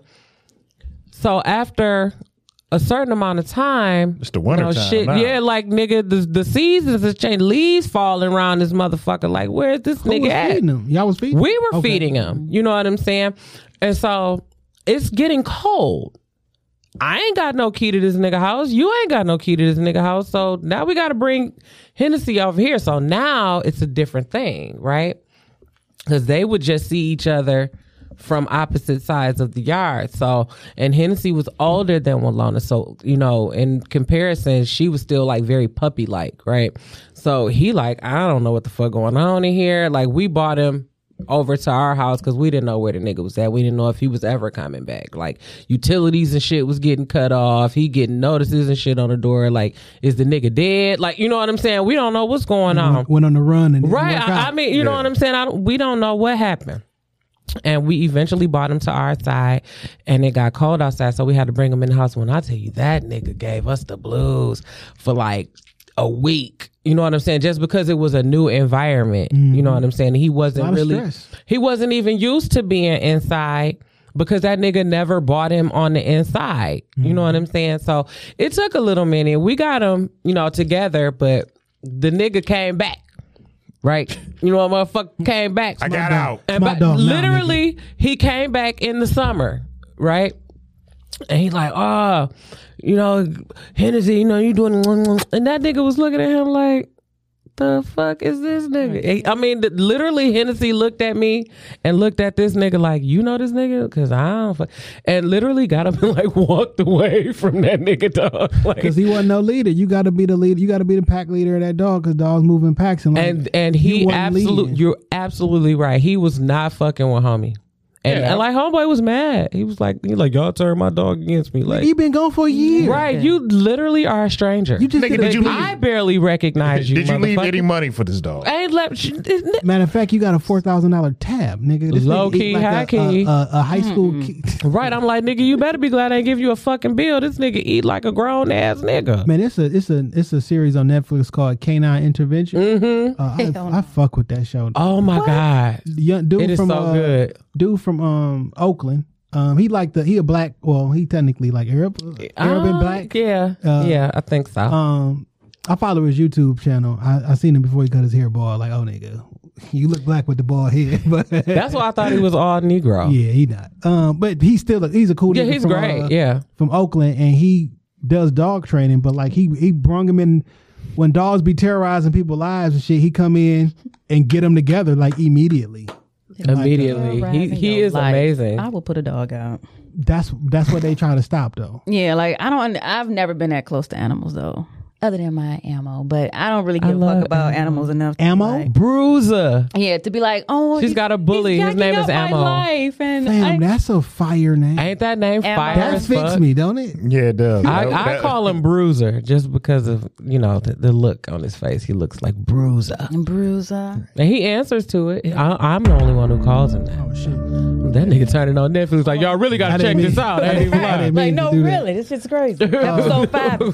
So after a certain amount of time, it's the winter time shit. now. Yeah, like nigga, the seasons have changed. Leaves falling around this motherfucker. Like, where's this nigga at? Feeding him? Y'all was feeding? We were feeding him. You know what I'm saying? And so it's getting cold. I ain't got no key to this nigga house. You ain't got no key to this nigga house. So now we got to bring Hennessy over here. So now it's a different thing, right? Because they would just see each other from opposite sides of the yard. So, and Hennessy was older than Wallona. So, in comparison, she was still like very puppy-like, right? So he like, I don't know what the fuck going on in here. Like, we bought him over to our house because we didn't know where the nigga was at. We didn't know if he was ever coming back. Like, utilities and shit was getting cut off. He getting notices and shit on the door. Like, is the nigga dead? Like, you know what I'm saying? We don't know what's going on. Went on the run. And right. I mean, you know what I'm saying? We don't know what happened. And we eventually brought him to our side, and it got cold outside, so we had to bring him in the house. When I tell you, that nigga gave us the blues for like a week. You know what I'm saying? Just because it was a new environment. You know what I'm saying? He wasn't even used to being inside because that nigga never bought him on the inside. You know what I'm saying? So it took a little minute. We got him, together, but the nigga came back. Right? You know what motherfucker came back. I got out. And literally, he came back in the summer, right? And he's like, Hennessy, you doing, and that nigga was looking at him like, the fuck is this nigga? I mean, literally, Hennessy looked at me and looked at this nigga like, you know this nigga? Because I don't fuck. And literally got up and like walked away from that nigga, dog. Because he wasn't no leader. You got to be the leader. You got to be the pack leader of that dog because dogs moving packs. And he absolutely, you're absolutely right. He was not fucking with homie. And like homeboy was mad. He was like, y'all turned my dog against me. Like, he been gone for a year. Right. You literally are a stranger. You just did you leave? I barely recognize you. Did you leave any money for this dog? I ain't left. Matter of fact, you got a $4,000 tab, nigga. This Low key, like high key. A high school key. Right. I'm like, nigga, you better be glad I ain't give you a fucking bill. This nigga eat like a grown ass nigga. Man, it's a series on Netflix called Canine Intervention. Mm-hmm. I fuck with that show. Oh my God. Young dude it is from, so good. Dude from Oakland. He a black. Well, he technically like Arab and black. Yeah, I think so. I follow his YouTube channel. I seen him before he cut his hair bald. Like, oh nigga, you look black with the bald head. But that's why I thought he was all Negro. Yeah, he not. But he's a cool. Yeah, nigga he's from, great. from Oakland, and he does dog training. But like he brung him in when dogs be terrorizing people's lives and shit. He come in and get them together like immediately. Immediately, he is amazing. I will put a dog out. That's what they try to stop though. Yeah, like I've never been that close to animals though, other than my Ammo. But I don't really give a fuck about animals enough. Ammo, Bruiser. Yeah, to be like, she's got a bully. His name is Ammo. Life and damn, that's a fire name. Ain't that name fire? That fits me, don't it? Yeah, it does. I call him Bruiser just because of the look on his face. He looks like Bruiser. Bruiser. And he answers to it. I'm the only one who calls him that. Oh shit. That nigga turning on Netflix like, y'all really gotta check this out. I ain't even lying. Like, no, really, this shit's crazy. Episode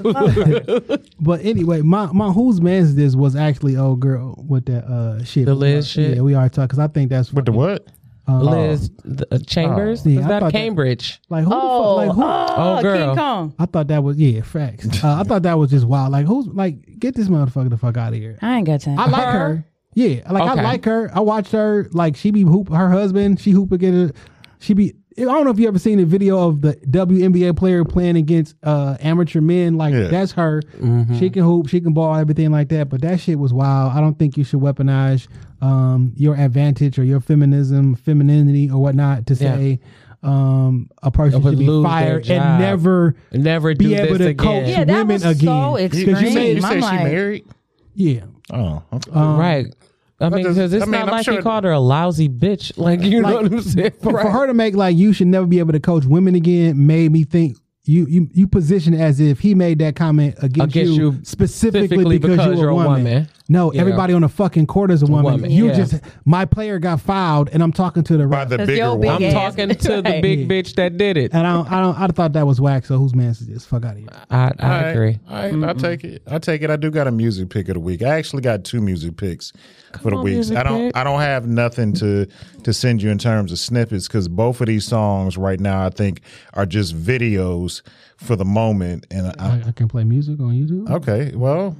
5. But anyway, my whose man's this was actually old girl with that shit. The Liz shit. Yeah, we already talked because I think that's with the what? Liz Chambers. Yeah, Is that Cambridge? Like who the fuck? Like who? Oh, girl. King Kong. I thought that was facts. I thought that was just wild. Like who's like get this motherfucker the fuck out of here. I ain't got time. I like her. Yeah, like Okay. I like her. I watched her. Like she be hoop. Her husband. She hoop against. She be. I don't know if you ever seen a video of the WNBA player playing against amateur men. Like that's her. Mm-hmm. She can hoop. She can ball. Everything like that. But that shit was wild. I don't think you should weaponize your advantage or your femininity or whatnot to say a person should be fired and never be able to coach women again. So extreme. You say she married? Yeah. Oh, okay. Right. I mean, because it's not like he called her a lousy bitch. Like, you know what I'm saying? For her to make like you should never be able to coach women again made me think you position as if he made that comment against you specifically because you're a woman. No, everybody on the fucking court is a woman. You just my player got fouled, and I'm talking to the ref. The bigger one. I'm talking to the big bitch that did it. And I thought that was whack. So whose man is this? Fuck out of here. I agree. I take it. I do got a music pick of the week. I actually got 2 music picks for the weeks. I don't have nothing to send you in terms of snippets because both of these songs right now I think are just videos for the moment. And I can play music on YouTube. Okay, well.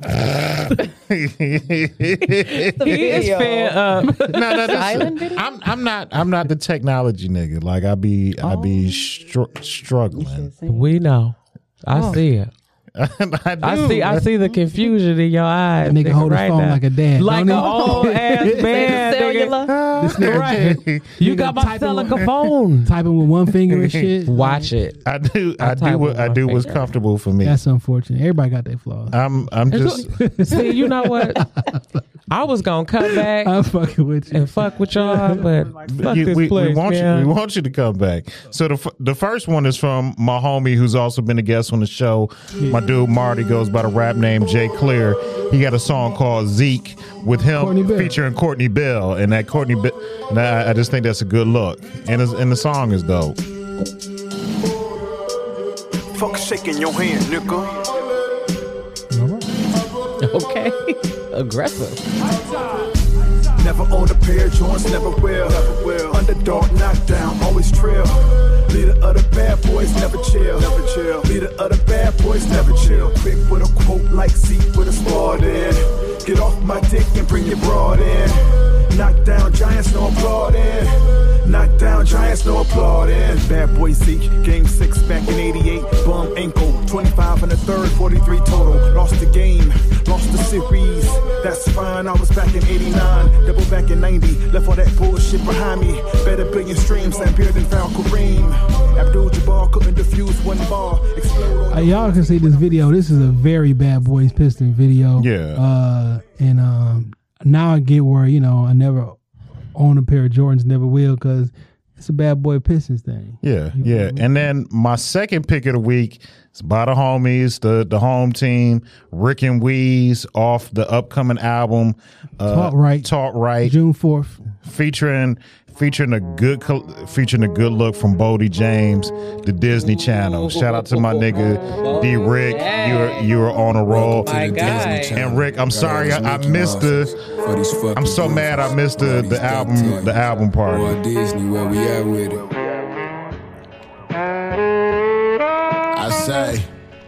He is fed up. I'm not the technology nigga. Like I be struggling. We know. I see it. I see the confusion in your eyes. That nigga hold his phone now. like a dad, like an old ass man. Cellular. Right. You got my cellular phone. Typing with one finger and shit. Watch it. I do what's comfortable for me. That's unfortunate. Everybody got their flaws. I'm just see. You know what? I was gonna come back. I'm fucking with you and fuck with y'all, but fuck this place, we want you to come back. So the first one is from my homie who's also been a guest on the show. My dude Marty goes by the rap name Jay Clear. He got a song called Zeke with him featuring Courtney Bell, and that Courtney Bell. I just think that's a good look, and the song is dope. Fuck shaking your hand, nigga. Okay. Aggressive. Never own a pair of joints, never will. Underdog knockdown, always trail. boys never chill. Leader of the bad boys never chill. Quick with a quote like Zeke with a sport in. Get off my dick and bring your broad in. Knock down giants, no applauding. Knock down giants, no applauding. Bad boy Zeke, game 6 back in 88. Bum ankle, 25 in the third, 43 total. Lost the game, lost the series. That's fine, I was back in 89. Double back in 90, left all that bullshit behind me. Better billion streams, than beer than found Kareem. Abdul-Jabbar couldn't defuse one ball. Y'all can see this video. This is a very Bad Boys Piston video. Yeah. And now I get where, I never own a pair of Jordans, never will, because it's a Bad Boy Pistons thing. Yeah, yeah. And then my second pick of the week is by the homies, the home team, Rick and Weeze, off the upcoming album Talk Right, June 4th, featuring a good look from Bodie James, the Disney Channel. Shout out to my nigga D Rick. You're on a roll. And Rick, I'm sorry I missed I'm so mad I missed the album party. Disney, where we at with it? I say,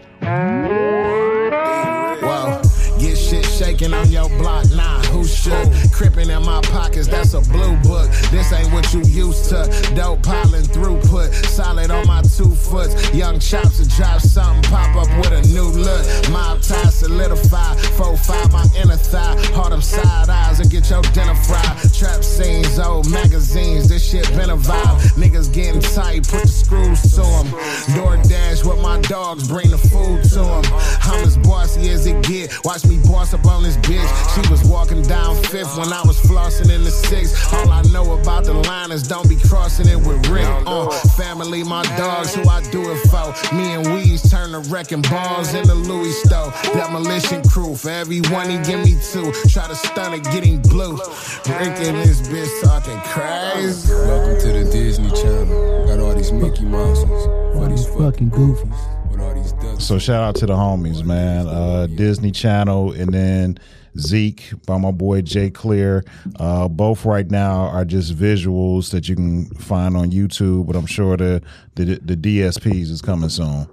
whoa, get shit shaking on your block, nah, who should? Crippin' in my pockets, that's a blue book. This ain't what you used to. Dope piling throughput, solid on my 2 foot. Young chops to drop something, pop up with a new look. Mob tie solidify, 4-5 my inner thigh. Heart them side eyes and get your dinner fried. Trap scenes, old magazines, this shit been a vibe. Niggas getting tight, put the screws to them. DoorDash with my dogs, bring the food to them. I'm as bossy as it get, watch me boss up on this bitch. She was walking down 5th when I was flossing in the 6th. All I know about the line is don't be crossing it with Rick. Family, my dogs, who I do it for. Me and Weeze turn the wrecking balls in the Louis store. Demolition crew, for every one he give me 2. Try to stun it, getting blue. Rick and this bitch talking crazy. Welcome to the Disney Channel. Got all these Mickey Mouses for these fucking goofies. So shout out to the homies, man. Disney Channel, and then Zeke by my boy Jay Clear. Both right now are just visuals that you can find on YouTube, but I'm sure the DSPs is coming soon.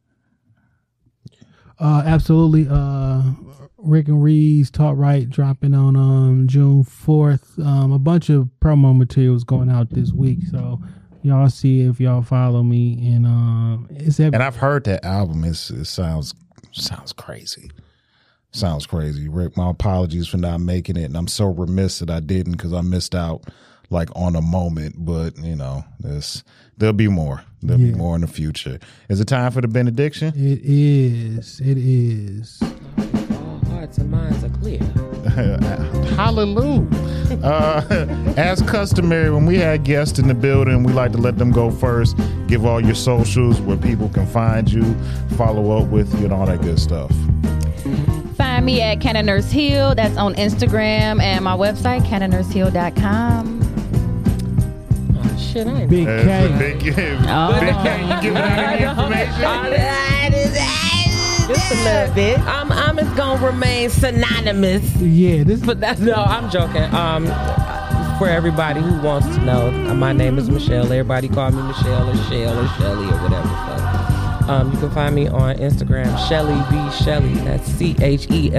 Absolutely. Rick and Weeze, Talk Right, dropping on June 4th. A bunch of promo materials going out this week, so y'all see if y'all follow me. And and I've heard that album. It sounds crazy. Sounds crazy. Rick, my apologies for not making it, and I'm so remiss that I didn't, because I missed out on a moment. But there'll be more. There'll be more in the future. Is it time for the benediction? It is. All hearts and minds are clear. Hallelujah. As customary, when we had guests in the building, we like to let them go first. Give all your socials where people can find you, follow up with you, and all that good stuff. Find me at Cannon Nurse Hill. That's on Instagram, and my website, cannonnursehill.com. Oh, shit, I ain't Big K. Big K. Big K, you giving out any information? Just a little bit. I'm just gonna remain synonymous. Yeah, no, I'm joking. For everybody who wants to know, my name is Michelle. Everybody call me Michelle or Shell or Shelly or whatever. You can find me on Instagram, Shelly B Shelly. That's CHELLYBCHELLY.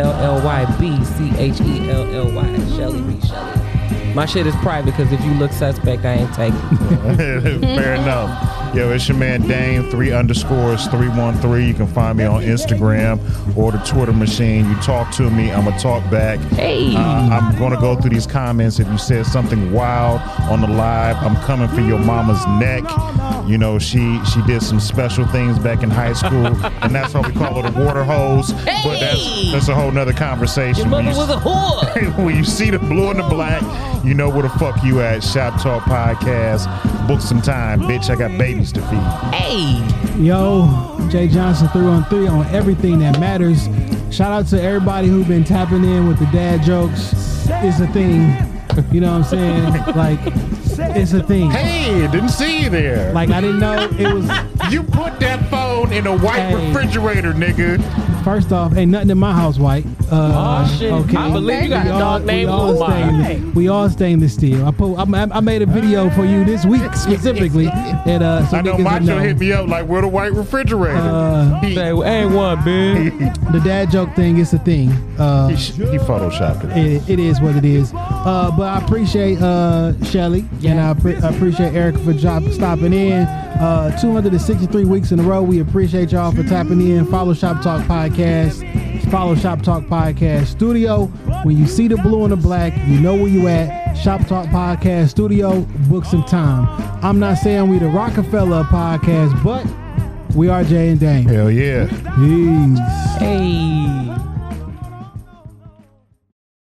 Shelly B Shelly. My shit is private, because if you look suspect, I ain't taking it. Fair enough. Yo, it's your man Dame, 3_313. You can find me on Instagram or the Twitter machine. You talk to me, I'm gonna talk back. Hey. I'm gonna go through these comments. If you said something wild on the live, I'm coming for your mama's neck. She did some special things back in high school, and that's why we call her the water hose. Hey. But that's a whole nother conversation. Your mother was a whore. When you see the blue and the black, you know where the fuck you at. Shop Talk Podcast. Book some time, bitch. I got babies to feed. Hey. Yo, Jay Johnson 313 on everything that matters. Shout out to everybody who's been tapping in with the dad jokes. It's a thing. You know what I'm saying? It's a thing. Hey, didn't see you there. I didn't know it was. You put that phone alone in a white refrigerator, nigga. First off, ain't nothing in my house white. Shit. Okay. I believe you got a dog named Umar. We all stainless steel. I made a video for you this week specifically. And, I know Macho hit me up like, where the white refrigerator? Say, ain't one, bitch. The dad joke thing is a thing. He photoshopped it. It is what it is. But I appreciate Shelly and I appreciate Erica for stopping in. 263 weeks in a row. We appreciate y'all for tapping in. Follow Shop Talk Podcast. Follow Shop Talk Podcast Studio. When you see the blue and the black, you know where you at. Shop Talk Podcast Studio. Book some time. I'm not saying we the Rockefeller podcast, but we are Jay and Dame. Hell yeah. Peace. Hey.